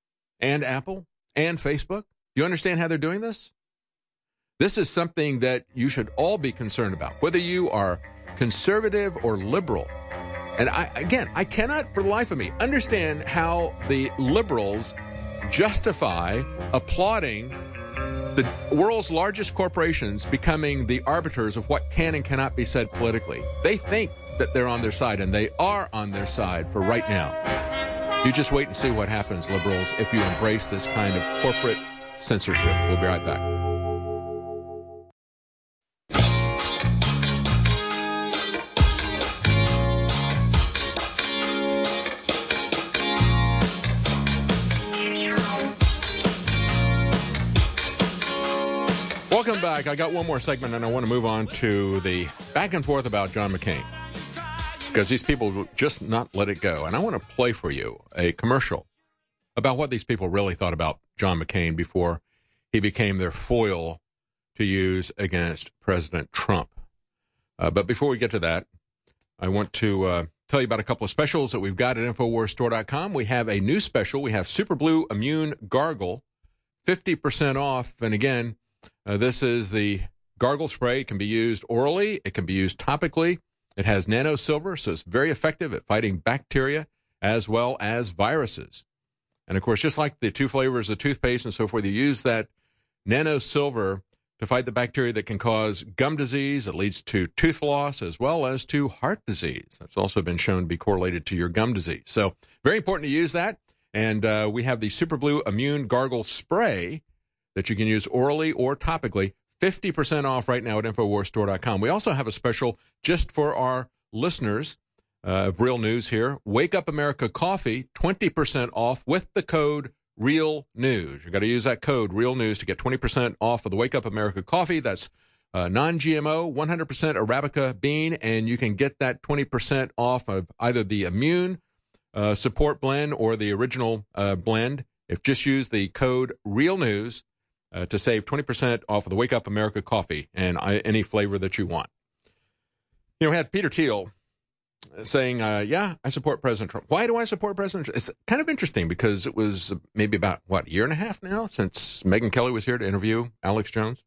And Apple? And Facebook? Do you understand how they're doing this? This is something that you should all be concerned about, whether you are conservative or liberal. And I, again, I cannot for the life of me understand how the liberals justify applauding the world's largest corporations becoming the arbiters of what can and cannot be said politically. They think that they're on their side, and they are on their side for right now. You just wait and see what happens, liberals, if you embrace this kind of corporate censorship. We'll be right back. Welcome back. I got one more segment, and I want to move on to the back and forth about John McCain, because these people will just not let it go. And I want to play for you a commercial about what these people really thought about John McCain before he became their foil to use against President Trump. Uh, but before we get to that, I want to uh, tell you about a couple of specials that we've got at Infowars Store dot com. We have a new special. We have Super Blue Immune Gargle, fifty percent off. And again, Uh, this is the gargle spray. It can be used orally. It can be used topically. It has nano silver, so it's very effective at fighting bacteria as well as viruses. And, of course, just like the two flavors of toothpaste and so forth, you use that nano silver to fight the bacteria that can cause gum disease. It leads to tooth loss as well as to heart disease. That's also been shown to be correlated to your gum disease. So very important to use that. And uh, we have the Super Blue Immune Gargle Spray that you can use orally or topically, fifty percent off right now at Infowars Store dot com. We also have a special just for our listeners uh, of Real News here. Wake Up America Coffee, twenty percent off with the code Real News. You got to use that code Real News to get twenty percent off of the Wake Up America Coffee. That's uh, non G M O, one hundred percent Arabica bean, and you can get that twenty percent off of either the Immune uh, Support Blend or the original uh, blend. If just use the code Real News. Uh, to save twenty percent off of the Wake Up America coffee and uh, any flavor that you want. You know, we had Peter Thiel saying, uh, yeah, I support President Trump. Why do I support President Trump? It's kind of interesting because it was maybe about, what, a year and a half now since Megyn Kelly was here to interview Alex Jones.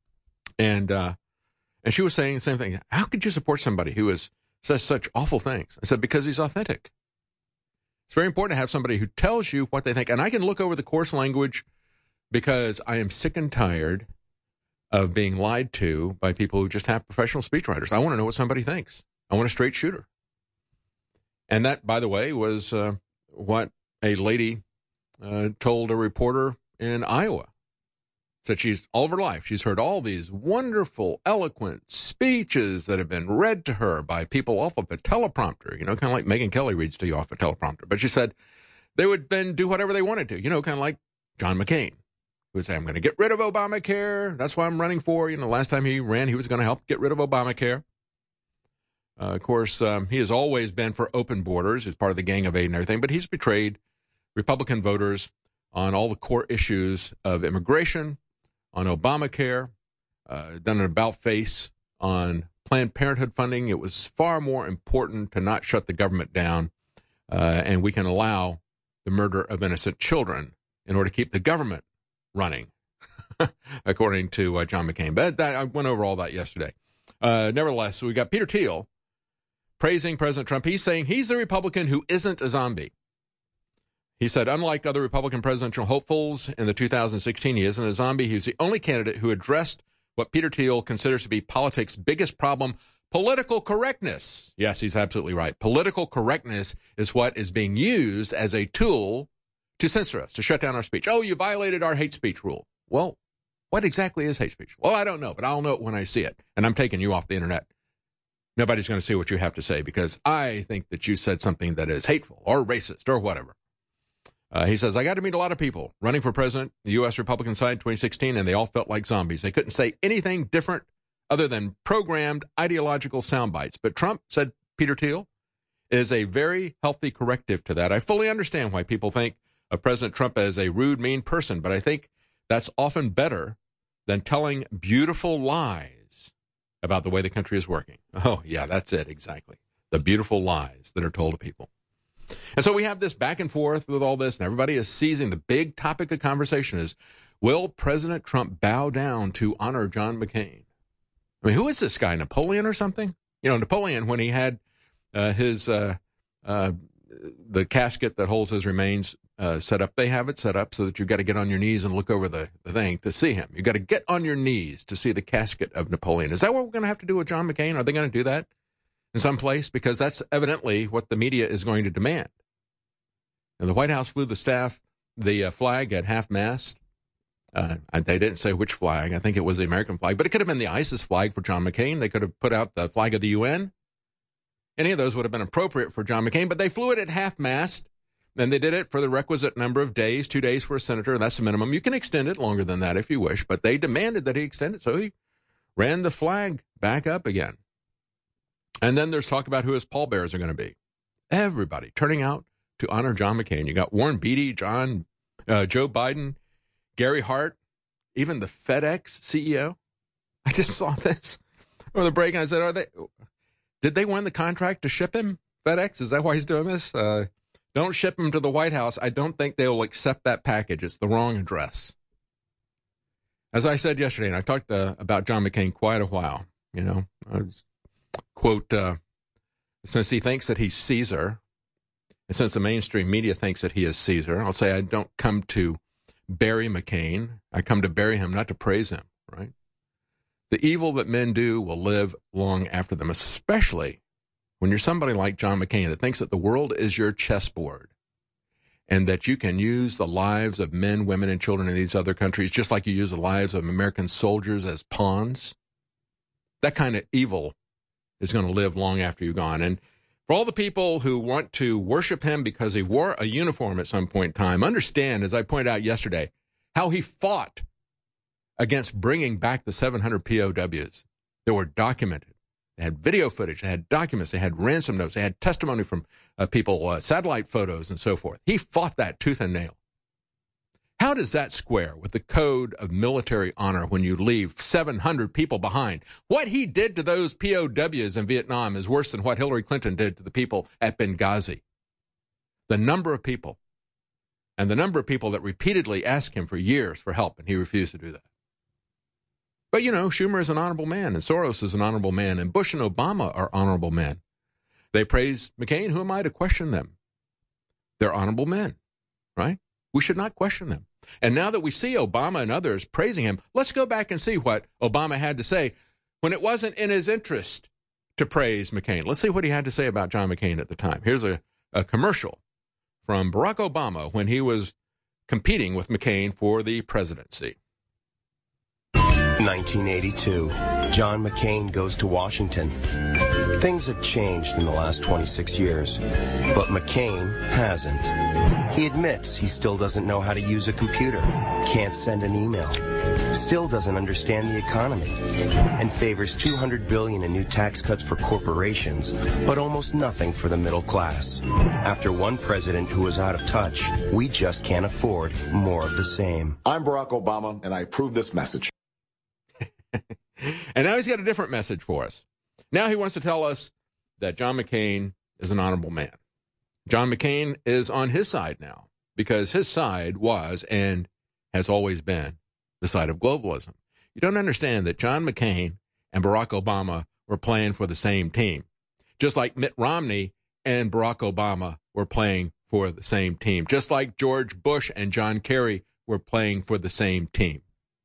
And uh, and she was saying the same thing. How could you support somebody who is, says such awful things? I said, because he's authentic. It's very important to have somebody who tells you what they think. And I can look over the coarse language because I am sick and tired of being lied to by people who just have professional speechwriters. I want to know what somebody thinks. I want a straight shooter. And that, by the way, was uh, what a lady uh, told a reporter in Iowa. said she's all of her life, she's heard all these wonderful, eloquent speeches that have been read to her by people off of a teleprompter, you know, kind of like Megyn Kelly reads to you off a teleprompter. But she said they would then do whatever they wanted to, you know, kind of like John McCain, who would say, I'm going to get rid of Obamacare. That's what I'm running for. You know, last time he ran, he was going to help get rid of Obamacare. Uh, of course, um, he has always been for open borders. He's part of the Gang of Eight and everything, but he's betrayed Republican voters on all the core issues of immigration, on Obamacare, uh, done an about-face on Planned Parenthood funding. It was far more important to not shut the government down, uh, and we can allow the murder of innocent children in order to keep the government running, according to uh, John McCain. But that, I went over all that yesterday. Uh, nevertheless, we got Peter Thiel praising President Trump. He's saying he's the Republican who isn't a zombie. He said, unlike other Republican presidential hopefuls in the two thousand sixteen, he isn't a zombie. He was the only candidate who addressed what Peter Thiel considers to be politics' biggest problem, political correctness. Yes, he's absolutely right. Political correctness is what is being used as a tool to censor us, to shut down our speech. Oh, you violated our hate speech rule. Well, what exactly is hate speech? Well, I don't know, but I'll know it when I see it. And I'm taking you off the internet. Nobody's going to see what you have to say because I think that you said something that is hateful or racist or whatever. Uh, he says, I got to meet a lot of people running for president, the U S Republican side in twenty sixteen, and they all felt like zombies. They couldn't say anything different other than programmed ideological sound bites. But Trump, said Peter Thiel, is a very healthy corrective to that. I fully understand why people think of President Trump as a rude, mean person, but I think that's often better than telling beautiful lies about the way the country is working. Oh, yeah, that's it, exactly. The beautiful lies that are told to people. And so we have this back and forth with all this, and everybody is seizing the big topic of conversation is, will President Trump bow down to honor John McCain? I mean, who is this guy, Napoleon or something? You know, Napoleon, when he had uh, his, uh, uh, the casket that holds his remains uh, set up, they have it set up so that you've got to get on your knees and look over the, the thing to see him. You've got to get on your knees to see the casket of Napoleon. Is that what we're going to have to do with John McCain? Are they going to do that in some place? Because that's evidently what the media is going to demand. And the White House flew the staff, the uh, flag at half-mast. Uh, they didn't say which flag. I think it was the American flag. But it could have been the ISIS flag for John McCain. They could have put out the flag of the U N. Any of those would have been appropriate for John McCain. But they flew it at half-mast, and they did it for the requisite number of days, two days for a senator. And that's the minimum. You can extend it longer than that if you wish. But they demanded that he extend it, so he ran the flag back up again. And then there's talk about who his pallbearers are going to be. Everybody turning out to honor John McCain. You got Warren Beatty, John, uh, Joe Biden, Gary Hart, even the FedEx C E O. I just saw this over the break, and I said, "Are they? Did they win the contract to ship him? FedEx? Is that why he's doing this? Uh, don't ship him to the White House. I don't think they will accept that package. It's the wrong address." As I said yesterday, and I talked uh, about John McCain quite a while. You know, I was, quote, uh, since he thinks that he's Caesar. And since the mainstream media thinks that he is Caesar, I'll say I don't come to bury McCain. I come to bury him, not to praise him, right? The evil that men do will live long after them, especially when you're somebody like John McCain that thinks that the world is your chessboard and that you can use the lives of men, women, and children in these other countries just like you use the lives of American soldiers as pawns. That kind of evil is going to live long after you're gone. And for all the people who want to worship him because he wore a uniform at some point in time, understand, as I pointed out yesterday, how he fought against bringing back the seven hundred P O Ws that were documented. They had video footage, they had documents, they had ransom notes, they had testimony from uh, people, uh, satellite photos, and so forth. He fought that tooth and nail. How does that square with the code of military honor when you leave seven hundred people behind? What he did to those P O Ws in Vietnam is worse than what Hillary Clinton did to the people at Benghazi. The number of people, and the number of people that repeatedly asked him for years for help, and he refused to do that. But, you know, Schumer is an honorable man, and Soros is an honorable man, and Bush and Obama are honorable men. They praised McCain. Who am I to question them? They're honorable men, right? We should not question them. And now that we see Obama and others praising him, let's go back and see what Obama had to say when it wasn't in his interest to praise McCain. Let's see what he had to say about John McCain at the time. Here's a, a commercial from Barack Obama when he was competing with McCain for the presidency. nineteen eighty-two. John McCain goes to Washington. Things have changed in the last twenty-six years, but McCain hasn't. He admits he still doesn't know how to use a computer, can't send an email, still doesn't understand the economy, and favors two hundred billion dollars in new tax cuts for corporations, but almost nothing for the middle class. After one president who was out of touch, we just can't afford more of the same. I'm Barack Obama, and I approve this message. And now he's got a different message for us. Now he wants to tell us that John McCain is an honorable man. John McCain is on his side now because his side was and has always been the side of globalism. You don't understand that John McCain and Barack Obama were playing for the same team, just like Mitt Romney and Barack Obama were playing for the same team, just like George Bush and John Kerry were playing for the same team.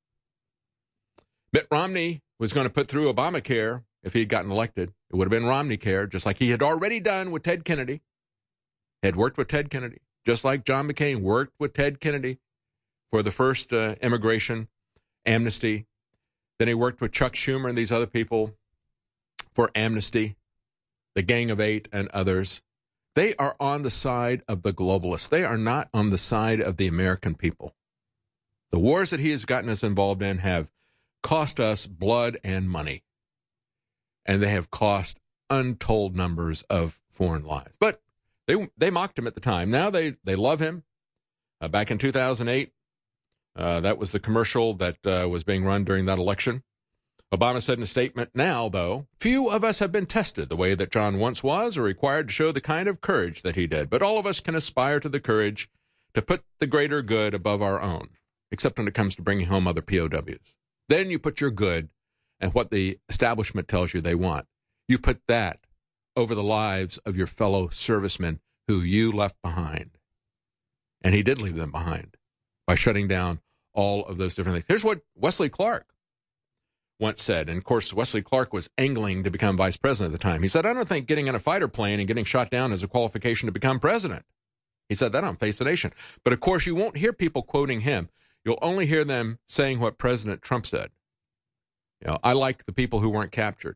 Mitt Romney was going to put through Obamacare if he had gotten elected. It would have been Romneycare, just like he had already done with Ted Kennedy. He had worked with Ted Kennedy, just like John McCain worked with Ted Kennedy for the first uh, immigration amnesty. Then he worked with Chuck Schumer and these other people for amnesty, the Gang of Eight and others. They are on the side of the globalists. They are not on the side of the American people. The wars that he has gotten us involved in have cost us blood and money, and they have cost untold numbers of foreign lives. But they they mocked him at the time. Now they, they love him. Uh, back in two thousand eight, uh, that was the commercial that uh, was being run during that election. Obama said in a statement, now, though, few of us have been tested the way that John once was or required to show the kind of courage that he did. But all of us can aspire to the courage to put the greater good above our own, except when it comes to bringing home other P O Ws. Then you put your good and what the establishment tells you they want. You put that over the lives of your fellow servicemen who you left behind. And he did leave them behind by shutting down all of those different things. Here's what Wesley Clark once said. And, of course, Wesley Clark was angling to become vice president at the time. He said, I don't think getting in a fighter plane and getting shot down is a qualification to become president. He said that on Face the Nation. But, of course, you won't hear people quoting him. You'll only hear them saying what President Trump said. You know, I like the people who weren't captured.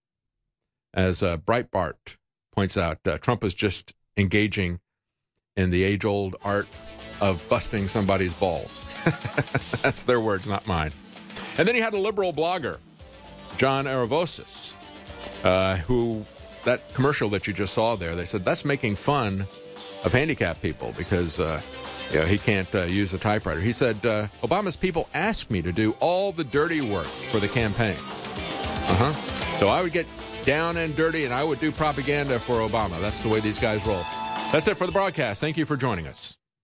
As uh, Breitbart points out, uh, Trump is just engaging in the age-old art of busting somebody's balls. That's their words, not mine. And then he had a liberal blogger, John Aravosis, uh, who, that commercial that you just saw there, they said that's making fun of handicapped people because uh, you know, he can't uh, use a typewriter. He said, uh, Obama's people asked me to do all the dirty work for the campaign. Uh-huh. So I would get down and dirty, and I would do propaganda for Obama. That's the way these guys roll. That's it for the broadcast. Thank you for joining us.